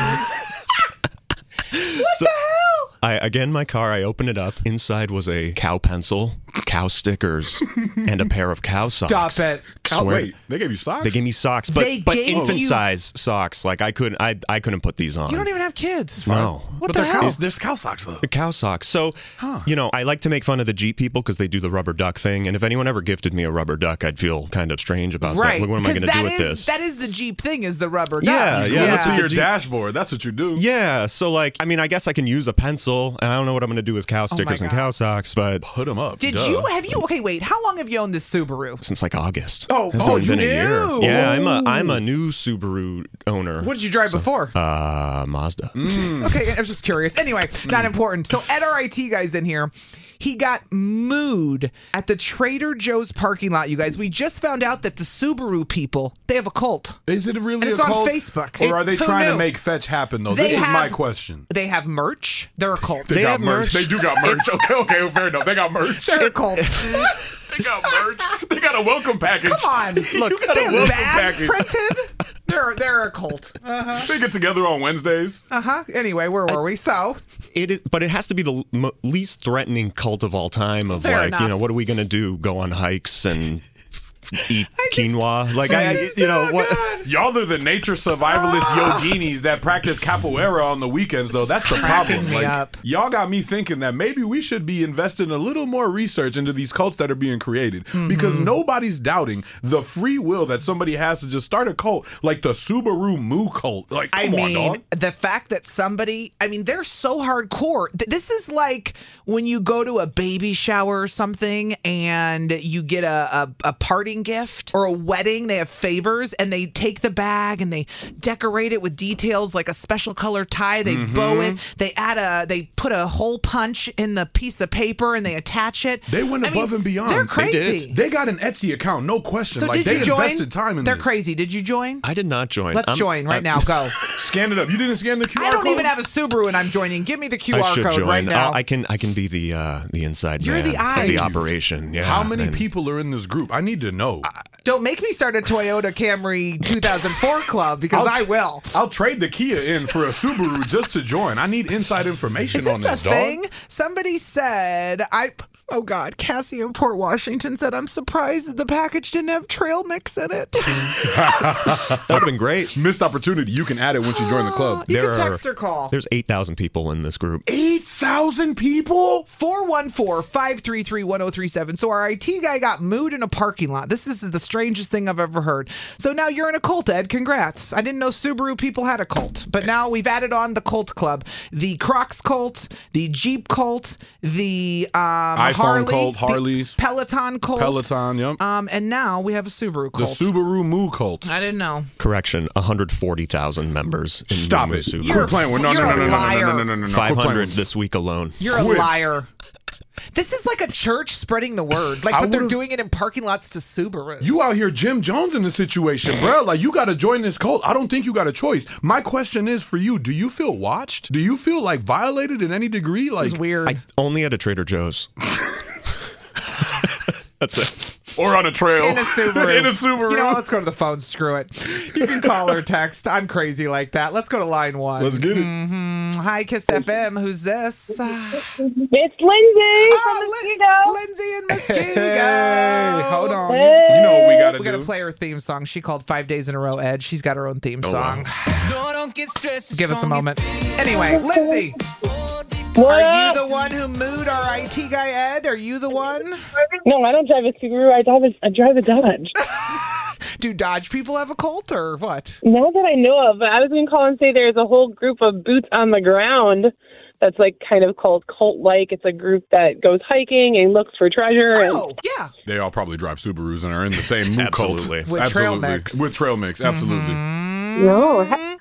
H: What
D: So-
H: the hell?
D: I, I get in my car, I open it up. Inside was a cow pencil, cow stickers, and a pair of cow socks.
H: Stop it.
I: Oh,
D: Swear-
I: wait, they gave you socks?
D: They gave me socks, but
H: They
D: but
H: gave
D: infant
H: you-
D: size socks. Like I couldn't, I I couldn't put these on.
H: You don't even have kids.
D: No.
H: What
I: but
H: the
I: they're
H: hell?
I: cow, there's cow socks though.
D: The cow socks. So, you know, I like to make fun of the Jeep people because they do the rubber duck thing. And if anyone ever gifted me a rubber duck, I'd feel kind of strange about
H: Right.
D: that. Like, what am I
H: 'Cause
D: going to do
H: that
D: with
H: is-
D: this?
H: That is the Jeep thing, is the rubber
D: Yeah,
H: ducks.
D: yeah, that's
I: To
D: what
I: your
D: the Jeep-
I: dashboard. That's what you do.
D: Yeah, so like, I mean, I guess I can use a pencil, and I don't know what I'm going to do with cow stickers and
H: God.
D: cow socks, but
I: Put them up.
H: Did
I: Duh.
H: you have you? Okay, wait. How long have you owned this Subaru?
D: since like August.
H: Oh,
D: It's
H: oh,
D: only
H: you
D: been a year.
H: knew.
D: Yeah, I'm a I'm a new Subaru owner.
H: What did you drive before?
D: Uh, Mazda.
H: Okay, I was just curious. Anyway, not important. So Ed, our I T guy's in here. He got mooed at the Trader Joe's parking lot, you guys. We just found out that the Subaru people, they have a cult.
I: Is it really
H: And it's
I: a
H: on
I: cult?
H: Facebook.
I: Or are they
H: Who
I: trying
H: knew?
I: to make fetch happen, though?
H: They
I: This is my
H: have-
I: question.
H: They have merch. They're a cult.
I: They, got merch. They do got merch. Okay, okay, fair enough. They got merch.
H: They're a cult.
I: They got merch. They got a welcome package.
H: Come on.
I: Look, you got
H: They
I: a
H: have
I: welcome
H: bags
I: package.
H: printed. They're, they're a cult. Uh-huh.
I: They get together on Wednesdays.
H: Uh-huh. Anyway, where were we? So,
D: It is, but it has to be the m- least threatening cult of all time. Of
H: Fair
D: like,
H: enough.
D: you know, what are we going to do? Go on hikes and eat
H: just-
D: quinoa? Like, I, I you know, what?
I: Y'all are the nature survivalist yoginis that practice capoeira on the weekends, though. That's the
H: cracking
I: problem.
H: me
I: Like,
H: up.
I: y'all got me thinking that maybe we should be investing a little more research into these cults that are being created because nobody's doubting the free will that somebody has to just start a cult like the Subaru Moo cult. Like, come
H: I
I: on,
H: mean,
I: dog.
H: the fact that somebody, I mean, they're so hardcore. Th- This is like when you go to a baby shower or something and you get a, a, a parting gift or a wedding. They have favors and they take the bag and they decorate it with details like a special color tie. They bow it. They add a, they put a hole punch in the piece of paper and they attach it.
I: They went
H: I mean,
I: above and beyond.
H: They're
I: They
H: crazy.
I: did. They got an Etsy account, no question.
H: So
I: like
H: did
I: they
H: you join?
I: invested time in
H: They're
I: this.
H: crazy. Did you join?
D: I did not join.
H: Let's
D: I'm-
H: join right
D: I'm-
H: now. Go.
I: Scan it up. You didn't scan the Q R
H: I don't
I: code?
H: even have a Subaru and I'm joining. Give me the Q R
D: I should
H: code
D: join.
H: right now.
D: I'll- I can I can be the uh, the inside
H: You're
D: man
H: the
D: of the
H: eyes.
D: operation. Yeah.
I: How many
D: and-
I: people are in this group? I need to know.
H: Don't make me start a Toyota Camry two thousand four club because
I: I'll-
H: I will.
I: I'll trade the Kia in for a Subaru just to join. I need inside information
H: Is this
I: on
H: a
I: this, dog.
H: thing? Somebody said, I. Oh God, Cassie in Port Washington said, I'm surprised the package didn't have trail mix in it.
D: That would have been great.
I: Missed opportunity. You can add it once you join the club.
H: You
D: There
H: can
D: are-
H: text or call.
D: There's eight thousand people in this group.
I: eight thousand people?
H: four one four, five three three, one oh three seven. So our I T guy got mooed in a parking lot. This is the strangest thing I've ever heard. So now you're in a cult, Ed. Congrats. I didn't know Subaru people had a cult, but now we've added on the cult club. The Crocs cult, the Jeep cult, the um,
I: iPhone
H: Harley,
I: cult,
H: the
I: Harleys.
H: Peloton cult.
I: Peloton, yep.
H: Um, and now we have a Subaru
I: The
H: cult.
I: Subaru Moo cult.
H: I didn't know.
D: Correction, one hundred forty thousand members. In
I: Stop
D: Moo
I: it.
D: Subaru.
H: You're
I: Quit playing with no, no,
H: you're
I: no,
H: a
I: no, no, no,
H: liar.
I: no, no, no, no, no. Quit
D: five
I: playing
D: hundred
I: with-
D: this week alone.
H: You're a
I: Quit.
H: liar. This is like a church spreading the word. Like,
I: I
H: but they're
I: would've-
H: doing it in parking lots to Subarus.
I: You out here Jim Jones in the situation, bro. Like, you got to join this cult. I don't think you got a choice. My question is for you, do you feel watched? Do you feel, like, violated in any degree? Like,
H: This is weird.
D: I only at a Trader Joe's. That's it.
I: Or on a trail.
H: In a Subaru.
I: In a Subaru.
H: You know, let's go to the phone. Screw it. You can call or text. I'm crazy like that. Let's go to line one.
I: Let's get it.
H: Mhm. Hi, Kiss F M. Who's this?
A: It's Lindsay from Mosquito.
H: Lindsay and Mosquito.
I: Hey, hold on.
A: Hey.
I: You know what we got to
H: We
I: do.
H: got to play her theme song. She called Five Days in a Row, Ed. She's got her own theme
I: Oh,
H: song.
I: wow.
E: Don't get stressed.
H: Give us a moment. Anyway, Lindsay,
A: What
H: are
A: up?
H: you the one who mooed our I T guy, Ed? Are you the one?
A: No, I don't drive a Subaru. I drive a, I drive a Dodge.
H: Do Dodge people have a cult or what?
A: Not that I know of, but I was going to call and say there's a whole group of boots on the ground that's like kind of called cult-like. It's a group that goes hiking and looks for treasure. And
H: Oh, yeah.
I: They all probably drive Subarus and are in the same Moo cult.
D: Absolutely.
H: With trail
I: Absolutely.
H: mix.
I: With trail mix, absolutely.
A: no, ha-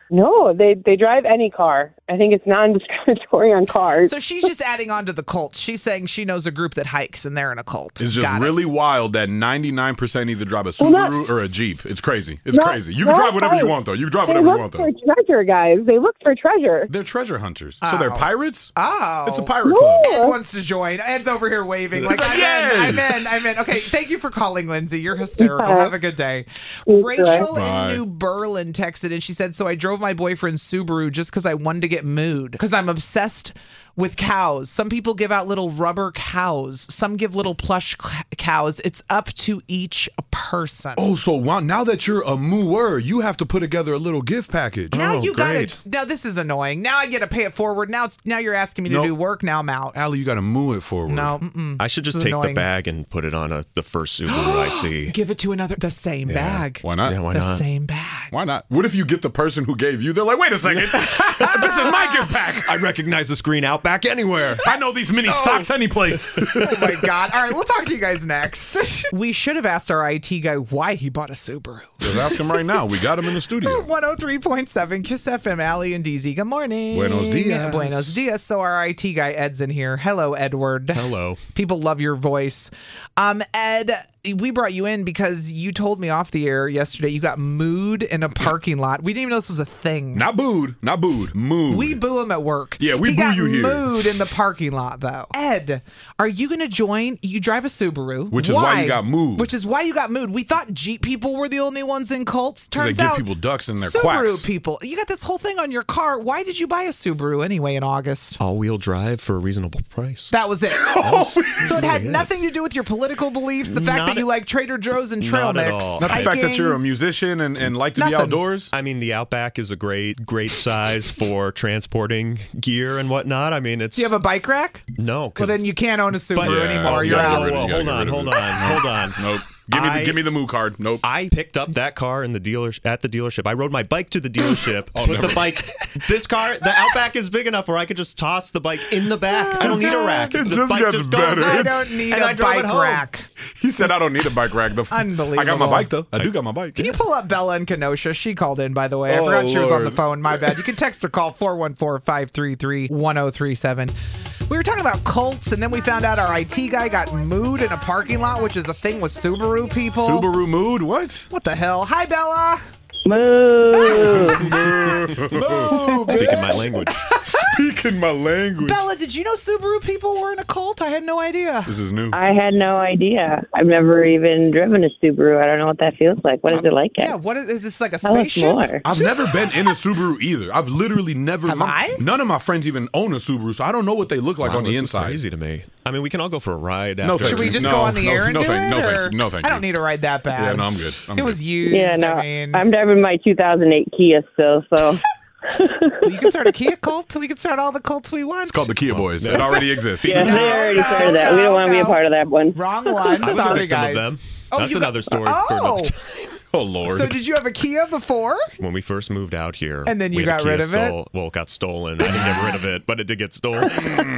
A: No, they they drive any car. I think it's non-discriminatory on cars.
H: So she's just adding on to the cults. She's saying she knows a group that hikes and they're in a cult.
I: It's just
H: Got
I: really
H: it.
I: wild that ninety-nine percent either drive a
A: Well,
I: Subaru
A: not-
I: or a Jeep. It's crazy. It's
A: Not-
I: crazy. You can
A: not
I: drive whatever you
A: right.
I: want, though. You can drive
A: They
I: whatever you
A: look
I: want, though.
A: for treasure, guys. They look for treasure.
I: They're treasure hunters. So they're
H: Oh.
I: pirates?
H: Oh.
I: It's a pirate club.
H: Ed wants to join. Ed's over here waving. Like,
I: It's like,
H: I'm
I: yay!
H: in, I'm in, I'm in. Okay, thank you for calling, Lindsay. You're hysterical.
A: Yeah.
H: Have a good day.
A: You
H: Rachel
A: too.
H: in
I: Bye.
H: New Berlin texted and she said, so I drove my boyfriend's Subaru just because I wanted to get mood. Because I'm obsessed with cows. Some people give out little rubber cows. Some give little plush c- cows. It's up to each person.
I: Oh, so wow, now that you're a mooer, you have to put together a little gift package.
H: Now
I: oh,
H: you
I: great.
H: gotta. Now this is annoying. Now I get to pay it forward. Now it's now you're asking me to
I: Nope.
H: do work. Now I'm out.
I: Allie, you got to moo it forward.
H: No, mm-mm.
D: I should just
H: This is
D: take
H: annoying.
D: the bag and put it on a the first Subaru I see.
H: Give it to another. The same bag.
I: Why not?
D: Yeah, why
H: the
D: not?
H: same bag.
I: Why not? What if you get the person who gave you? They're like, wait a second, this is my gift pack.
D: I recognize this green Outback anywhere.
I: I know these mini socks any place.
H: Oh my God. All right, we'll talk to you guys next. We should have asked our I T guy why he bought a Subaru.
I: Just ask him right now. We got him in the studio.
H: one oh three point seven Kiss F M, Allie and D Z. Good morning.
I: Buenos dias.
H: Buenos dias. So our I T guy, Ed's in here. Hello, Edward.
D: Hello.
H: People love your voice. Um, Ed, we brought you in because you told me off the air yesterday you got mooed in a parking lot. We didn't even know this was a thing.
I: Not booed. Not booed. Mooed.
H: We boo him at work.
I: Yeah, we
H: he
I: boo
H: got
I: you here.
H: mooed in the parking lot, though. Ed, are you going to join? You drive a Subaru.
I: Which is why you got mooed.
H: Which is why you got mooed. We thought Jeep people were the only ones in cults.
I: 'Cause they
H: Turns
I: give
H: out
I: people ducks in their
H: Subaru
I: quacks.
H: people. You got this whole thing on your car. Why did you buy a Subaru anyway in August?
D: All-wheel drive for a reasonable price.
H: That was it. So it had nothing to do with your political beliefs, the fact
D: Not
H: that you
D: at-
H: like Trader Joe's and trail
D: Not at
H: mix.
D: all.
I: Not the fact that
H: hiking.
I: you're a musician and, and like to
H: Nothing.
I: be outdoors.
D: I mean, the Outback is a great, great size for transporting gear and whatnot. I mean, it's
H: Do you have a bike rack?
D: no.
H: Well,
D: 'cause-
H: then you can't own a Subaru
D: But-
I: Yeah,
H: anymore.
I: you
H: You're
I: gotta
H: out.
I: get rid of it.
D: Whoa,
I: You
D: hold
I: gotta
D: on,
I: get
D: hold
I: rid
D: on,
I: of it.
D: hold on.
I: Nope. Give me the
D: I-
I: give me the moo card. Nope.
D: I picked up that car in the dealer at the dealership. I rode my bike to the dealership.
I: Oh,
D: put
I: never
D: the bike. This car, the Outback is big enough where I could just toss the bike in the back. I don't need a rack.
I: It
D: the
I: just
D: bike
I: gets
D: just goes
I: better.
D: in,
H: I don't need
D: and
H: a
D: I drove it
H: bike
D: home.
H: rack.
I: He said I don't need a bike rack. The f-
H: Unbelievable.
I: I got my bike though. I do got my bike.
H: Can you pull up Bella in Kenosha? She called in, by the way. I
I: Oh,
H: forgot she was on
I: Lord.
H: the phone. My bad. You can text or call four one four, five three three, one oh three seven. We were talking about cults, and then we found out our I T guy got mooed in a parking lot, which is a thing with Subaru people.
I: Subaru mood? What?
H: What the hell? Hi, Bella.
A: Moo.
H: Moo.
D: Speaking my language.
I: Speaking my language.
H: Bella, did you know Subaru people were in a cult? I had no idea.
I: This is new.
E: I had no idea. I've never even driven a Subaru. I don't know what that feels like. What is it like?
H: Yeah, what is, is this like a
E: Tell us
H: spaceship?
E: more.
I: I've never been in a Subaru either. I've literally never.
H: Have
I: my-
H: I?
I: None of my friends even own a Subaru, so I don't know what they look like
D: Wow,
I: on the
D: this is
I: inside.
D: crazy to me. I mean, we can all go for a ride.
I: No,
D: after.
I: thank
H: Should we
I: you.
H: just
I: No,
H: go on the
I: no,
H: air and
I: no,
H: do
I: thank-
H: it?
I: no, thank
H: or-
I: you. No, thank
H: I don't
I: you.
H: need to ride that bad.
I: Yeah, no, I'm good. I'm
H: it
I: good.
H: was used.
E: Yeah, no.
H: I mean,
E: I'm driving my two thousand eight Kia still, so.
H: well, you can start a Kia cult. We can start all the cults we want.
I: It's called the Kia Boys. It already exists.
E: Yeah,
H: No,
E: they already
H: no,
E: started that. we don't want to be a
H: no.
E: part of that one.
H: Wrong one.
D: I was a
H: Sorry,
D: victim
H: guys.
D: of them.
H: Oh,
D: That's
H: you got-
D: another story for
H: Oh.
D: another time.
I: Oh Lord.
H: So did you have a Kia before?
D: When we first moved out here,
H: And then you
D: we had a
H: got rid
D: Kia
H: of it?
D: Soul. Well, it got stolen. I didn't get rid of it, but it did get stolen.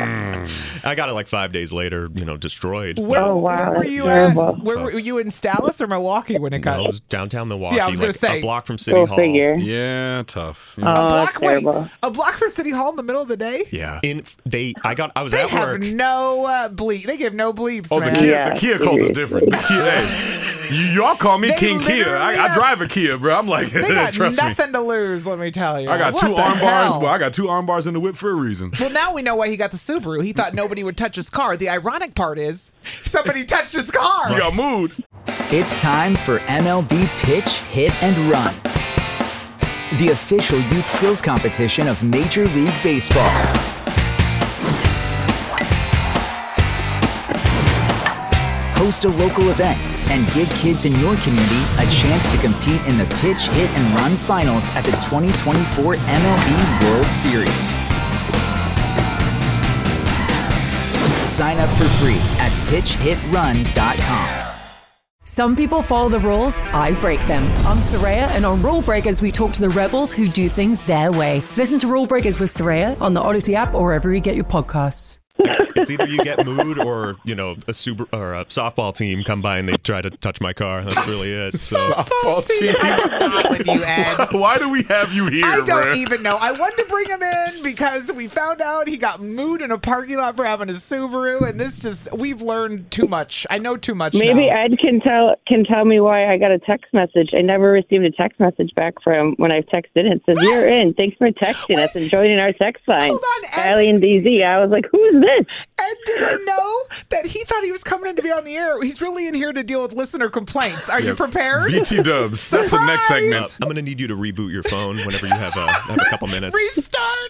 D: I got it like five days later, you know, destroyed.
H: Where,
E: Oh, wow,
H: where were
E: that's
H: you
E: terrible.
H: at? Where were you in Dallas or Milwaukee when it got?
D: No, it was downtown Milwaukee,
H: Yeah, I was gonna
D: like
H: say.
D: a block from City
E: Go
D: Hall.
E: figure.
I: yeah, tough.
E: Oh,
H: a block,
E: that's
H: wait,
E: terrible.
H: a block from City Hall in the middle of the day?
D: Yeah, in they, I got, I was
H: They
D: at
H: have
D: work.
H: no uh, bleep. They give no bleeps,
I: Oh, the
H: man.
I: Kia,
E: Yeah,
I: the Kia cult is
E: seriously.
I: different. The Kia, hey, y- y'all call me
H: They
I: King Kia.
H: literally
I: I, I
H: have-
I: drive a Kia, bro. I'm like,
H: They got
I: trust me.
H: nothing to lose, let me tell you.
I: I got
H: What
I: two
H: the
I: arm bars.
H: hell?
I: Well, I got two arm bars in the whip for a reason.
H: Well, now we know why he got the Subaru. He thought nobody would touch his car. The ironic part is somebody touched his car.
I: You got mood.
F: It's time for M L B Pitch, Hit, and Run, the official youth skills competition of Major League Baseball. Host a local event and give kids in your community a chance to compete in the Pitch, Hit, and Run finals at the twenty twenty-four M L B World Series. Sign up for free at pitch hit run dot com.
J: Some people follow the rules, I break them. I'm Soraya, and on Rule Breakers, we talk to the rebels who do things their way. Listen to Rule Breakers with Soraya on the Odyssey app or wherever you get your podcasts.
D: It's either you get mood or, you know, a super or a softball team come by and they try to touch my car. That's really it. So.
I: Softball team.
H: I'm not with you, Ed.
I: Why do we have you here,
H: I don't
I: bro?
H: even know. I wanted to bring him in because we found out he got mooed in a parking lot for having a Subaru, and this just, we've learned too much. I know too much
E: Maybe
H: now.
E: Ed can tell can tell me why I got a text message. I never received a text message back from when I texted in. It says, you're in. Thanks for texting us and joining our text line.
H: Hold on, Ed.
E: Allie and D Z. I was like, who is this?
H: Ed didn't know that he thought he was coming in to be on the air. He's really in here to deal with listener complaints. Are you
D: Yep.
H: prepared?
I: B T Dubs. That's the next segment.
D: I'm going to need you to reboot your phone whenever you have a, have a couple minutes.
H: Restart.